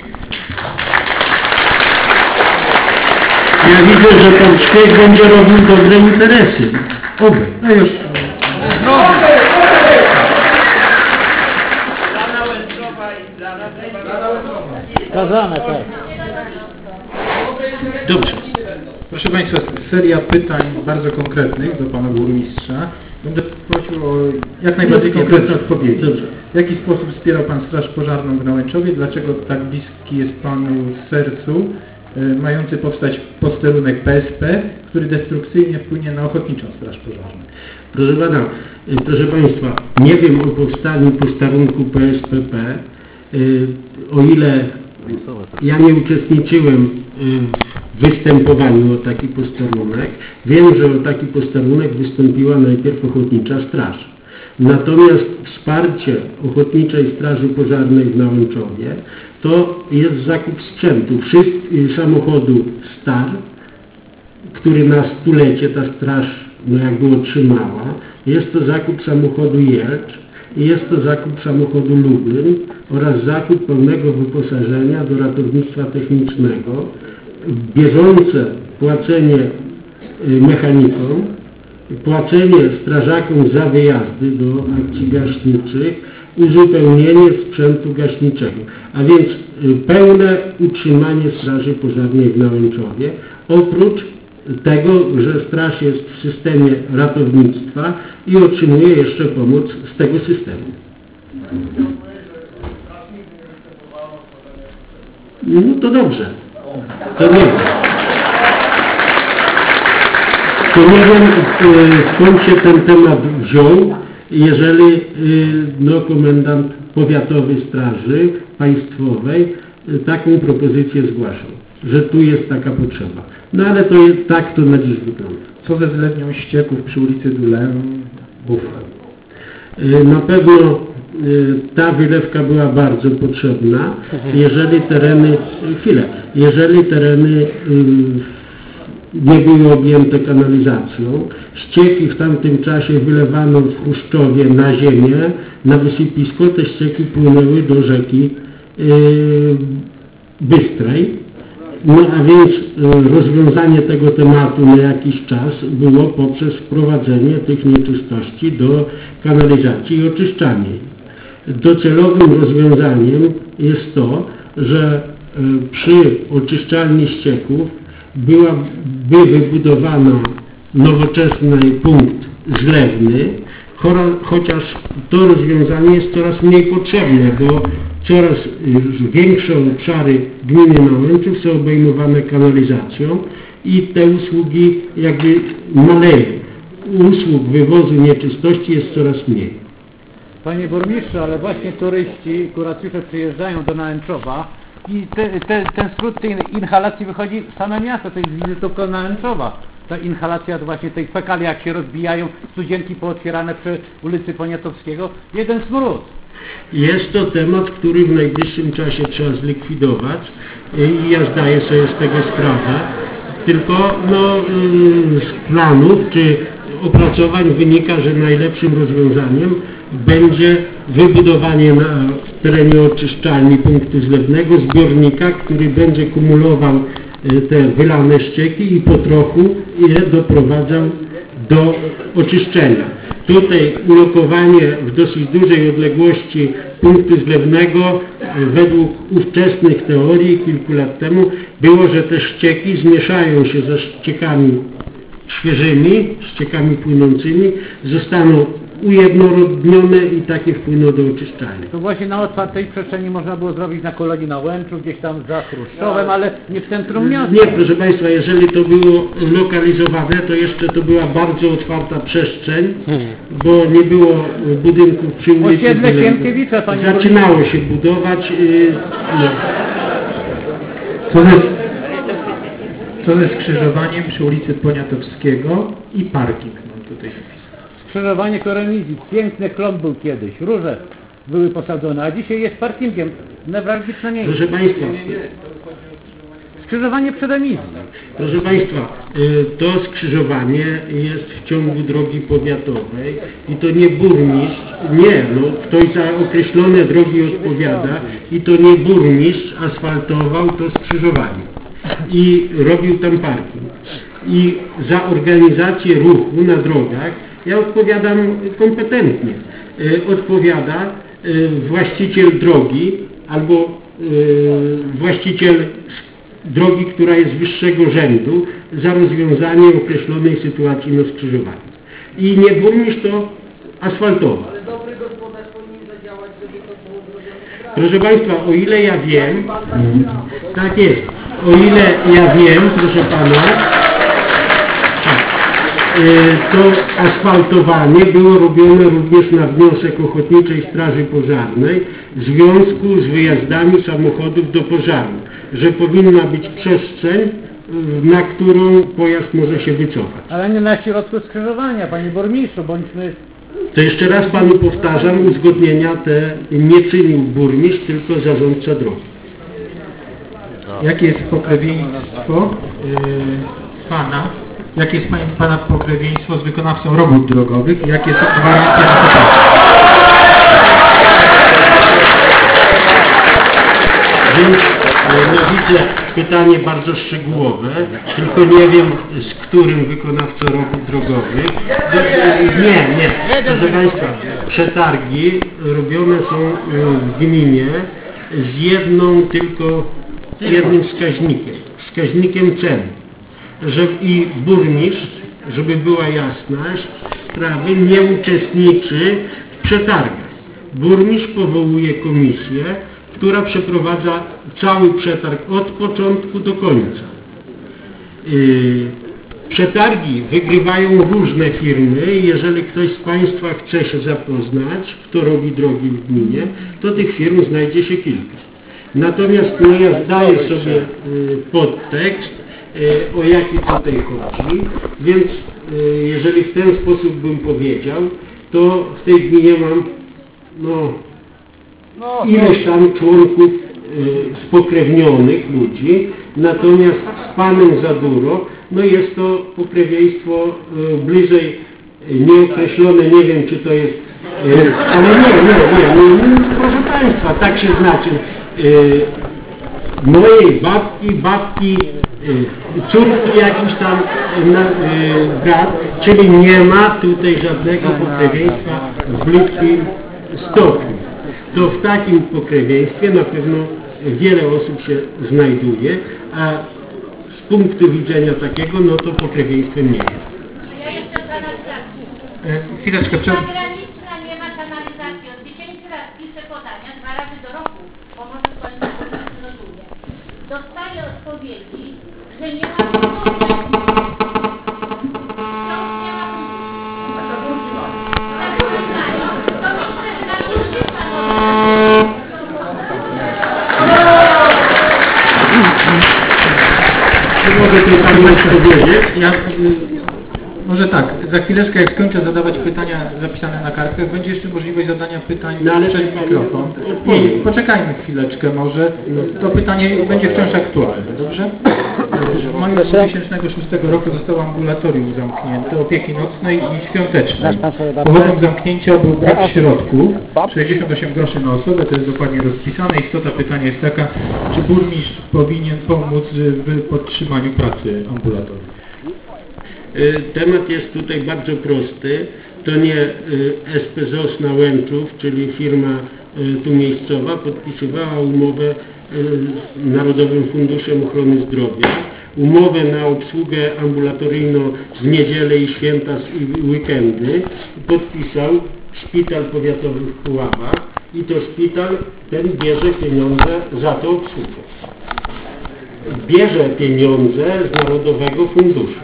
Ja widzę, że pan Szpieg będzie robił dobre interesy. Oby. No już. Skazane, tak. Dobrze. Proszę Państwa, seria pytań bardzo konkretnych do Pana Burmistrza. Będę prosił o jak najbardziej konkretne odpowiedzi. Dobrze. W jaki sposób wspierał Pan Straż Pożarną w Nałęczowie? Dlaczego tak bliski jest Panu sercu y, mający powstać posterunek P S P, który destrukcyjnie wpłynie na Ochotniczą Straż Pożarną? Proszę Pana, proszę Państwa, nie wiem o powstaniu posterunku P S P P, o ile ja nie uczestniczyłem w występowaniu o taki posterunek. Wiem, że o taki posterunek wystąpiła najpierw Ochotnicza Straż. Natomiast wsparcie Ochotniczej Straży Pożarnej w Nałęczowie to jest zakup sprzętu, wszystkich samochodu Star, który na stulecie ta straż no jakby otrzymała. Jest to zakup samochodu Jelcz i jest to zakup samochodu Lublin oraz zakup pełnego wyposażenia do ratownictwa technicznego, bieżące płacenie mechanikom, płacenie strażakom za wyjazdy do akcji gaśniczych, uzupełnienie sprzętu gaśniczego, a więc pełne utrzymanie Straży Pożarnej w Nałęczowie, oprócz tego, że straż jest w systemie ratownictwa i otrzymuje jeszcze pomoc z tego systemu. No to dobrze. To nie wiem. To nie wiem, skąd się ten temat wziął, jeżeli no, komendant powiatowy Straży Państwowej taką propozycję zgłaszał, że tu jest taka potrzeba. No ale to jest, tak to na dziś wygląda. Co ze zlewnią ścieków przy ulicy Dulembów? Na pewno ta wylewka była bardzo potrzebna, jeżeli tereny, chwilę, jeżeli tereny nie były objęte kanalizacją. Ścieki w tamtym czasie wylewano w Chruszczowie na ziemię, na wysypisko. Te ścieki płynęły do rzeki Bystrej. No a więc rozwiązanie tego tematu na jakiś czas było poprzez wprowadzenie tych nieczystości do kanalizacji i oczyszczanie jej. Docelowym rozwiązaniem jest to, że przy oczyszczalni ścieków byłaby wybudowano nowoczesny punkt zlewny, chociaż to rozwiązanie jest coraz mniej potrzebne, bo coraz większe obszary gminy Nałęczów są obejmowane kanalizacją i te usługi jakby maleją. Usług wywozu nieczystości jest coraz mniej. Panie burmistrzu, ale właśnie turyści, kuracjusze przyjeżdżają do Nałęczowa i te, te, ten skrót tej inhalacji wychodzi w same miasto, to jest wizytówka Nałęczowa. Ta inhalacja to właśnie tej fekalia, jak się rozbijają, studzienki pootwierane przy ulicy Poniatowskiego, jeden smród. Jest to temat, który w najbliższym czasie trzeba zlikwidować i ja zdaję sobie z tego sprawę. Tylko no, z planów czy opracowań wynika, że najlepszym rozwiązaniem będzie wybudowanie na terenie oczyszczalni punktu zlewnego zbiornika, który będzie kumulował te wylane ścieki i po trochu je doprowadzał do oczyszczenia. Tutaj ulokowanie w dosyć dużej odległości punktu zlewnego według ówczesnych teorii kilku lat temu było, że te ścieki zmieszają się ze ściekami świeżymi, ściekami płynącymi, zostaną ujednorodnione i takie wpłyną do oczyszczalni. To właśnie na otwartej przestrzeni można było zrobić na kolonii Nałęczów, gdzieś tam za Chruszczowem, ale nie w centrum miasta. Nie, proszę Państwa, jeżeli to było lokalizowane, to jeszcze to była bardzo otwarta przestrzeń, bo nie było budynków przy ulicy. Osiedle Sienkiewicza, panie Zaczynało się budować. Yy, no. Co ze, co ze skrzyżowaniem przy ulicy Poniatowskiego i parking mam tutaj wpisane. Skrzyżowanie Koremizji, piękny klomb był kiedyś, róże były posadzone, a dzisiaj jest parkingiem, newralgiczne miejsce. Proszę Państwa, Skrzyżowanie przed Emizją. proszę Państwa, to skrzyżowanie jest w ciągu drogi powiatowej i to nie burmistrz, nie, no ktoś za określone drogi odpowiada i to nie burmistrz asfaltował to skrzyżowanie i robił tam parking. I za organizację ruchu na drogach ja odpowiadam kompetentnie. Odpowiada właściciel drogi albo właściciel drogi, która jest wyższego rzędu za rozwiązanie określonej sytuacji na skrzyżowaniu. I nie burmistrz to asfaltował. Ale dobry gospodarz powinien zadziałać, żeby to było zrobione. Proszę Państwa, o ile ja wiem, tak jest, o ile ja wiem, proszę Pana, to asfaltowanie było robione również na wniosek Ochotniczej Straży Pożarnej w związku z wyjazdami samochodów do pożaru, że powinna być przestrzeń, na którą pojazd może się wycofać. Ale nie na środku skrzyżowania, panie burmistrzu, bądźmy... To jeszcze raz Panu powtarzam, uzgodnienia te nie czynił burmistrz, tylko zarządca drogi. Jakie jest pokrewieństwo yy, Pana? Jakie jest Pana pokrewieństwo z wykonawcą robót drogowych i jakie są gwarancje na to? Więc no, widzę pytanie bardzo szczegółowe, tylko nie wiem z którym wykonawcą robót drogowych. Nie, nie. Proszę Państwa, przetargi robione są w gminie z jedną tylko, jednym wskaźnikiem, wskaźnikiem cen. że i burmistrz, żeby była jasność sprawy, nie uczestniczy w przetargach. Burmistrz powołuje komisję, która przeprowadza cały przetarg od początku do końca. Yy, przetargi wygrywają różne firmy. Jeżeli ktoś z Państwa chce się zapoznać, kto robi drogi w gminie, to tych firm znajdzie się kilka. Natomiast no, ja zdaję sobie yy, podtekst, yy, o jaki tutaj chodzi, więc yy, jeżeli w ten sposób bym powiedział, to w tej gminie mam no, ileś tam członków y, spokrewnionych ludzi, natomiast z panem Zaduro, no jest to pokrewieństwo y, bliżej y, nieokreślone, nie wiem czy to jest, y, ale nie, nie, nie, nie, nie, proszę Państwa, tak się znaczy, y, mojej babki, babki, y, córki jakiś tam y, na, y, brat, czyli nie ma tutaj żadnego pokrewieństwa w bliskim stopniu. To w takim pokrewieństwie na pewno wiele osób się znajduje, a z punktu widzenia takiego, no to pokrewieństwem nie jest. Ja jeszcze o kanalizacji. E, chwileczkę, przed... Zagraniczna nie ma kanalizacji. Od dziesięciu lat piszę podania, dwa razy do roku, bo może ktoś na to notuje. Dostaję odpowiedzi, że nie ma funduszy. Wciąż nie ma funduszy. Zagórki mają. To myślę, że na Kulczyca Czy mogę tej Pani odpowiedzieć? Ja, y, może tak, za chwileczkę jak skończę zadawać pytania zapisane na kartkach, będzie jeszcze możliwość zadania pytań No, ale przez to mikrofon. odpowiem. Nie, poczekajmy chwileczkę może, to pytanie będzie wciąż aktualne, dobrze? W maju dwa tysiące szóstego roku zostało ambulatorium zamknięte, opieki nocnej i świątecznej. Powodem zamknięcia był brak środków, sześćdziesiąt osiem groszy na osobę, to jest dokładnie rozpisane. Istota pytania jest taka, czy burmistrz powinien pomóc w podtrzymaniu pracy ambulatorium? Temat jest tutaj bardzo prosty. To nie S P Z O S na Łęczów, czyli firma tu miejscowa, podpisywała umowę z Narodowym Funduszem Ochrony Zdrowia. Umowę na obsługę ambulatoryjną w niedzielę i święta i weekendy podpisał Szpital Powiatowy w Puławach i to szpital ten bierze pieniądze za tę obsługę. Bierze pieniądze z Narodowego Funduszu.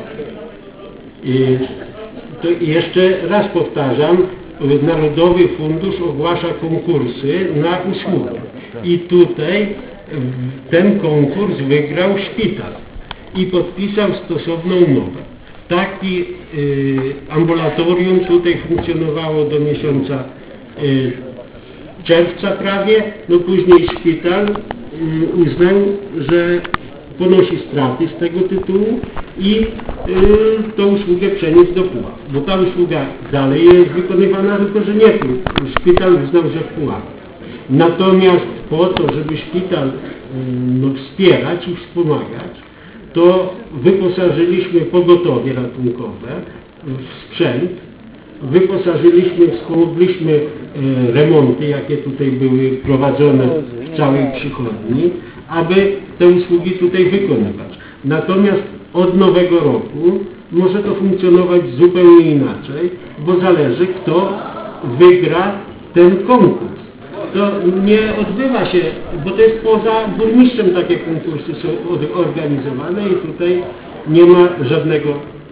I to jeszcze raz powtarzam, Narodowy Fundusz ogłasza konkursy na usługę. I tutaj ten konkurs wygrał szpital i podpisał stosowną umowę. Taki y, ambulatorium tutaj funkcjonowało do miesiąca y, czerwca prawie, no później szpital y, uznał, że ponosi straty z tego tytułu i y, tą usługę przeniósł do Puław. Bo ta usługa dalej jest wykonywana, tylko że nie tu. Szpital uznał, że w Puławach. Natomiast po to, żeby szpital y, no, wspierać i wspomagać, to wyposażyliśmy pogotowie ratunkowe w sprzęt, wyposażyliśmy, wspomogliśmy y, remonty, jakie tutaj były prowadzone w całej przychodni, aby te usługi tutaj wykonywać. Natomiast od nowego roku może to funkcjonować zupełnie inaczej, bo zależy, kto wygra ten konkurs. To nie odbywa się, bo to jest poza burmistrzem takie konkursy są organizowane i tutaj nie ma żadnego...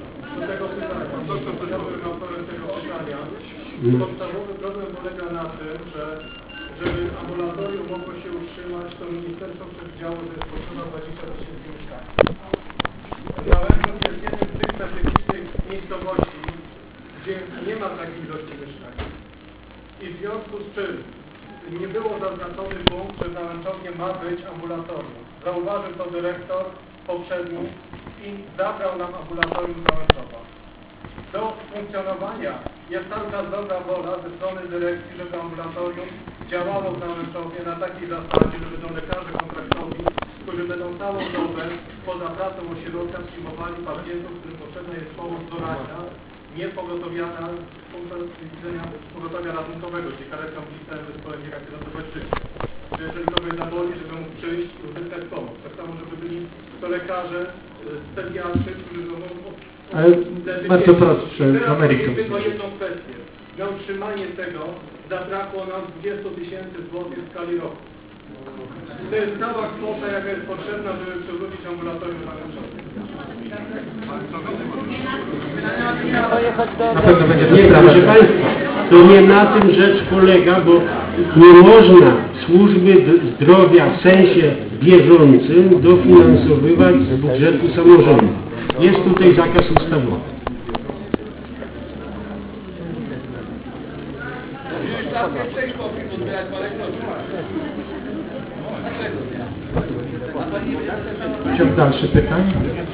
No. Podstawowy problem polega na tym, że żeby ambulatorium mogło się utrzymać, to ministerstwo przewidziało, że jest potrzeba dwadzieścia tysięcy mieszkań. Załęczów jest jednym z tych strategicznych miejscowości, gdzie nie ma takiej ilości mieszkań. I w związku z czym nie było zaznaczony punkt, że w Załęczowie ma być ambulatorium. Zauważył to dyrektor poprzedni i zabrał nam ambulatorium z Załęczowa. Do funkcjonowania jest cały czas dobra wola ze strony dyrekcji, żeby ambulatorium działało w Załęczowie na takiej zasadzie, że będą lekarze kontraktowi, którzy będą całą dobę poza pracą ośrodka przyjmowali pacjentów, którym potrzebna jest pomoc doradcza nie pogotowiana z punktu widzenia pogotowia ratunkowego, czyli karetka uciskałem zespołem jak ratować życie. Że jeżeli kogoś zaboli, żeby mógł przyjść i uzyskać pomoc. Tak samo, żeby byli to lekarze, specjalistrzy, którzy mogą... Ale bardzo prostsze, Teraz Ameryką. tylko jedną kwestię. Na utrzymanie tego zabrakło nam dwadzieścia tysięcy złotych w skali roku. To jest cała kwota, jaka jest potrzebna, żeby przywrócić ambulatorium na Na pewno będzie to Nie, proszę sprawdzone. Państwa, to nie na tym rzecz polega, bo nie można służby d- zdrowia w sensie bieżącym dofinansowywać z budżetu samorządu. Jest tutaj zakaz ustawowy. Ciąg dalszy pytań.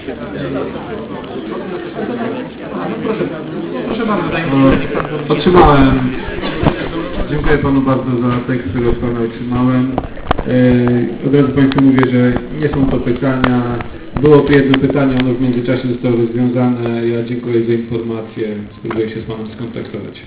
A, no proszę, proszę bardzo, dajmy pytanie Pan Burmistrz. Otrzymałem. Dziękuję Panu bardzo za tekst, który od Pana otrzymałem. Yy, od razu Państwu mówię, że nie są to pytania. Było tu jedno pytanie, ono w międzyczasie zostało rozwiązane. Ja dziękuję za informację. Spróbuję się z Panem skontaktować.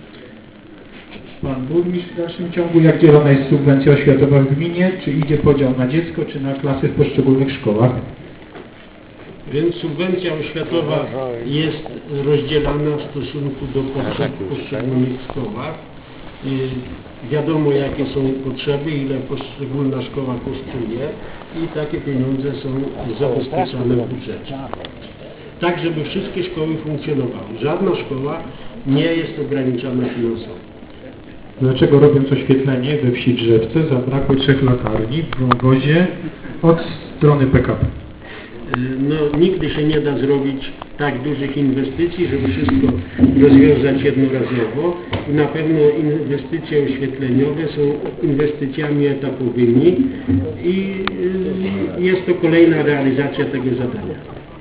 Pan Burmistrz w dalszym ciągu, jak dzielona jest subwencja oświatowa w gminie? Czy idzie podział na dziecko, czy na klasy w poszczególnych szkołach? Więc subwencja oświatowa jest rozdzielana w stosunku do potrzeb w poszczególnych szkołach. I wiadomo, jakie są potrzeby, ile poszczególna szkoła kosztuje i takie pieniądze są zabezpieczane w budżecie. Tak, żeby wszystkie szkoły funkcjonowały. Żadna szkoła nie jest ograniczana finansowo. Dlaczego robiąc oświetlenie we wsi Drzewce zabrakło trzech latarni w wąwozie od strony P K P? No, nigdy się nie da zrobić tak dużych inwestycji, żeby wszystko rozwiązać jednorazowo i na pewno inwestycje oświetleniowe są inwestycjami etapowymi i y, jest to kolejna realizacja tego zadania.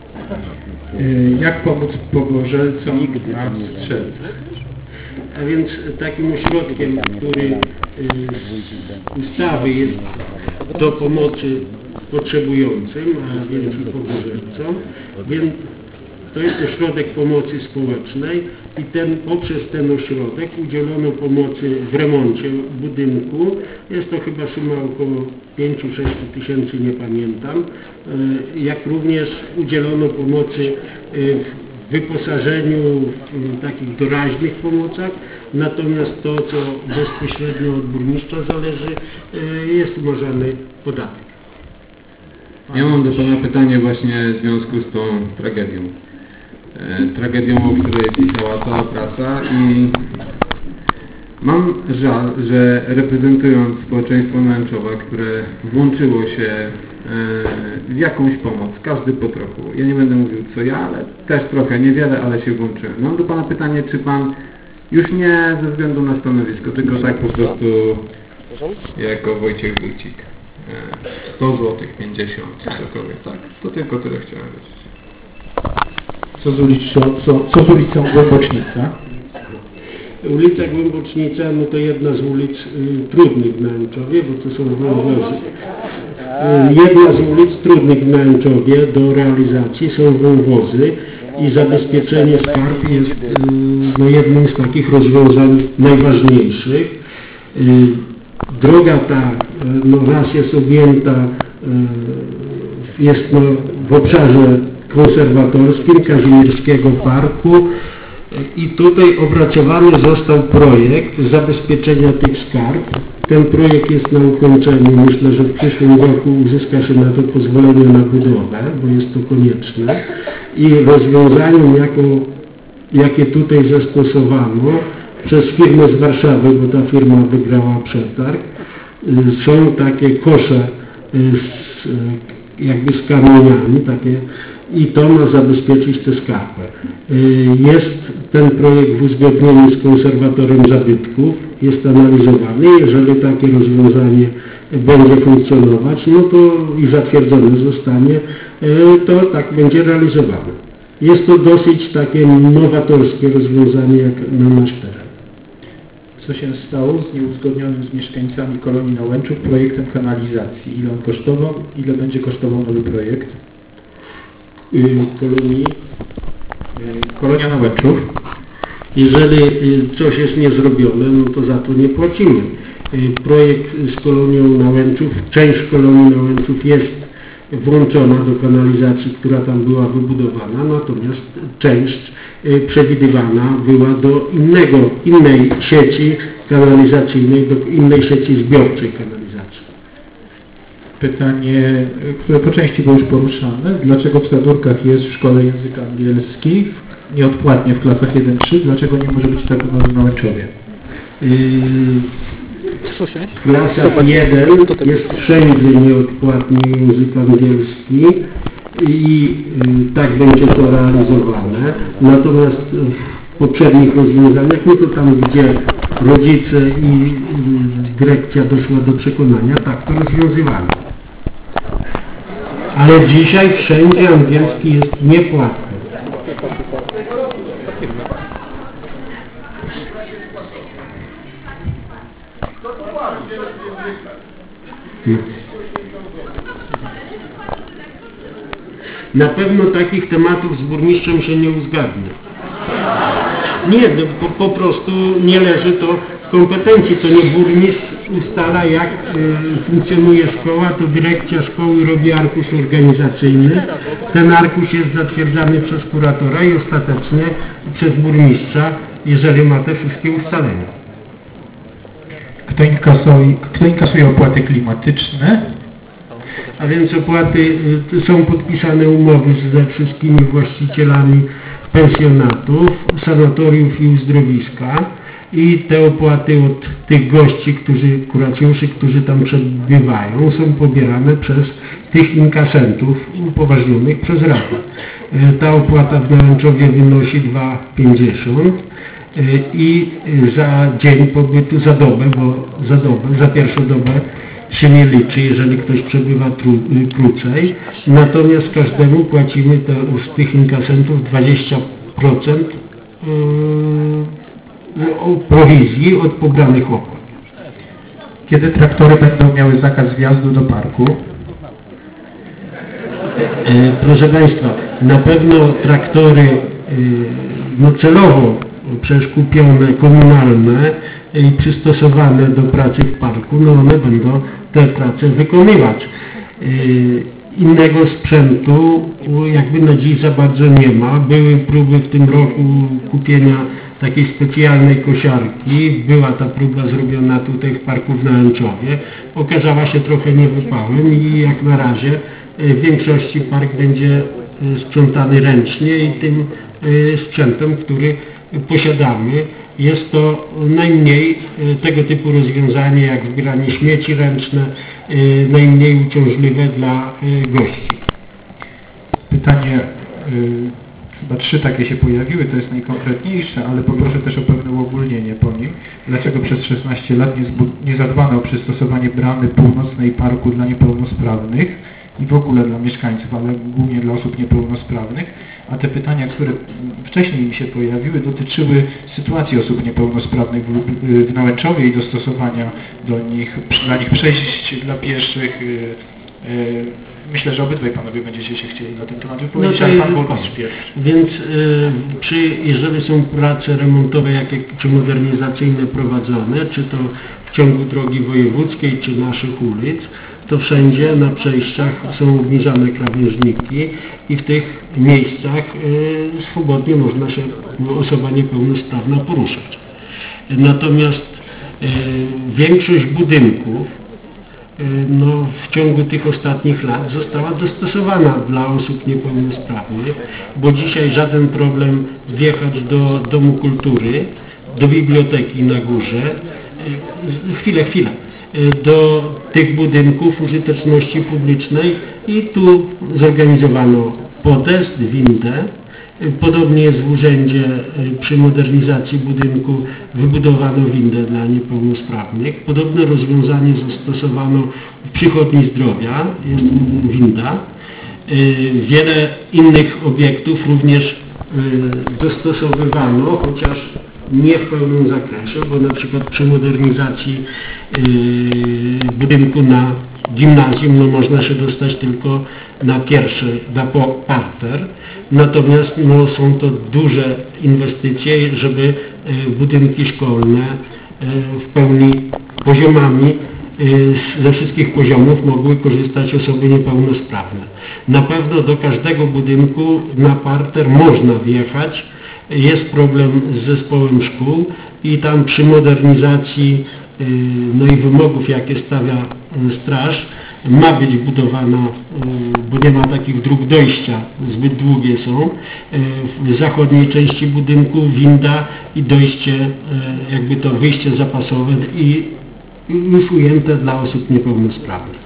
Jak pomóc pogorzelcom na Strzelce? A więc takim ośrodkiem, który z ustawy jest do pomocy potrzebującym, a więc i pogorzelcom, więc to jest ośrodek pomocy społecznej i ten, poprzez ten ośrodek udzielono pomocy w remoncie budynku. Jest to chyba suma około pięć do sześciu tysięcy, nie pamiętam. Jak również udzielono pomocy w wyposażeniu, w takich doraźnych pomocach. Natomiast to, co bezpośrednio od burmistrza zależy, jest umarzany podatek. Ja mam do Pana pytanie właśnie w związku z tą tragedią. E, tragedią, o której pisała cała prasa i mam żal, że reprezentując społeczeństwo Nęczowa, które włączyło się e, w jakąś pomoc, każdy po trochu. Ja nie będę mówił co ja, ale też trochę, niewiele, ale się włączyłem. Mam do Pana pytanie, czy Pan już nie ze względu na stanowisko, tylko tak po prostu jako Wojciech Wójcik. sto złotych, pięćdziesiąt, cokolwiek, tak. To tylko tyle chciałem wiedzieć. Co z ulicą, co, co z ulicą Głębocznica? Ulica Głębocznica, no to jedna z ulic y, trudnych w Nęczowie, bo to są wąwozy. Y, jedna z ulic trudnych w Nęczowie do realizacji są wąwozy i zabezpieczenie skarp jest y, no, jednym z takich rozwiązań najważniejszych. Y, Droga ta no, raz jest objęta, jest no, w obszarze konserwatorskim Kazimierskiego Parku i tutaj opracowany został projekt zabezpieczenia tych skarb. Ten projekt jest na ukończeniu. Myślę, że w przyszłym roku uzyska się na to pozwolenie na budowę, bo jest to konieczne. I rozwiązaniem, jako, jakie tutaj zastosowano przez firmę z Warszawy, bo ta firma wygrała przetarg, są takie kosze z, jakby z kamieniami takie i to ma zabezpieczyć tę skarpę. Jest ten projekt w uzgodnieniu z konserwatorem zabytków, jest analizowany. Jeżeli takie rozwiązanie będzie funkcjonować, no to i zatwierdzone zostanie, to tak będzie realizowane. Jest to dosyć takie nowatorskie rozwiązanie jak na nasz teren. Co się stało z nieuzgodnionym z mieszkańcami kolonii Nałęczów projektem kanalizacji? Ile on kosztował? Ile będzie kosztował nowy projekt? Kolonii? Kolonia Nałęczów. Jeżeli y, coś jest niezrobione, no to za to nie płacimy. Y, projekt z kolonią Nałęczów, część kolonii Nałęczów jest włączona do kanalizacji, która tam była wybudowana, natomiast część y, przewidywana była do innego, innej sieci kanalizacyjnej, do innej sieci zbiorczej kanalizacji. Pytanie, które po części było już poruszane. Dlaczego w Sadurkach jest w szkole język angielski nieodpłatnie w klasach jeden trzy? Dlaczego nie może być tak w Nałęczowie? Yy, w klasach jeden jest wszędzie nieodpłatny język angielski i yy, tak będzie to realizowane. Natomiast w poprzednich rozwiązaniach, no to tam, gdzie rodzice i yy, dyrekcja doszła do przekonania, tak to rozwiązywano. Ale dzisiaj wszędzie angielski jest niepłatny. Na pewno takich tematów z burmistrzem się nie uzgadnia. Nie, no, po, po prostu nie leży to w kompetencji. To nie burmistrz ustala, jak y, funkcjonuje szkoła, to dyrekcja szkoły robi arkusz organizacyjny. Ten arkusz jest zatwierdzany przez kuratora i ostatecznie przez burmistrza, jeżeli ma te wszystkie ustalenia. Kto inkasuje, kto inkasuje opłaty klimatyczne? A więc opłaty, y, są podpisane umowy ze wszystkimi właścicielami pensjonatów, sanatoriów i uzdrowiska i te opłaty od tych gości, którzy, kuracjuszy, którzy tam przebywają, są pobierane przez tych inkasentów upoważnionych przez Radę. Y, ta opłata w Nałęczowie wynosi dwa pięćdziesiąt i za dzień pobytu, za dobę, bo za dobę, za pierwszą dobę się nie liczy, jeżeli ktoś przebywa tru, krócej. Natomiast każdemu płacimy te, z tych inkasentów dwadzieścia procent yy, prowizji od pobranych opłat. Kiedy traktory będą miały zakaz wjazdu do parku? Yy, proszę Państwa, na pewno traktory yy, no celowo przecież kupione, komunalne i przystosowane do pracy w parku, no one będą te prace wykonywać. Yy, innego sprzętu jakby na dziś za bardzo nie ma. Były próby w tym roku kupienia takiej specjalnej kosiarki. Była ta próba zrobiona tutaj w parku w Nałęczowie. Okazała się trochę niewypałem i jak na razie w większości park będzie sprzątany ręcznie i tym sprzętem, który posiadamy. Jest to najmniej tego typu rozwiązanie jak zbieranie śmieci ręczne, najmniej uciążliwe dla gości. Pytanie, y, chyba trzy takie się pojawiły, to jest najkonkretniejsze, ale poproszę też o pewne uogólnienie po nim. Dlaczego przez szesnaście lat nie, nie zadbano o przystosowanie bramy północnej parku dla niepełnosprawnych i w ogóle dla mieszkańców, ale głównie dla osób niepełnosprawnych? A te pytania, które wcześniej mi się pojawiły, dotyczyły sytuacji osób niepełnosprawnych w, w Nałęczowie i dostosowania do nich, dla nich przejść dla pieszych. Myślę, że obydwaj panowie będziecie się chcieli na ten temat wypowiedzieć, no ale pan burmistrz pierwszy. Więc y, czy jeżeli są prace remontowe jakie, czy modernizacyjne prowadzone, czy to w ciągu drogi wojewódzkiej, czy naszych ulic, to wszędzie na przejściach są obniżane krawężniki i w tych miejscach y, swobodnie można się osoba niepełnosprawna poruszać. Natomiast y, większość budynków y, no, w ciągu tych ostatnich lat została dostosowana dla osób niepełnosprawnych, bo dzisiaj żaden problem wjechać do Domu Kultury, do biblioteki na górze, y, chwilę, chwilę. do tych budynków użyteczności publicznej i tu zorganizowano podest, windę. Podobnie jest w urzędzie przy modernizacji budynku wybudowano windę dla niepełnosprawnych. Podobne rozwiązanie zastosowano w przychodni zdrowia, jest winda. Wiele innych obiektów również dostosowywano, chociaż nie w pełnym zakresie, bo na przykład przy modernizacji yy, budynku na gimnazjum no można się dostać tylko na pierwszy, na parter, natomiast no, są to duże inwestycje, żeby budynki szkolne w pełni poziomami ze wszystkich poziomów mogły korzystać osoby niepełnosprawne. Na pewno do każdego budynku na parter można wjechać. Jest problem z zespołem szkół i tam przy modernizacji no i wymogów, jakie stawia straż, ma być budowana, bo nie ma takich dróg dojścia, zbyt długie są, w zachodniej części budynku winda i dojście, jakby to wyjście zapasowe i już ujęte dla osób niepełnosprawnych.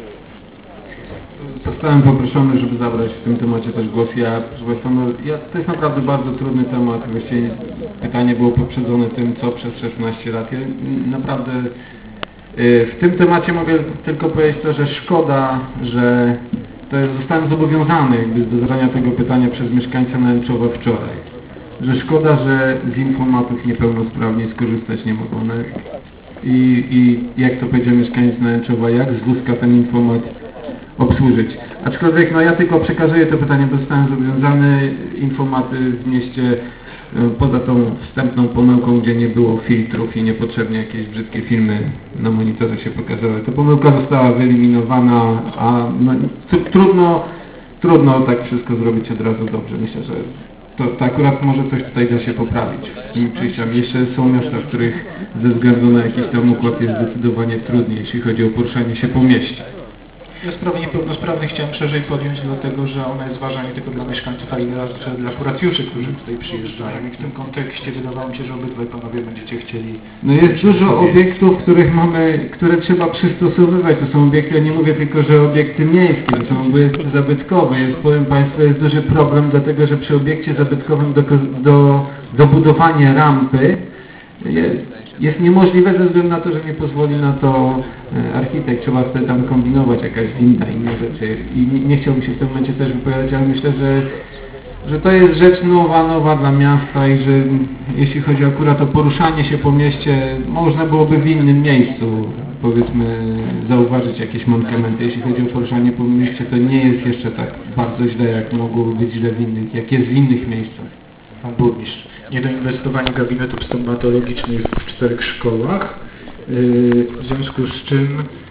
Zostałem poproszony, żeby zabrać w tym temacie też głos. Ja, proszę Państwa, no, ja, to jest naprawdę bardzo trudny temat. Właściwie pytanie było poprzedzone tym, co przez szesnaście lat. Ja naprawdę w tym temacie mogę tylko powiedzieć to, że szkoda, że to jest, zostałem zobowiązany jakby do zadania tego pytania przez mieszkańca Nęczowa wczoraj. Że szkoda, że z informatów niepełnosprawni skorzystać nie mogą. No, i, I jak to powiedział mieszkaniec Nęczowa, jak z wózka ten informat obsłużyć. Aczkolwiek no ja tylko przekazuję to pytanie, bo zostałem zobowiązany. Informaty w mieście poza tą wstępną pomyłką, gdzie nie było filtrów i niepotrzebnie jakieś brzydkie filmy na monitorze się pokazały. Ta pomyłka została wyeliminowana, a no, trudno, trudno tak wszystko zrobić od razu dobrze. Myślę, że to, to akurat może coś tutaj da się poprawić z tymi przejściami. Jeszcze są miasta, w których ze względu na jakiś tam układ jest zdecydowanie trudniej, jeśli chodzi o poruszanie się po mieście. Ja sprawę niepełnosprawnych chciałem szerzej podjąć, dlatego że ona jest ważna nie tylko dla mieszkańców, ale i dla, dla kuracjuszy, którzy tutaj przyjeżdżają. I w tym kontekście wydawało mi się, że obydwaj panowie będziecie chcieli... No jest dużo obiektów, których mamy, które trzeba przystosowywać. To są obiekty, ja nie mówię tylko, że obiekty miejskie, to są obiekty zabytkowe. Jest, powiem Państwu, jest duży problem, dlatego że przy obiekcie zabytkowym do, do, dobudowanie rampy jest, jest niemożliwe ze względu na to, że nie pozwoli na to architekt. Trzeba wtedy tam kombinować, jakaś winda, inne rzeczy. I nie, nie chciałbym się w tym momencie też wypowiadać, ale myślę, że, że to jest rzecz nowa, nowa dla miasta i że jeśli chodzi akurat o poruszanie się po mieście, można byłoby w innym miejscu, powiedzmy, zauważyć jakieś mankamenty. Jeśli chodzi o poruszanie po mieście, to nie jest jeszcze tak bardzo źle, jak mogłoby być źle w innych, jak jest w innych miejscach. Pan burmistrz. Niedoinwestowanie gabinetów stomatologicznych w czterech szkołach, w związku z czym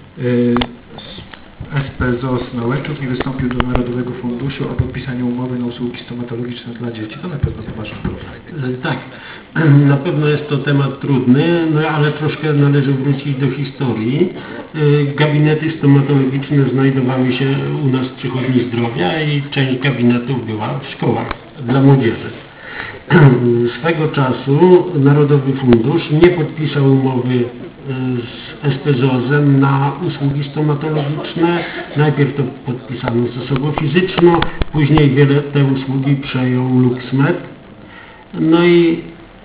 S P Z O S Nałęczów nie wystąpił do Narodowego Funduszu o podpisanie umowy na usługi stomatologiczne dla dzieci. To na pewno poważny problem. Tak, na pewno jest to temat trudny, no ale troszkę należy wrócić do historii. Gabinety stomatologiczne znajdowały się u nas w przychodni zdrowia i część gabinetów była w szkołach dla młodzieży. Swego czasu Narodowy Fundusz nie podpisał umowy z S P Z O Z-em na usługi stomatologiczne. Najpierw to podpisano z osobą fizyczną, później wiele te usługi przejął LuxMed. No i yy,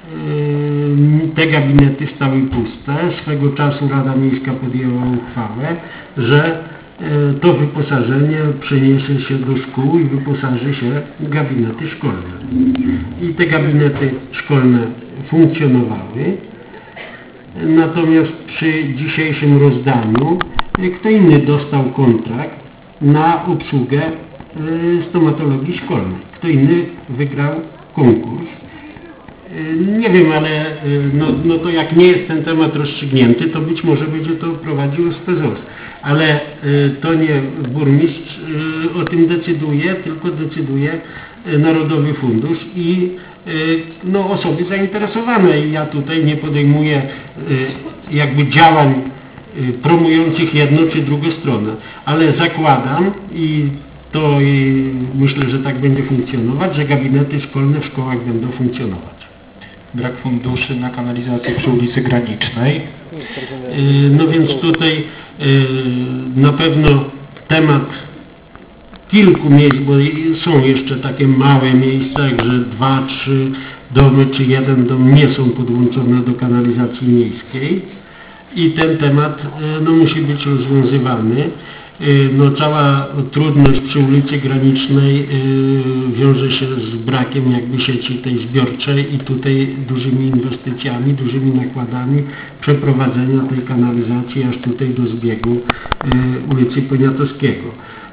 te gabinety stały puste. Swego czasu Rada Miejska podjęła uchwałę, że yy, to wyposażenie przeniesie się do szkół i wyposaży się w gabinety szkolne. I te gabinety szkolne funkcjonowały. Natomiast przy dzisiejszym rozdaniu kto inny dostał kontrakt na obsługę stomatologii szkolnej. Kto inny wygrał konkurs. Nie wiem, ale no, no to jak nie jest ten temat rozstrzygnięty, to być może będzie to prowadził S P Z O S. Ale to nie burmistrz o tym decyduje, tylko decyduje Narodowy Fundusz i no, osoby zainteresowane. I ja tutaj nie podejmuję jakby działań promujących jedną czy drugą stronę, ale zakładam i to i myślę, że tak będzie funkcjonować, że gabinety szkolne w szkołach będą funkcjonować. Brak funduszy na kanalizację przy ulicy Granicznej. No więc tutaj na pewno temat kilku miejsc, bo są jeszcze takie małe miejsca, że dwa, trzy domy czy jeden dom nie są podłączone do kanalizacji miejskiej i ten temat no, musi być rozwiązywany. no cała trudność przy ulicy Granicznej wiąże się z brakiem jakby sieci tej zbiorczej i tutaj dużymi inwestycjami, dużymi nakładami przeprowadzenia tej kanalizacji aż tutaj do zbiegu ulicy Poniatowskiego.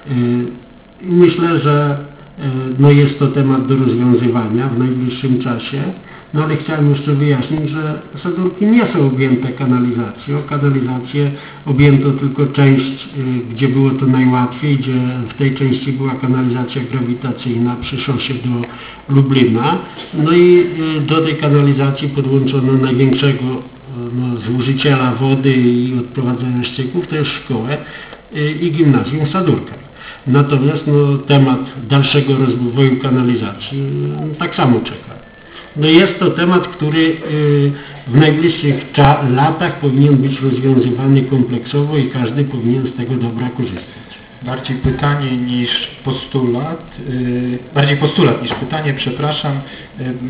Myślę, że no jest to temat do rozwiązywania w najbliższym czasie. No ale chciałem jeszcze wyjaśnić, że Sadurki nie są objęte kanalizacją. Kanalizację objęto tylko część, gdzie było to najłatwiej, gdzie w tej części była kanalizacja grawitacyjna przy szosie do Lublina. No i do tej kanalizacji podłączono największego no, zużyciela wody i odprowadzania ścieków, to jest szkołę i gimnazjum w Sadurkach. Natomiast no, temat dalszego rozwoju kanalizacji no, tak samo czeka. No jest to temat, który w najbliższych latach powinien być rozwiązywany kompleksowo i każdy powinien z tego dobra korzystać. Bardziej pytanie niż postulat, yy, bardziej postulat niż pytanie, przepraszam. Yy, yy,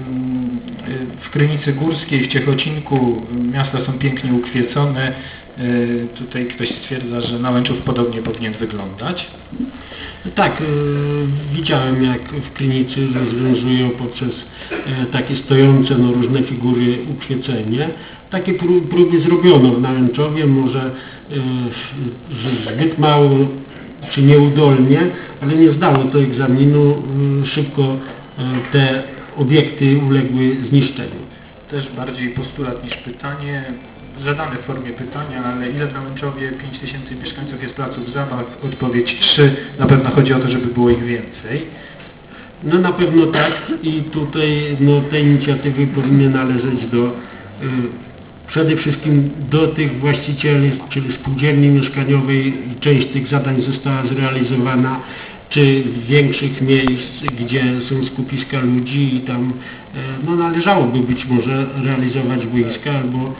w Krynicy Górskiej, w Ciechocinku miasta są pięknie ukwiecone. Yy, tutaj ktoś stwierdza, że Nałęczów podobnie powinien wyglądać. Tak, yy, widziałem jak w Krynicy rozwiązują poprzez yy, takie stojące no, różne figury ukwiecenie. Takie pró próby zrobiono w Nałęczowie, może yy, zbyt mało czy nieudolnie, ale nie zdało to egzaminu, yy, szybko yy, te obiekty uległy zniszczeniu. Też bardziej postulat niż pytanie. Zadane w formie pytania, ale ile w Nałęczowie pięć tysięcy mieszkańców jest placów zabaw? Odpowiedź trzy. Na pewno chodzi o to, żeby było ich więcej. No na pewno tak i tutaj no, te inicjatywy powinny należeć do y, przede wszystkim do tych właścicieli, czyli spółdzielni mieszkaniowej. Część tych zadań została zrealizowana, czy większych miejsc, gdzie są skupiska ludzi i tam y, no, należałoby być może realizować boiska albo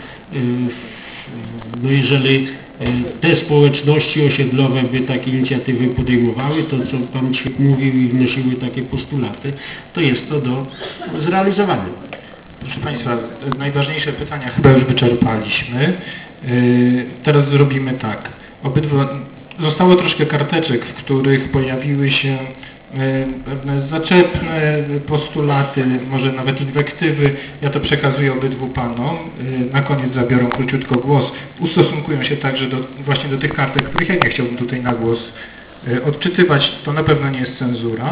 no jeżeli te społeczności osiedlowe by takie inicjatywy podejmowały, to co Pan Ćwik mówił i wnosiły takie postulaty, to jest to do zrealizowania. Proszę Państwa, najważniejsze pytania chyba już wyczerpaliśmy. Teraz zrobimy tak. Obydwa, zostało troszkę karteczek, w których pojawiły się pewne zaczepne postulaty, może nawet inwektywy. Ja to przekazuję obydwu panom. Na koniec zabiorą króciutko głos. Ustosunkują się także do, właśnie do tych kartek, których ja nie chciałbym tutaj na głos odczytywać. To na pewno nie jest cenzura.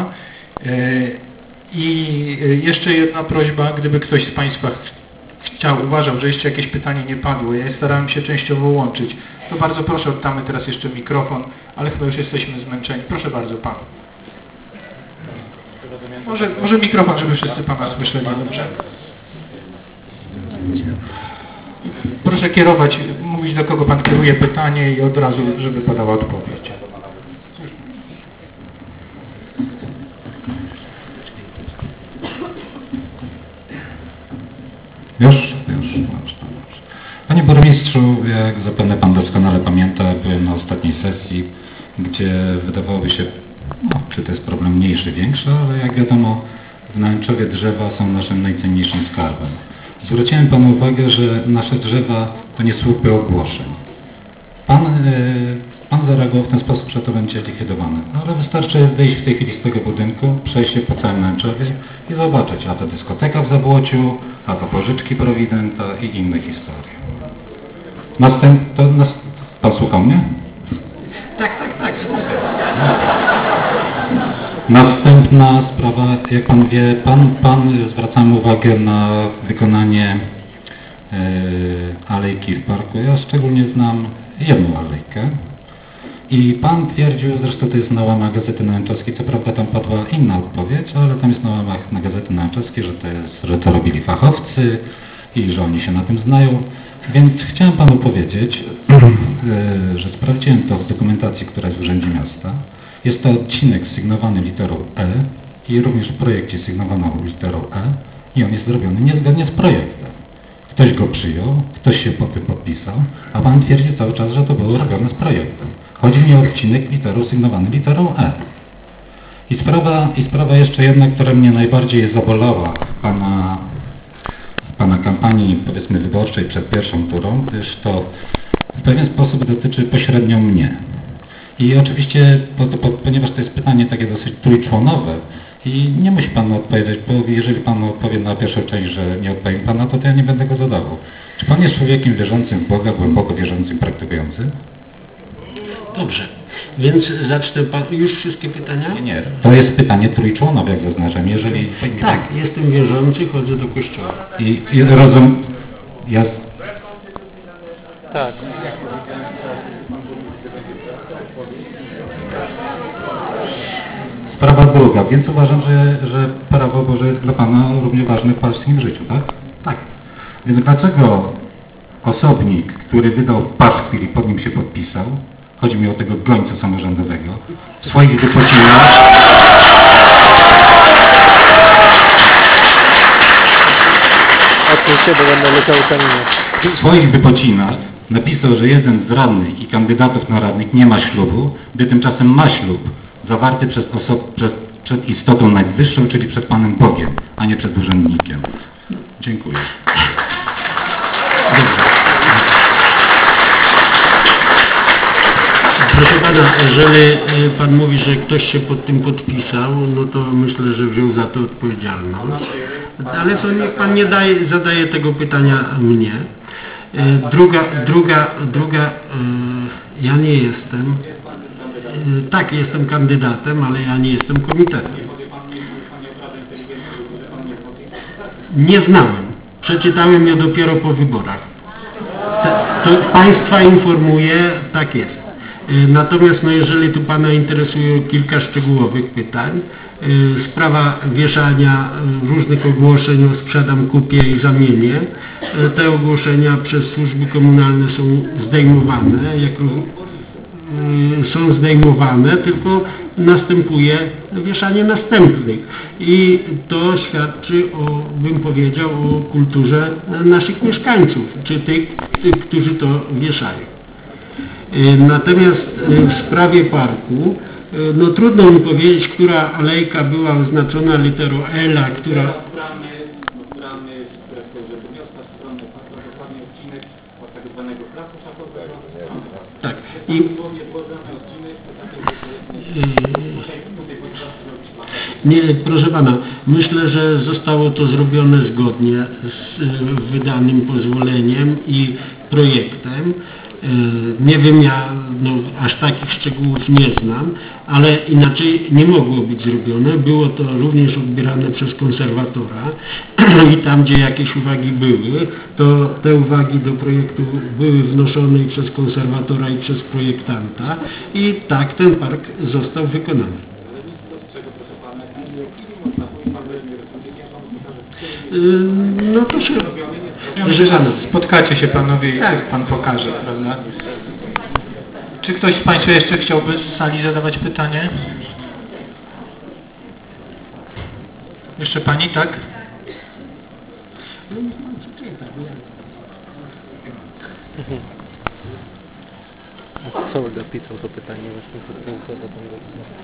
I jeszcze jedna prośba, gdyby ktoś z Państwa chciał, uważał, że jeszcze jakieś pytanie nie padło, ja starałem się częściowo łączyć, to bardzo proszę, oddamy teraz jeszcze mikrofon, ale chyba już jesteśmy zmęczeni. Proszę bardzo, Pan. Może, może mikrofon, żeby wszyscy Pana słyszeli dobrze. Proszę kierować, mówić do kogo Pan kieruje pytanie i od razu, żeby padała odpowiedź. Już, już, już. Panie burmistrzu, jak zapewne Pan doskonale pamięta, byłem na ostatniej sesji, gdzie wydawałoby się, no, czy to jest problem mniejszy, większy, ale jak wiadomo, w Nałęczowie drzewa są naszym najcenniejszym skarbem. Zwróciłem Panu uwagę, że nasze drzewa to nie słupy ogłoszeń. Pan, yy, pan zareagował w ten sposób, że to będzie likwidowane. No, ale wystarczy wyjść w tej chwili z tego budynku, przejść się po całym Nałęczowie i zobaczyć, a to dyskoteka w Zabłociu, a to pożyczki Prowidenta i inne historie. Następ, to nas, Pan słuchał mnie? Tak, tak, tak. Następna sprawa, jak Pan wie, Pan, pan zwracam uwagę na wykonanie yy, alejki w parku. Ja szczególnie znam jedną alejkę i Pan twierdził, zresztą to jest na łamach Gazety Nałęczowskiej, co prawda tam padła inna odpowiedź, ale tam jest na łamach na Gazety Nałęczowskiej, że to, jest, że to robili fachowcy i że oni się na tym znają. Więc chciałem Panu powiedzieć, yy, że sprawdziłem to w dokumentacji, która jest w Urzędzie Miasta. Jest to odcinek sygnowany literą E i również w projekcie sygnowano literą E i on jest zrobiony niezgodnie z projektem. Ktoś go przyjął, ktoś się po tym podpisał, a Pan twierdzi cały czas, że to było robione z projektem. Chodzi mi o odcinek literą sygnowany literą E. I sprawa, i sprawa jeszcze jedna, która mnie najbardziej zabolała Pana, Pana kampanii, powiedzmy, wyborczej przed pierwszą turą, gdyż to w pewien sposób dotyczy pośrednio mnie. I oczywiście, po, po, ponieważ to jest pytanie takie dosyć trójczłonowe i nie musi Pan odpowiedzieć, bo jeżeli Pan odpowie na pierwszą część, że nie odpowiem Pana, to, to ja nie będę go zadawał. Czy Pan jest człowiekiem wierzącym w Boga, głęboko wierzącym, praktykującym? Dobrze, więc zacznę Pan... Już wszystkie pytania? Nie, nie. To jest pytanie trójczłonowe, jak zaznaczam. Jeżeli... Tak, jestem wierzący, chodzę do kościoła. I, i rozum... Ja... Tak. Sprawa druga, więc uważam, że, że prawo Boże jest dla Pana równie ważne w Pańskim życiu, tak? Tak. Więc dlaczego osobnik, który wydał paszkwil i pod nim się podpisał, chodzi mi o tego gońca samorządowego, w swoich wypoczynach... Odsuń się, bo będę leciał kamieniem. W swoich wypocinach napisał, że jeden z radnych i kandydatów na radnych nie ma ślubu, gdy tymczasem ma ślub zawarty przez oso- przez, przed istotą najwyższą, czyli przed Panem Bogiem, a nie przed urzędnikiem. Dziękuję. Proszę Pana, jeżeli Pan mówi, że ktoś się pod tym podpisał, no to myślę, że wziął za to odpowiedzialność. Ale to niech Pan nie daje, zadaje tego pytania mnie. Druga, druga, druga, ja nie jestem, tak, jestem kandydatem, ale ja nie jestem komitetem. Nie znałem. Przeczytałem je dopiero po wyborach. To Państwa informuję, tak jest. Natomiast no, jeżeli tu Pana interesuje kilka szczegółowych pytań, sprawa wieszania różnych ogłoszeń o sprzedam, kupię i zamienię, te ogłoszenia przez służby komunalne są zdejmowane, jak są zdejmowane, tylko następuje wieszanie następnych i to świadczy o, bym powiedział, o kulturze naszych mieszkańców, czy tych, tych którzy to wieszają. Natomiast w sprawie parku, no trudno mi powiedzieć, która alejka była oznaczona literą L, a która... Tak. I... Nie, proszę Pana, myślę, że zostało to zrobione zgodnie z wydanym pozwoleniem i projektem. Nie wiem, ja no, aż takich szczegółów nie znam, ale inaczej nie mogło być zrobione. Było to również odbierane przez konserwatora i tam, gdzie jakieś uwagi były, to te uwagi do projektu były wnoszone i przez konserwatora i przez projektanta i tak ten park został wykonany. No to się... Ja myślę, że spotkacie się Panowie i tak Pan pokaże, prawda? Czy ktoś z Państwa jeszcze chciałby z sali zadawać pytanie? Jeszcze Pani, tak? Co napisał to pytanie właśnie, co do tego?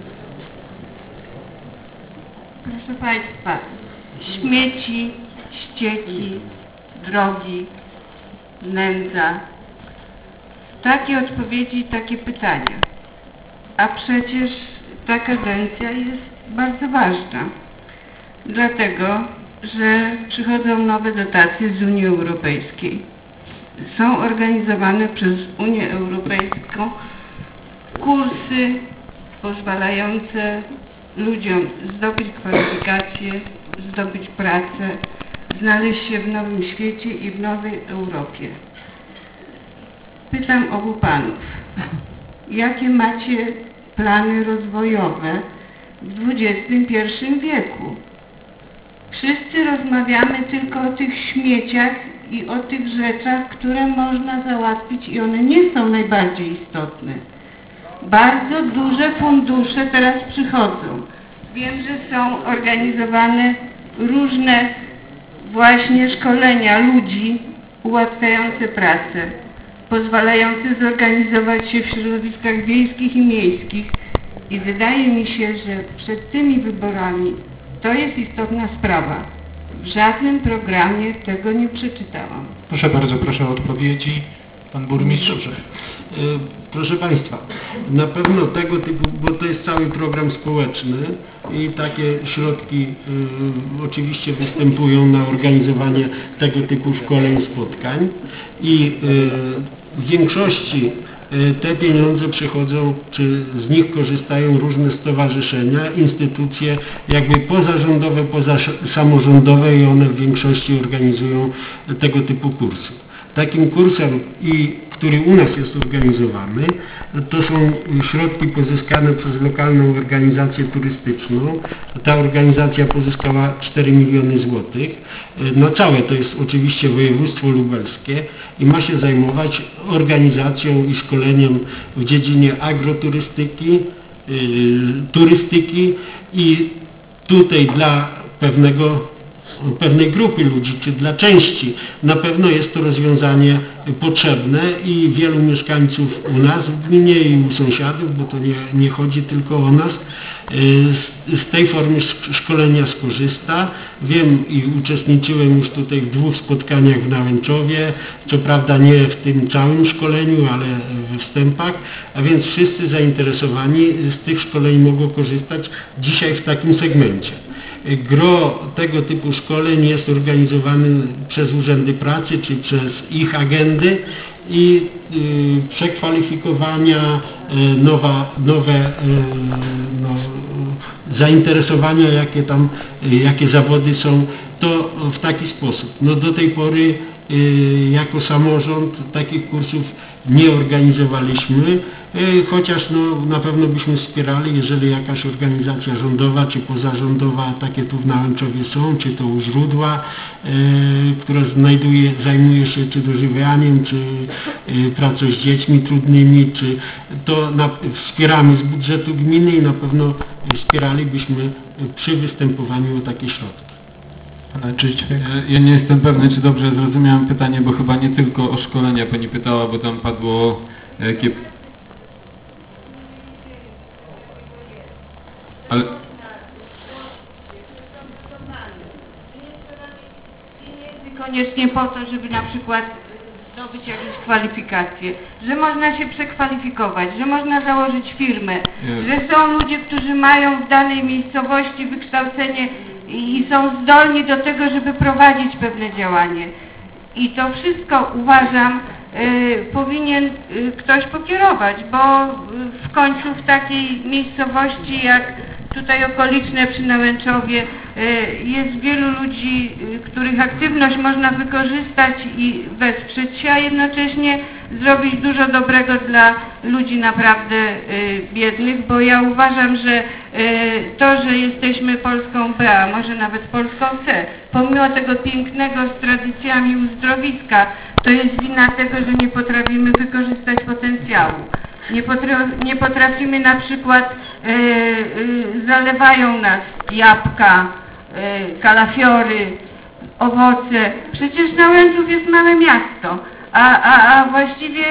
Proszę Państwa, śmieci, ścieki, drogi, nędza. Takie odpowiedzi i takie pytania. A przecież ta kadencja jest bardzo ważna. Dlatego, że przychodzą nowe dotacje z Unii Europejskiej. Są organizowane przez Unię Europejską kursy pozwalające ludziom zdobyć kwalifikacje, zdobyć pracę, znaleźć się w nowym świecie i w nowej Europie. Pytam obu Panów, jakie macie plany rozwojowe w dwudziestym pierwszym wieku? Wszyscy rozmawiamy tylko o tych śmieciach i o tych rzeczach, które można załatwić i one nie są najbardziej istotne. Bardzo duże fundusze teraz przychodzą. Wiem, że są organizowane różne właśnie szkolenia ludzi ułatwiające pracę, pozwalające zorganizować się w środowiskach wiejskich i miejskich i wydaje mi się, że przed tymi wyborami to jest istotna sprawa. W żadnym programie tego nie przeczytałam. Proszę bardzo, proszę o odpowiedzi. Pan burmistrz. Dobrze. Proszę Państwa, na pewno tego typu, bo to jest cały program społeczny i takie środki y, oczywiście występują na organizowanie tego typu szkoleń, spotkań i y, w większości y, te pieniądze przechodzą, czy z nich korzystają różne stowarzyszenia, instytucje jakby pozarządowe, pozasamorządowe i one w większości organizują tego typu kursy. Takim kursem, i, który u nas jest organizowany, to są środki pozyskane przez lokalną organizację turystyczną. Ta organizacja pozyskała cztery miliony złotych. Na całe to jest oczywiście województwo lubelskie i ma się zajmować organizacją i szkoleniem w dziedzinie agroturystyki, yy, turystyki i tutaj dla pewnego pewnej grupy ludzi, czy dla części. Na pewno jest to rozwiązanie potrzebne i wielu mieszkańców u nas w gminie i u sąsiadów, bo to nie, nie chodzi tylko o nas, z, z tej formy szkolenia skorzysta. Wiem i uczestniczyłem już tutaj w dwóch spotkaniach w Nałęczowie, co prawda nie w tym całym szkoleniu, ale we wstępach, a więc wszyscy zainteresowani z tych szkoleń mogą korzystać dzisiaj w takim segmencie. Gro tego typu szkoleń jest organizowany przez urzędy pracy czy przez ich agendy i y, przekwalifikowania, y, nowa, nowe y, no, zainteresowania, jakie tam, y, jakie zawody są, to w taki sposób. No do tej pory y, jako samorząd takich kursów nie organizowaliśmy, chociaż no, na pewno byśmy wspierali, jeżeli jakaś organizacja rządowa czy pozarządowa, takie tu w Nałęczowie są, czy to u źródła, yy, która znajduje, zajmuje się czy dożywianiem, czy yy, pracą z dziećmi trudnymi, czy to na, wspieramy z budżetu gminy i na pewno wspieralibyśmy przy występowaniu o takie środki. Ja nie jestem pewny, czy dobrze zrozumiałem pytanie, bo chyba nie tylko o szkolenia Pani pytała, bo tam padło jakie... Ale... Koniecznie po to, żeby na przykład zdobyć jakieś kwalifikacje, że można się przekwalifikować, że można założyć firmę, Jest. że są ludzie, którzy mają w danej miejscowości wykształcenie i są zdolni do tego, żeby prowadzić pewne działanie. I to wszystko uważam y, powinien y, ktoś pokierować, bo y, w końcu w takiej miejscowości jak tutaj okoliczne przy Nałęczowie y, jest wielu ludzi, y, których aktywność można wykorzystać i wesprzeć się, a jednocześnie zrobić dużo dobrego dla ludzi naprawdę y, biednych, bo ja uważam, że y, to, że jesteśmy Polską B, a może nawet Polską C, pomimo tego pięknego z tradycjami uzdrowiska, to jest wina tego, że nie potrafimy wykorzystać potencjału. Nie, potraf, nie potrafimy na przykład, y, y, zalewają nas jabłka, y, kalafiory, owoce. Przecież Nałęczów jest małe miasto, a, a, a właściwie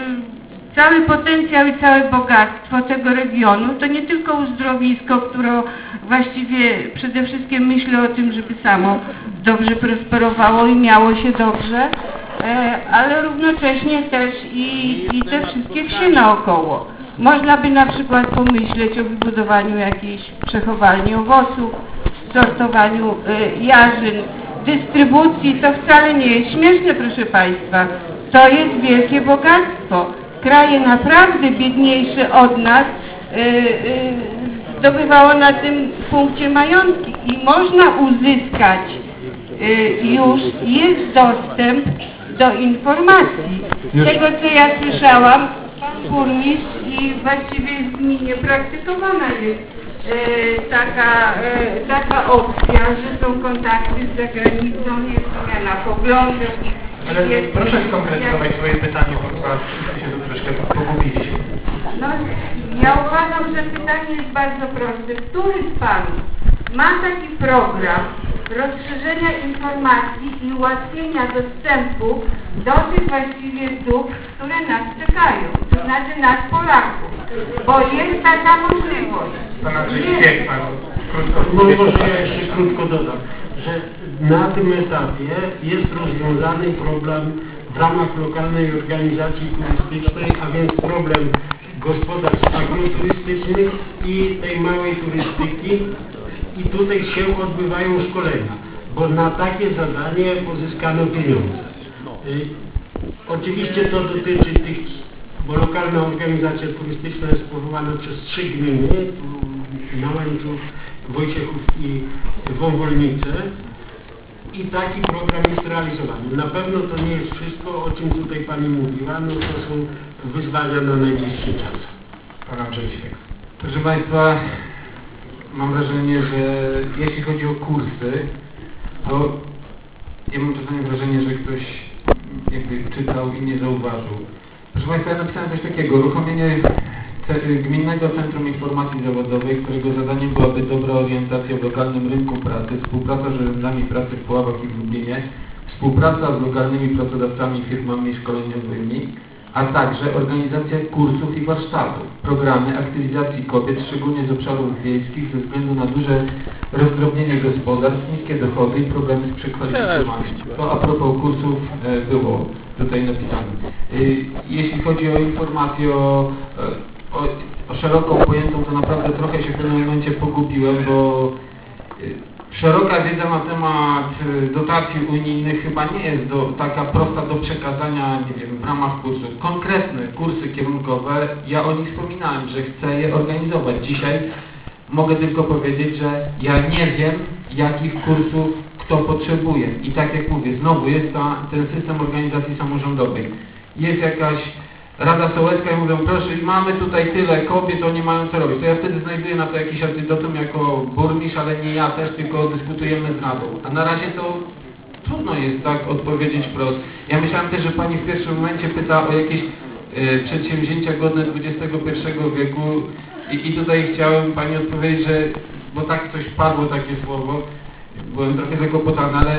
y, cały potencjał i całe bogactwo tego regionu to nie tylko uzdrowisko, które właściwie przede wszystkim myśli o tym, żeby samo dobrze prosperowało i miało się dobrze, e, ale równocześnie też i, i te wszystkie wsie naokoło. Można by na przykład pomyśleć o wybudowaniu jakiejś przechowalni owoców, sortowaniu e, jarzyn, dystrybucji. To wcale nie jest śmieszne, proszę Państwa. To jest wielkie bogactwo. Kraje naprawdę biedniejsze od nas e, e, zdobywało na tym punkcie majątki i można uzyskać y, już, jest dostęp do informacji. Z tego co ja słyszałam, pan burmistrz i właściwie w gminie praktykowana jest y, taka, y, taka opcja, że są kontakty z zagranicą, jest zmiana poglądów. Ale jest, proszę skonkretyzować swoje pytanie, bo chyba się tu troszkę pogubiliśmy. No, ja uważam, że pytanie jest bardzo proste. Który z Panów ma taki program rozszerzenia informacji i ułatwienia dostępu do tych właściwie dóbr, które nas czekają, to znaczy nas Polaków, bo jest taka możliwość. Pan Andrzej Śpiech, Pan krótko No może ja jeszcze krótko dodam, że na tym etapie jest rozwiązany problem w ramach lokalnej organizacji turystycznej, a więc problem gospodarstw agroturystycznych i tej małej turystyki i tutaj się odbywają szkolenia, bo na takie zadanie pozyskano pieniądze. Y, oczywiście to dotyczy tych, bo lokalna organizacja turystyczna jest powołana przez trzy gminy, Nałęczów, Wojciechów i Wąwolnice i taki program jest realizowany. Na pewno to nie jest wszystko, o czym tutaj Pani mówiła, no to są wyzwania na najbliższy czas. Pan Andrzej Świek. Proszę Państwa, mam wrażenie, że jeśli chodzi o kursy, to ja mam czasami wrażenie, że ktoś jakby czytał i nie zauważył. Proszę Państwa, ja napisałem coś takiego, uruchomienie Gminnego Centrum Informacji Zawodowej, którego zadaniem byłaby dobra orientacja w lokalnym rynku pracy, współpraca z urzędami pracy w Puławach i w Lublinie, współpraca z lokalnymi pracodawcami i firmami szkoleniowymi, a także organizacja kursów i warsztatów, programy aktywizacji kobiet, szczególnie z obszarów wiejskich, ze względu na duże rozdrobnienie gospodarstw, niskie dochody i problemy z przekwalifikowaniem. To a propos kursów e, było tutaj napisane. E, jeśli chodzi o informację o, o, o szeroko pojętą, to naprawdę trochę się w pewnym momencie pogubiłem, bo e, szeroka wiedza na temat dotacji unijnych chyba nie jest do, taka prosta do przekazania, nie wiem, w ramach kursu. Konkretne kursy kierunkowe, ja o nich wspominałem, że chcę je organizować. Dzisiaj mogę tylko powiedzieć, że ja nie wiem, jakich kursów kto potrzebuje. I tak jak mówię, znowu jest ta, ten system organizacji samorządowej. Jest jakaś Rada Sołecka i mówią, proszę, mamy tutaj tyle kobiet, oni mają co robić. To ja wtedy znajduję na to jakiś antidotum jako burmistrz, ale nie ja też, tylko dyskutujemy z Radą. A na razie to trudno jest tak odpowiedzieć wprost. Ja myślałem też, że Pani w pierwszym momencie pyta o jakieś y, przedsięwzięcia godne dwudziestego pierwszego wieku i, i tutaj chciałem Pani odpowiedzieć, że, bo tak coś padło, takie słowo, byłem trochę zakłopotany, ale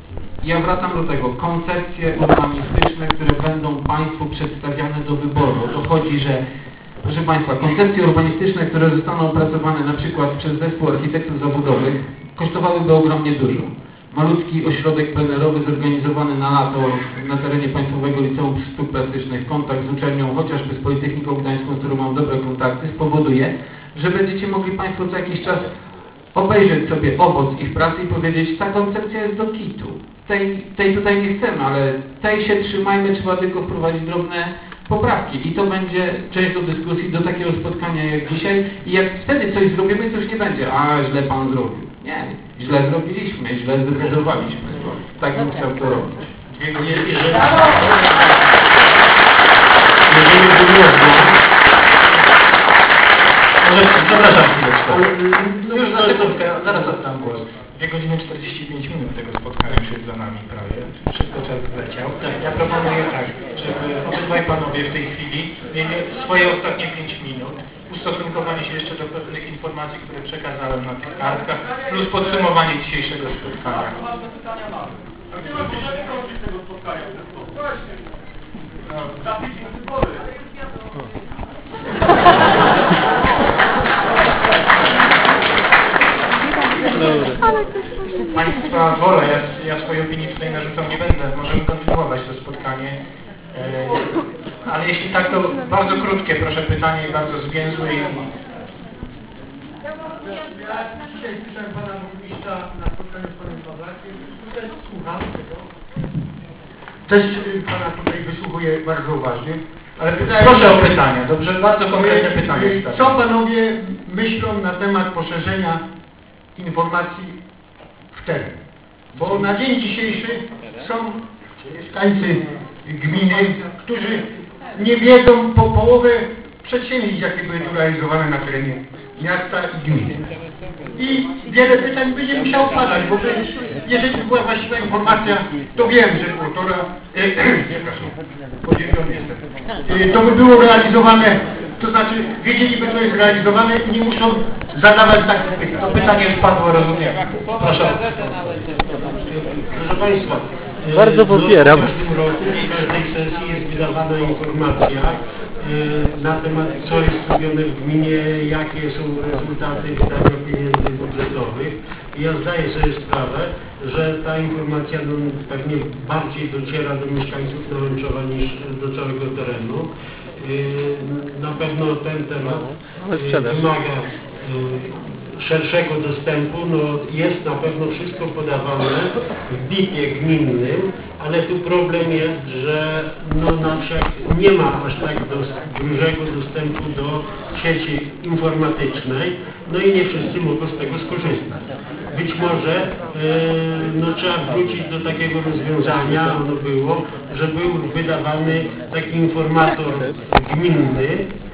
ja wracam do tego, koncepcje urbanistyczne, które będą Państwu przedstawiane do wyboru. O to chodzi, że, proszę Państwa, koncepcje urbanistyczne, które zostaną opracowane na przykład przez zespół architektów zawodowych, kosztowałyby ogromnie dużo. Malutki ośrodek plenerowy zorganizowany na lato na terenie Państwowego Liceum Sztuk Plastycznych, kontakt z uczelnią, chociażby z Politechniką Gdańską, z którą mam dobre kontakty, spowoduje, że będziecie mogli Państwo co jakiś czas obejrzeć sobie owoc ich pracy i powiedzieć, ta koncepcja jest do kitu. Tej, tej tutaj nie chcemy, ale tej się trzymajmy, trzeba tylko wprowadzić drobne poprawki. I to będzie część do dyskusji, do takiego spotkania jak dzisiaj. I jak wtedy coś zrobimy, to już nie będzie, a źle Pan zrobił. Nie, źle zrobiliśmy, źle zdecydowaliśmy. Tak bym chciał to robić. Jeżeli, jeżeli, jeżeli by można, może, przepraszam chwileczkę. Już za sekundkę, zaraz oddam głos. dwie godziny czterdzieści pięć minut tego spotkania już jest za nami prawie. Szybko czas zleciał. Ja proponuję tak, żeby obydwaj panowie w tej chwili mieli swoje ostatnie pięć minut, ustosunkowanie się jeszcze do pewnych informacji, które przekazałem na tych kartkach, plus podsumowanie dzisiejszego spotkania. A gdzie masz możemy kończyć tego spotkania w ten sposób? Właśnie. Zapiszmy wybory. Państwa wola, ja, ja swojej opinii tutaj narzucał nie będę, możemy kontynuować to spotkanie, e, ale jeśli tak, to bardzo krótkie proszę pytanie i bardzo zwięzłe. I... Ja dzisiaj słyszałem Pana Burmistrza na spotkaniu z Panem Pawlakiem, tutaj słucham tego. Też Pana tutaj wysłuchuję bardzo uważnie. Ale pytałem, proszę o pytania, dobrze? Bardzo konkretne pytanie. Co Panowie myślą na temat poszerzenia informacji w teren? Bo na dzień dzisiejszy są mieszkańcy gminy, którzy nie wiedzą po połowę przedsięwzięć, jakie były tu realizowane na terenie miasta i gminy. I wiele pytań będzie musiało padać, bo jeżeli była właściwa informacja, to wiem, że półtora, e, przepraszam, podzieliłem jestem, e, to by było realizowane, to znaczy wiedzieliby, co jest realizowane i nie muszą zadawać takich pytań. To pytanie już padło, rozumiem. Proszę. Proszę Państwa, E, Bardzo popieram. No, w każdym roku, w każdej sesji jest wydawana informacja e, na temat, co jest zrobione w gminie, jakie są rezultaty wydania pieniędzy budżetowych. I ja zdaję sobie sprawę, że ta informacja no, pewnie bardziej dociera do mieszkańców Nałęczowa niż do całego terenu. E, na pewno ten temat e, wymaga e, szerszego dostępu, no jest na pewno wszystko podawane w B I P-ie gminnym, ale tu problem jest, że no na wsiach nie ma aż tak dos dużego dostępu do sieci informatycznej, no i nie wszyscy mogą z tego skorzystać. Być może e, no, trzeba wrócić do takiego rozwiązania, ono było, że był wydawany taki informator gminny,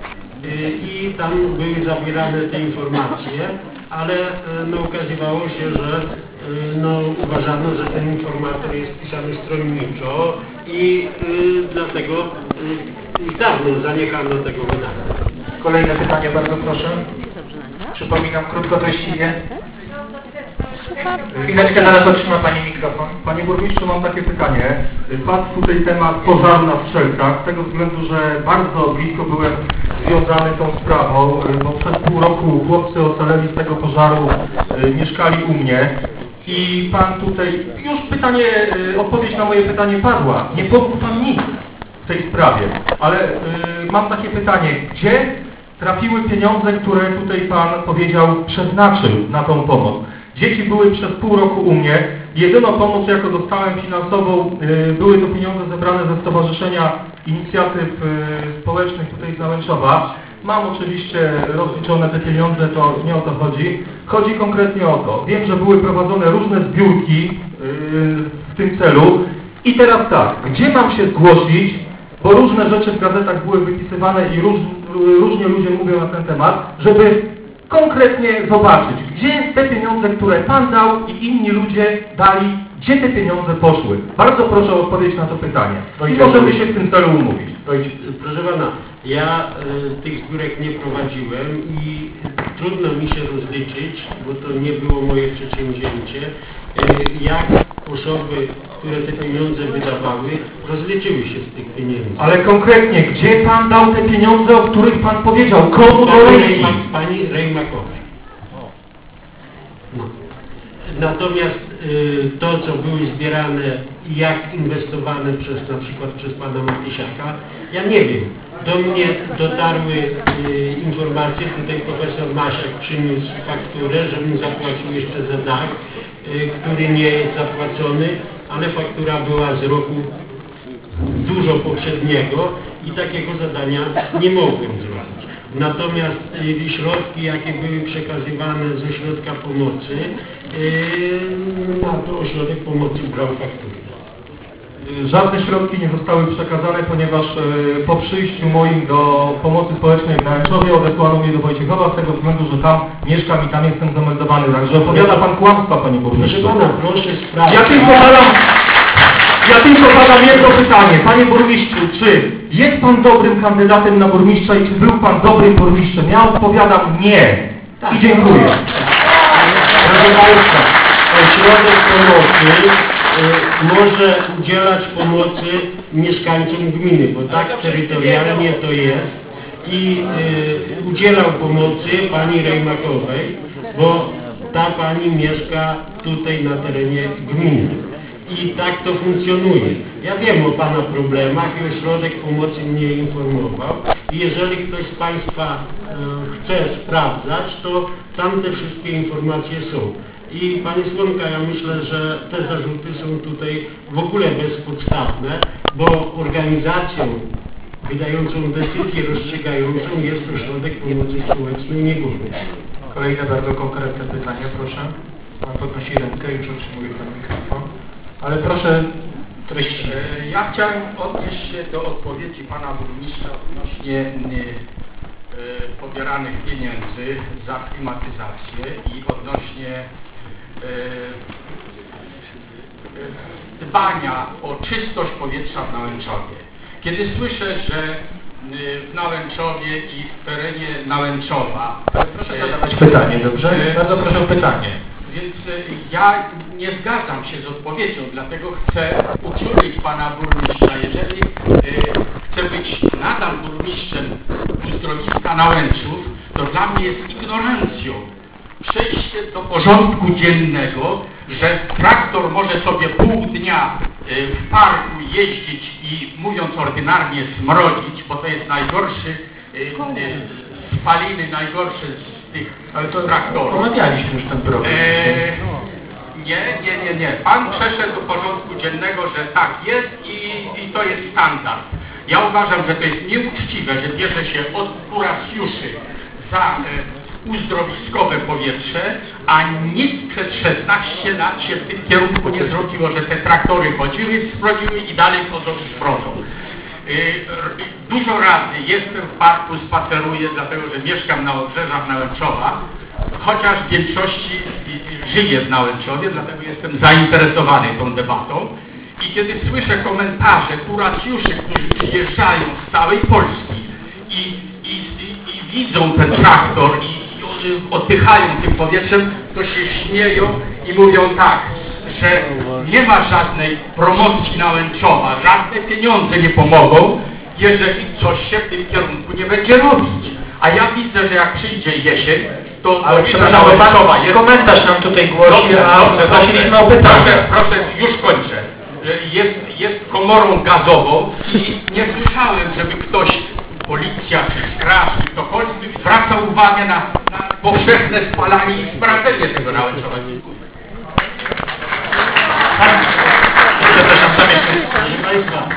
i tam były zabierane te informacje, ale no, okazywało się, że no, uważano, że ten informator jest pisany stronniczo i y, dlatego y, już dawno zaniechano tego wydania. Kolejne pytanie, bardzo proszę. Przypominam krótko, treściwie. Chwileczkę, zaraz otrzyma Pani mikrofon. Panie burmistrzu, mam takie pytanie. Padł tutaj temat pożaru na Strzelcach, z tego względu, że bardzo blisko byłem związany tą sprawą, bo przez pół roku chłopcy ocaleli z tego pożaru, mieszkali u mnie i Pan tutaj, już pytanie, odpowiedź na moje pytanie padła. Nie pomógł Pan nic w tej sprawie, ale y, mam takie pytanie, gdzie trafiły pieniądze, które tutaj Pan powiedział przeznaczył na tą pomoc? Dzieci były przez pół roku u mnie. Jedyną pomoc, jaką dostałem finansową, y, były to pieniądze zebrane ze Stowarzyszenia Inicjatyw y, Społecznych tutaj z Nałęczowa. Mam oczywiście rozliczone te pieniądze, to nie o to chodzi. Chodzi konkretnie o to. Wiem, że były prowadzone różne zbiórki y, w tym celu. I teraz tak, gdzie mam się zgłosić, bo różne rzeczy w gazetach były wypisywane i róż, różnie ludzie mówią na ten temat, żeby konkretnie zobaczyć, gdzie te pieniądze, które Pan dał i inni ludzie dali, gdzie te pieniądze poszły. Bardzo proszę o odpowiedź na to pytanie. I możemy się w tym celu umówić. Proszę Pana, ja y, tych zbiórek nie prowadziłem i trudno mi się rozliczyć, bo to nie było moje przedsięwzięcie, y, jak osoby, które te pieniądze wydawały, rozliczyły się z tych pieniędzy. Ale konkretnie, gdzie Pan dał te pieniądze, o których Pan powiedział? Komu do ręki? Pani Rejmakowej. No. Natomiast y, to, co były zbierane i jak inwestowane przez na przykład przez Pana Matysiaka, ja nie wiem. Do mnie dotarły y, informacje, tutaj profesor Masiak przyniósł fakturę, żebym zapłacił jeszcze za dach, y, który nie jest zapłacony, ale faktura była z roku dużo poprzedniego i takiego zadania nie mogłem zrobić. Natomiast y, środki, jakie były przekazywane z ośrodka pomocy, y, na to ośrodek pomocy brał fakturę. Żadne środki nie zostały przekazane, ponieważ y, po przyjściu moim do pomocy społecznej w Nałęczowie odesłano mnie do Wojciechowa z tego względu, że tam mieszkam i tam jestem zameldowany. Także opowiada Pan kłamstwa, Panie Burmistrzu. Proszę Pana, proszę sprawdzić. Ja tylko zadam, ja tylko zadam jedno pytanie. Panie Burmistrzu, czy jest Pan dobrym kandydatem na burmistrza i czy był Pan dobrym burmistrzem? Ja odpowiadam nie. I dziękuję. Proszę Państwa, ośrodek pomocy y, może udzielać pomocy mieszkańcom gminy, bo tak terytorialnie to jest i y, udzielał pomocy pani Rejmakowej, bo ta pani mieszka tutaj na terenie gminy. I tak to funkcjonuje. Ja wiem o Pana problemach i ośrodek pomocy mnie informował. I jeżeli ktoś z Państwa e, chce sprawdzać, to tam te wszystkie informacje są. I Panie Słonka, ja myślę, że te zarzuty są tutaj w ogóle bezpodstawne, bo organizacją wydającą decyzję rozstrzygającą jest ośrodek pomocy społecznej, nie burmistrz. Kolejne bardzo konkretne pytanie, proszę. Pan podnosi rękę, już otrzymuje Pan mikrofon. Ale proszę treści. Ja chciałem odnieść się do odpowiedzi Pana Burmistrza odnośnie y, y, pobieranych pieniędzy za klimatyzację i odnośnie y, y, dbania o czystość powietrza w Nałęczowie. Kiedy słyszę, że y, w Nałęczowie i w terenie Nałęczowa... Proszę zadawać pytanie, dobrze? Y, Bardzo proszę o pytanie. Więc y, ja nie zgadzam się z odpowiedzią, dlatego chcę uczulić pana burmistrza. Jeżeli y, chcę być nadal burmistrzem uzdrowiska Nałęczów, to dla mnie jest ignorancją przejście do porządku dziennego, że traktor może sobie pół dnia y, w parku jeździć i, mówiąc ordynarnie, smrodzić, bo to jest najgorszy y, y, spaliny, najgorsze z tych Ale to traktorów. omawialiśmy już ten problem. Eee, nie, nie, nie, nie. Pan przeszedł do porządku dziennego, że tak jest i, i to jest standard. Ja uważam, że to jest nieuczciwe, że bierze się od kuracjuszy za e, uzdrowiskowe powietrze, a nic przez szesnaście lat się w tym kierunku nie zrobiło, że te traktory chodziły, sprawdziły i dalej chodzą i sprawdzą. Dużo razy jestem w parku, spaceruję, dlatego że mieszkam na obrzeżach Nałęczowa, chociaż w większości żyję w Nałęczowie, dlatego jestem zainteresowany tą debatą. I kiedy słyszę komentarze kuracjuszy, którzy przyjeżdżają z całej Polski i, i, i, i widzą ten traktor i, i oddychają tym powietrzem, to się śmieją i mówią tak, że nie ma żadnej promocji Nałęczowa, żadne pieniądze nie pomogą, jeżeli coś się w tym kierunku nie będzie robić. A ja widzę, że jak przyjdzie jesień, to Ale Dolina przepraszam, bo Nałęczowa pan jest... komentarz nam tutaj głosi, Dobrze, a dobrze, prosiliśmy dobrze. o pytanie. Proszę, proszę, już kończę. Jest, jest komorą gazową i nie słyszałem, żeby ktoś, policja czy straż, czy ktokolwiek zwracał uwagę na, na powszechne spalanie i sprawdzenie tego Nałęczowa. Przepraszam, tam jeszcze, proszę Państwa,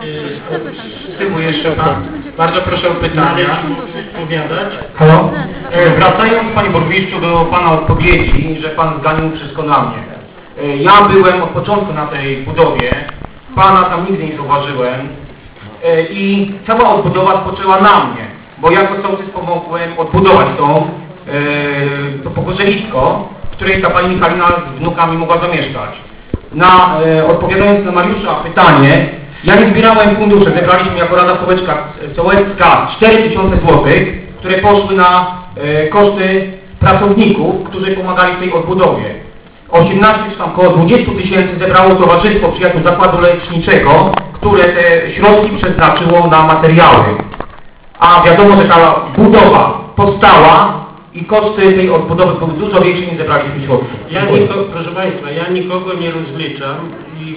z tyłu jeszcze Pan. Bardzo proszę o pytania. Odpowiadać. Halo? E, wracając, Panie Burmistrzu, do Pana odpowiedzi, że Pan zganił wszystko na mnie. E, ja byłem od początku na tej budowie, Pana tam nigdy nie zauważyłem e, i cała odbudowa spoczęła na mnie, bo jako sołtys pomogłem odbudować tą, e, to pogorzelicko, w której ta Pani Michalina z wnukami mogła zamieszkać. Na, e, odpowiadając na Mariusza pytanie, ja nie zbierałem funduszy, zebraliśmy jako Rada Sołecka, Sołecka cztery tysiące złotych, które poszły na e, koszty pracowników, którzy pomagali w tej odbudowie. osiemnaście czy tam około dwadzieścia tysięcy zebrało Towarzystwo Przyjaciół Zakładu Leczniczego, które te środki przeznaczyło na materiały. A wiadomo, że ta budowa powstała i koszty tej odbudowy były dużo większe, niż zebraliśmy środków. Ja niko, proszę Państwa, ja nikogo nie rozliczam i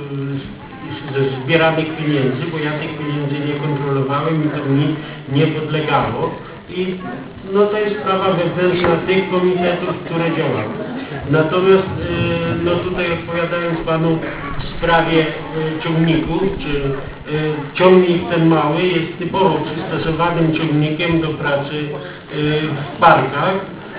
yy, ze zbieranych pieniędzy, bo ja tych pieniędzy nie kontrolowałem i to mi nie podlegało. I no to jest sprawa wewnętrzna tych komitetów, które działają. Natomiast yy, no tutaj odpowiadając Panu w sprawie yy, ciągników, czy yy, ciągnik ten mały jest typowo przystosowanym ciągnikiem do pracy yy, w parkach.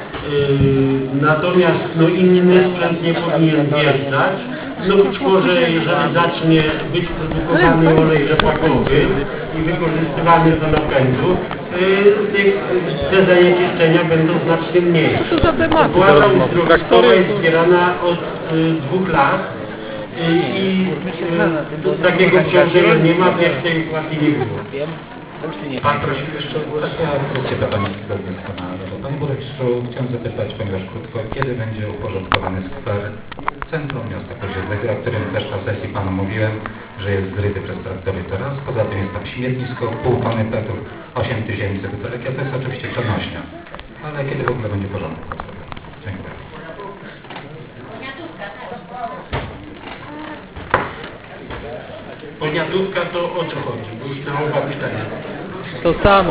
Yy, natomiast no, inny sprzęt nie powinien wjeżdżać. No być może jeżeli zacznie być produkowany olej rzepakowy i wykorzystywany do napędu, yy, te zanieczyszczenia będą znacznie mniejsze. Opłata uzdrowiskowa jest zbierana od yy, dwóch lat yy, i yy, takiego obciążenia nie ma, pierwszej opłaty nie było. Pan prosił jeszcze o głos? Ja krótkie pytanie zgodnie z Pana. Panie Burmistrzu, chciałem zapytać, ponieważ krótko, kiedy będzie uporządkowany skwer centrum miasta Koziedlego, o którym też na sesji Panu mówiłem, że jest zryty przez traktory teraz. Poza tym jest tam śmietnisko, pół tony petów, osiem tysięcy butelek, a to jest oczywiście przenośnia. Ale kiedy w ogóle będzie porządek? Dziękuję. Poniatówka to o co chodzi? Bo już na oba pytania. To samo.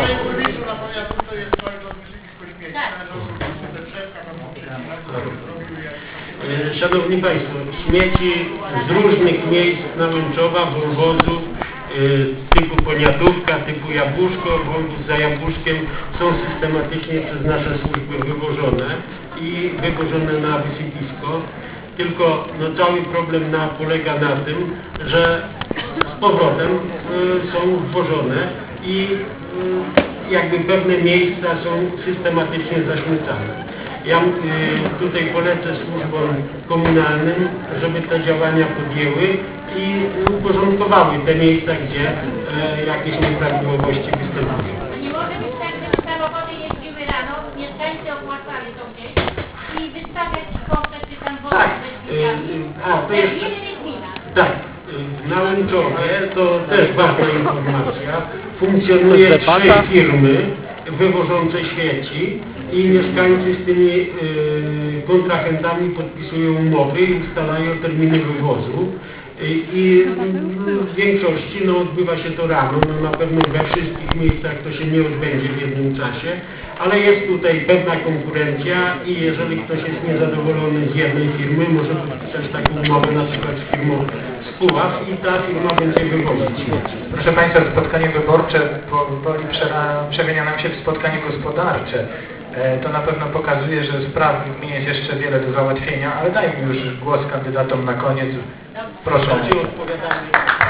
Szanowni Państwo, śmieci z różnych miejsc Nałęczowa, wąwozów typu Poniatówka, typu Jabłuszko, wąwóz za Jabłuszkiem są systematycznie przez nasze służby wywożone i wywożone na wysypisko. Tylko no, cały problem na, polega na tym, że z powrotem y, są wwożone i y, jakby pewne miejsca są systematycznie zaśmiecane. Ja y, tutaj polecę służbom komunalnym, żeby te działania podjęły i uporządkowały te miejsca, gdzie y, jakieś nieprawidłowości występują. Nie może być tak, że samochody jeździły rano, mieszkańcy opłacali to gdzieś i wystawiać kostę czy tam wodę. Tak, A, to jeszcze... Tak, w Nałęczowie, to też ważna informacja, funkcjonuje trzy firmy wywożące śmieci i mieszkańcy z tymi y, kontrahentami podpisują umowy i ustalają terminy wywozu. I, i w większości no, odbywa się to rano, no, na pewno we wszystkich miejscach to się nie odbędzie w jednym czasie, ale jest tutaj pewna konkurencja i jeżeli ktoś jest niezadowolony z jednej firmy, może podpisać taką umowę na przykład z firmą z Puław i ta firma będzie wywozić śmieci. Proszę Państwa, spotkanie wyborcze powoli przemienia nam się w spotkanie gospodarcze. To na pewno pokazuje, że spraw w gminie jest jeszcze wiele do załatwienia, ale dajmy już głos kandydatom na koniec. Proszę o odpowiadanie.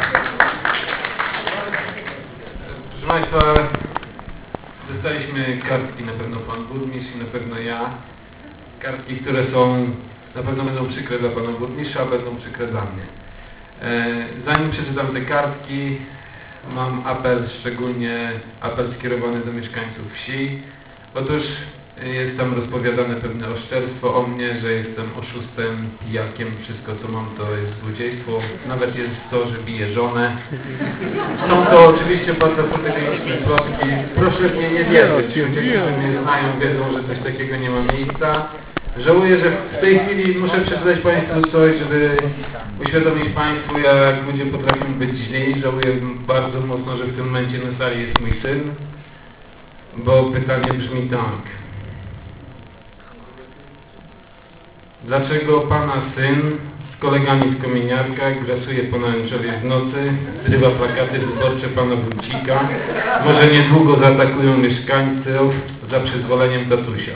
Proszę Państwa, dostaliśmy kartki, na pewno Pan Burmistrz i na pewno ja. Kartki, które są, na pewno będą przykre dla Pana Burmistrza, a będą przykre dla mnie. E, zanim przeczytam te kartki, mam apel, szczególnie apel skierowany do mieszkańców wsi. Otóż jest tam rozpowiadane pewne oszczerstwo o mnie, że jestem oszustem, pijakiem, wszystko co mam to jest złodziejstwo, nawet jest to, że biję żonę. Są to oczywiście bardzo fotogeniczne plotki, proszę mnie nie wierzyć, ludzie, którzy mnie znają, wiedzą, że coś takiego nie ma miejsca. Żałuję, że w tej chwili muszę przeczytać Państwu coś, żeby uświadomić Państwu, jak ludzie potrafią być źli. Żałuję bardzo mocno, że w tym momencie na sali jest mój syn, bo pytanie brzmi tak. Dlaczego Pana syn z kolegami z kominiarka grasuje po Nałęczowie w nocy, zrywa plakaty wyborcze Pana Wójcika, może niedługo zaatakują mieszkańców za przyzwoleniem tatusia?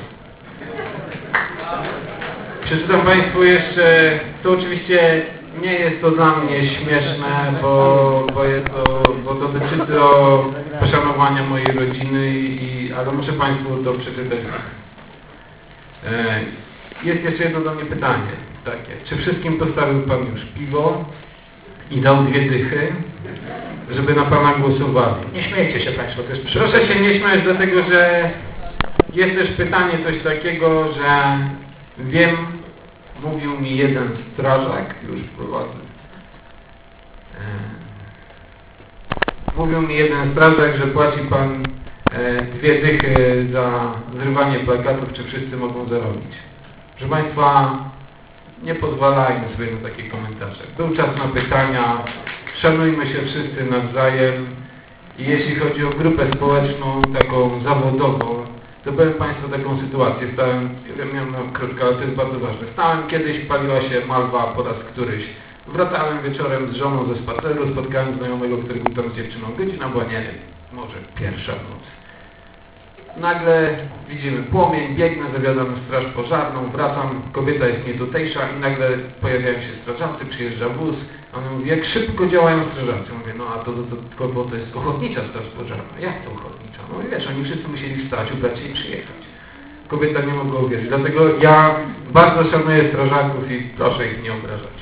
Przeczytam Państwu jeszcze, to oczywiście nie jest to dla mnie śmieszne, bo, bo, jest to, bo dotyczy to poszanowania mojej rodziny, i, ale muszę Państwu to przeczytać. E, jest jeszcze jedno do mnie pytanie, takie. Czy wszystkim postawił Pan już piwo i dał dwie dychy, żeby na Pana głosowali? Nie śmiejcie się Państwo, to jest Proszę się nie śmiać, dlatego że jest też pytanie coś takiego, że wiem, mówił mi jeden strażak, już prowadzę. E, mówił mi jeden strażak, że płaci Pan e, dwie dychy za zrywanie plakatów, czy wszyscy mogą zarobić. Proszę Państwa, nie pozwalajmy sobie na takie komentarze. Był czas na pytania, szanujmy się wszyscy nawzajem i jeśli chodzi o grupę społeczną, taką zawodową, to powiem Państwu taką sytuację. Stałem, ja wiem, miałem krótko, ale to jest bardzo ważne. Stałem kiedyś, paliła się malwa po raz któryś. Wracałem wieczorem z żoną ze spaceru, spotkałem znajomego, który był tam z dziewczyną. Godzina była, nie wiem, może pierwsza w nocy. Nagle widzimy płomień, biegnę, zawiadam straż pożarną, wracam, kobieta jest nietutejsza i nagle pojawiają się strażacy, przyjeżdża wóz, a on mówi, jak szybko działają strażacy. Mówię, no a to, to, to, to, bo to jest ochotnicza straż pożarna. Jak to ochotnicza? No i wiesz, oni wszyscy musieli wstać, ubrać się i przyjechać. Kobieta nie mogła uwierzyć, dlatego ja bardzo szanuję strażaków i proszę ich nie obrażać.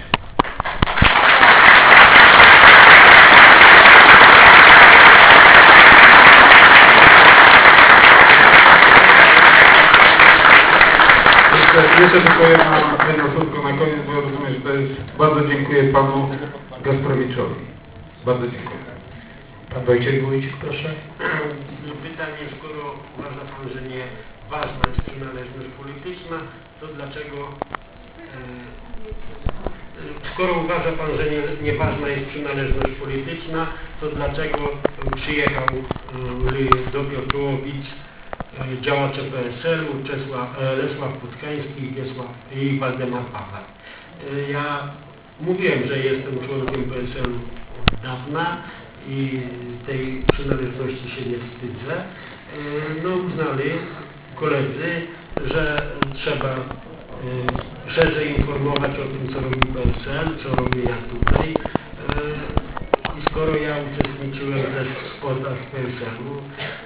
Jeszcze tylko jedno, jedno słówko na koniec, bo ja rozumiem, że to jest... Bardzo dziękuję Panu Gasprowiczowi. Bardzo dziękuję. Pan Wojciech Wójcik, proszę. Pytanie, skoro uważa Pan, że nie ważna jest przynależność polityczna, to dlaczego... E, skoro uważa Pan, że nie, nie ważna jest przynależność polityczna, to dlaczego przyjechał e, do Piotrowic działacze P S L-u, Lesław Puckański i Waldemar Pawlak. Ja mówiłem, że jestem członkiem P S L-u od dawna i tej przynależności się nie wstydzę. No uznali koledzy, że trzeba szerzej informować o tym, co robi P S L, co robię ja tutaj. I skoro ja uczestniczyłem też w spotach P S L-u,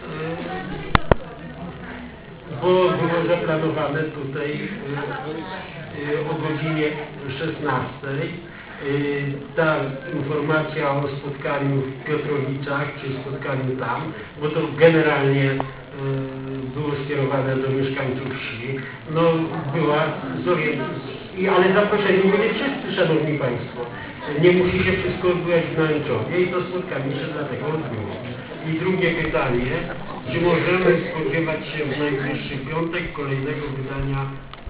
bo było zaplanowane tutaj y, o godzinie szesnastej. Y, ta informacja o spotkaniu w Piotrowicach, czy spotkaniu tam, bo to generalnie y, było skierowane do mieszkańców wsi, no była I, ale zaproszeni byli wszyscy, szanowni państwo. Nie musi się wszystko odbywać w Nęczowie i to spotkanie się dlatego odbyło. I drugie pytanie, czy możemy spodziewać się w najbliższy piątek kolejnego wydania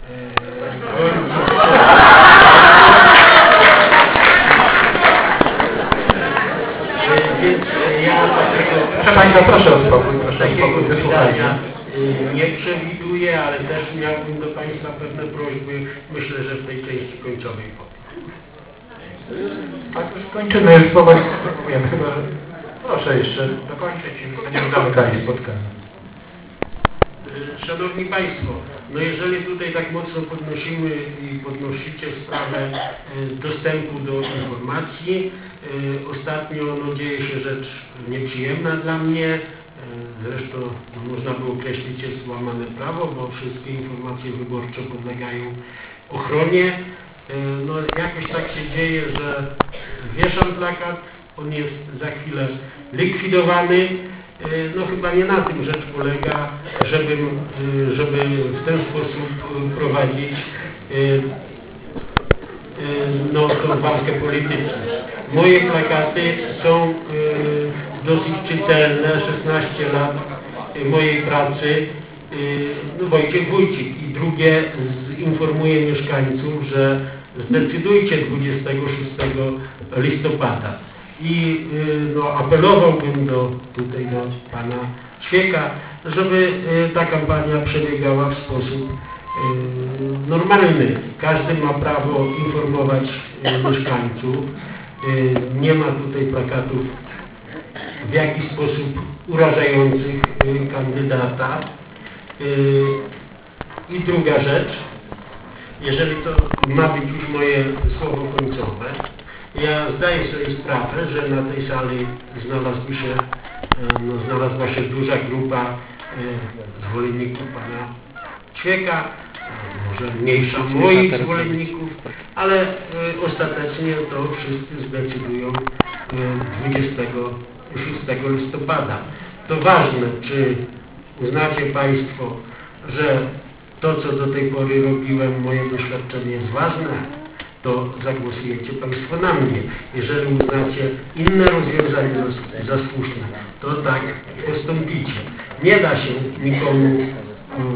e, więc ja takiego, Proszę Państwa, proszę o spokój, proszę o takiego spokój, wydania wysłuchajcie. nie przewiduję, ale też miałbym do Państwa pewne prośby, myślę, że w tej części końcowej. Tak, już kończymy, już powoli spróbujemy, chyba że... Proszę jeszcze dokończyć i będziemy zamykali spotkanie. Szanowni Państwo, no jeżeli tutaj tak mocno podnosimy i podnosicie sprawę e, dostępu do informacji, e, ostatnio no, dzieje się rzecz nieprzyjemna dla mnie, e, zresztą no, można by określić jest łamane prawo, bo wszystkie informacje wyborcze podlegają ochronie. E, no jakoś tak się dzieje, że wieszam plakat, on jest za chwilę likwidowany. No chyba nie na tym rzecz polega, żeby, żeby w ten sposób prowadzić no, tą walkę polityczną. Moje plakaty są dosyć czytelne, szesnaście lat mojej pracy, no, Wojciech Wójcik. I drugie, informuję mieszkańców, że zdecydujcie dwudziestego szóstego listopada. I no, apelowałbym do, tutaj do pana Ćwieka, żeby ta kampania przebiegała w sposób normalny. Każdy ma prawo informować mieszkańców. Nie ma tutaj plakatów w jakiś sposób urażających kandydata. I druga rzecz, jeżeli to ma być już moje słowo końcowe, ja zdaję sobie sprawę, że na tej sali znalazła się, no, znalazła się duża grupa e, zwolenników pana Ćwieka, może mniejsza moich zwolenników, ale e, ostatecznie to wszyscy zdecydują e, dwudziestego szóstego listopada. To ważne, czy uznacie Państwo, że to, co do tej pory robiłem, moje doświadczenie jest ważne, to zagłosujecie Państwo na mnie. Jeżeli uznacie inne rozwiązanie za słuszne, to tak postąpicie. Nie da się nikomu um,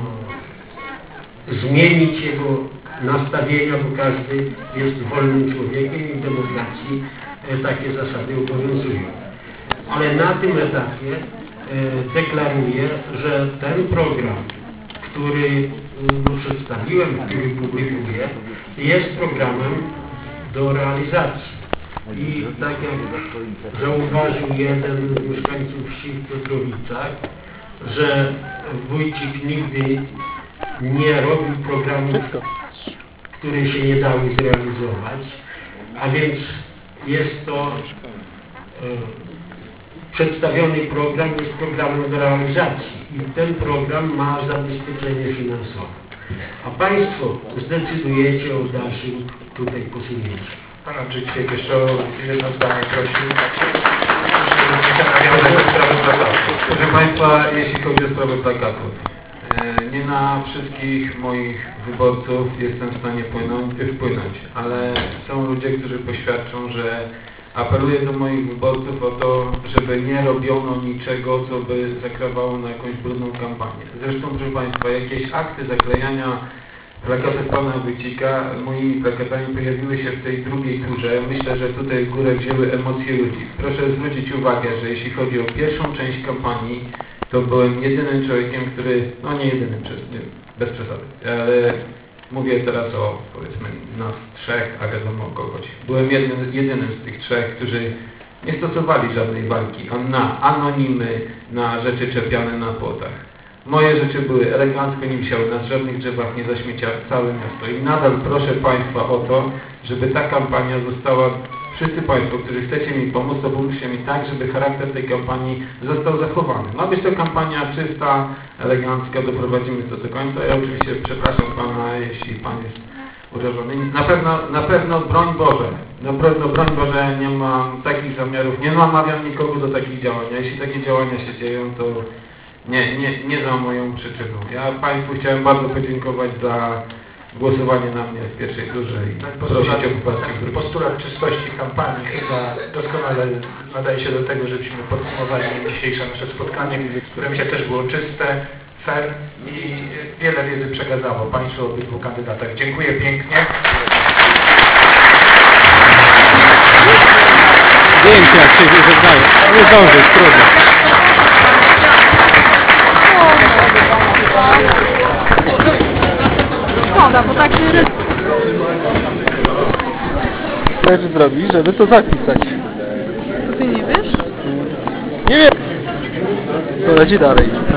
zmienić jego nastawienia, bo każdy jest wolnym człowiekiem i w demokracji e, takie zasady obowiązują. Ale na tym etapie e, deklaruję, że ten program, który no, przedstawiłem, który publikuję, jest programem do realizacji. I tak jak zauważył jeden z mieszkańców wsi w Piotrowicach, że Wójcik nigdy nie robił programów, które się nie dały zrealizować, a więc jest to e, przedstawiony program jest programem do realizacji i ten program ma zabezpieczenie finansowe. A Państwo zdecydujecie o dalszym tutaj posunięciu. Pan Andrzej Ćwiek jeszcze o jedno zdanie prosił. Nawiązać do sprawy plakatów. Proszę Państwa, jeśli chodzi o sprawę plakatów, nie na wszystkich moich wyborców jestem w stanie płynąć, wpłynąć, ale są ludzie, którzy poświadczą, że apeluję do moich wyborców o to, żeby nie robiono niczego, co by zakrawało na jakąś brudną kampanię. Zresztą, proszę Państwa, jakieś akty zaklejania plakatów pana Wójcika moimi plakatami pojawiły się w tej drugiej turze. Myślę, że tutaj w górę wzięły emocje ludzi. Proszę zwrócić uwagę, że jeśli chodzi o pierwszą część kampanii, to byłem jedynym człowiekiem, który, no nie jedynym, bez przesady, ale mówię teraz o, powiedzmy, nas trzech, a wiadomo o kogo chodzi. Byłem jednym, jedynym z tych trzech, którzy nie stosowali żadnej walki na anonimy, na rzeczy czepiane na płotach. Moje rzeczy były elegancko, nie wisiały na żadnych drzewach, nie zaśmiecia całe miasto. I nadal proszę Państwa o to, żeby ta kampania została, wszyscy Państwo, którzy chcecie mi pomóc, to pomóżcie mi tak, żeby charakter tej kampanii został zachowany. Ma być to kampania czysta, elegancka, doprowadzimy to do końca. Ja oczywiście przepraszam Pana, jeśli Pan jest urażony. Na pewno, na pewno, broń Boże, na pewno, broń Boże, nie mam takich zamiarów, nie namawiam nikogo do takich działań. A jeśli takie działania się dzieją, to nie, nie, nie za moją przyczyną. Ja Państwu chciałem bardzo podziękować za głosowanie na mnie w pierwszej turze i Ten prosić postulat, o poparcie ten grupy. postulat czystości kampanii chyba doskonale nadaje się do tego, żebyśmy podsumowali dzisiejsze nasze spotkanie, które myślę też było czyste, fair i wiele wiedzy przekazało Państwu o obydwu kandydatach. Dziękuję pięknie. Zdjęcie jak się żegnają. Nie zdążysz, trudno. Szkoda, bo tak się rys... Jak zrobić, żeby to zapisać? Ty nie wiesz? Nie wiem. To leci dalej.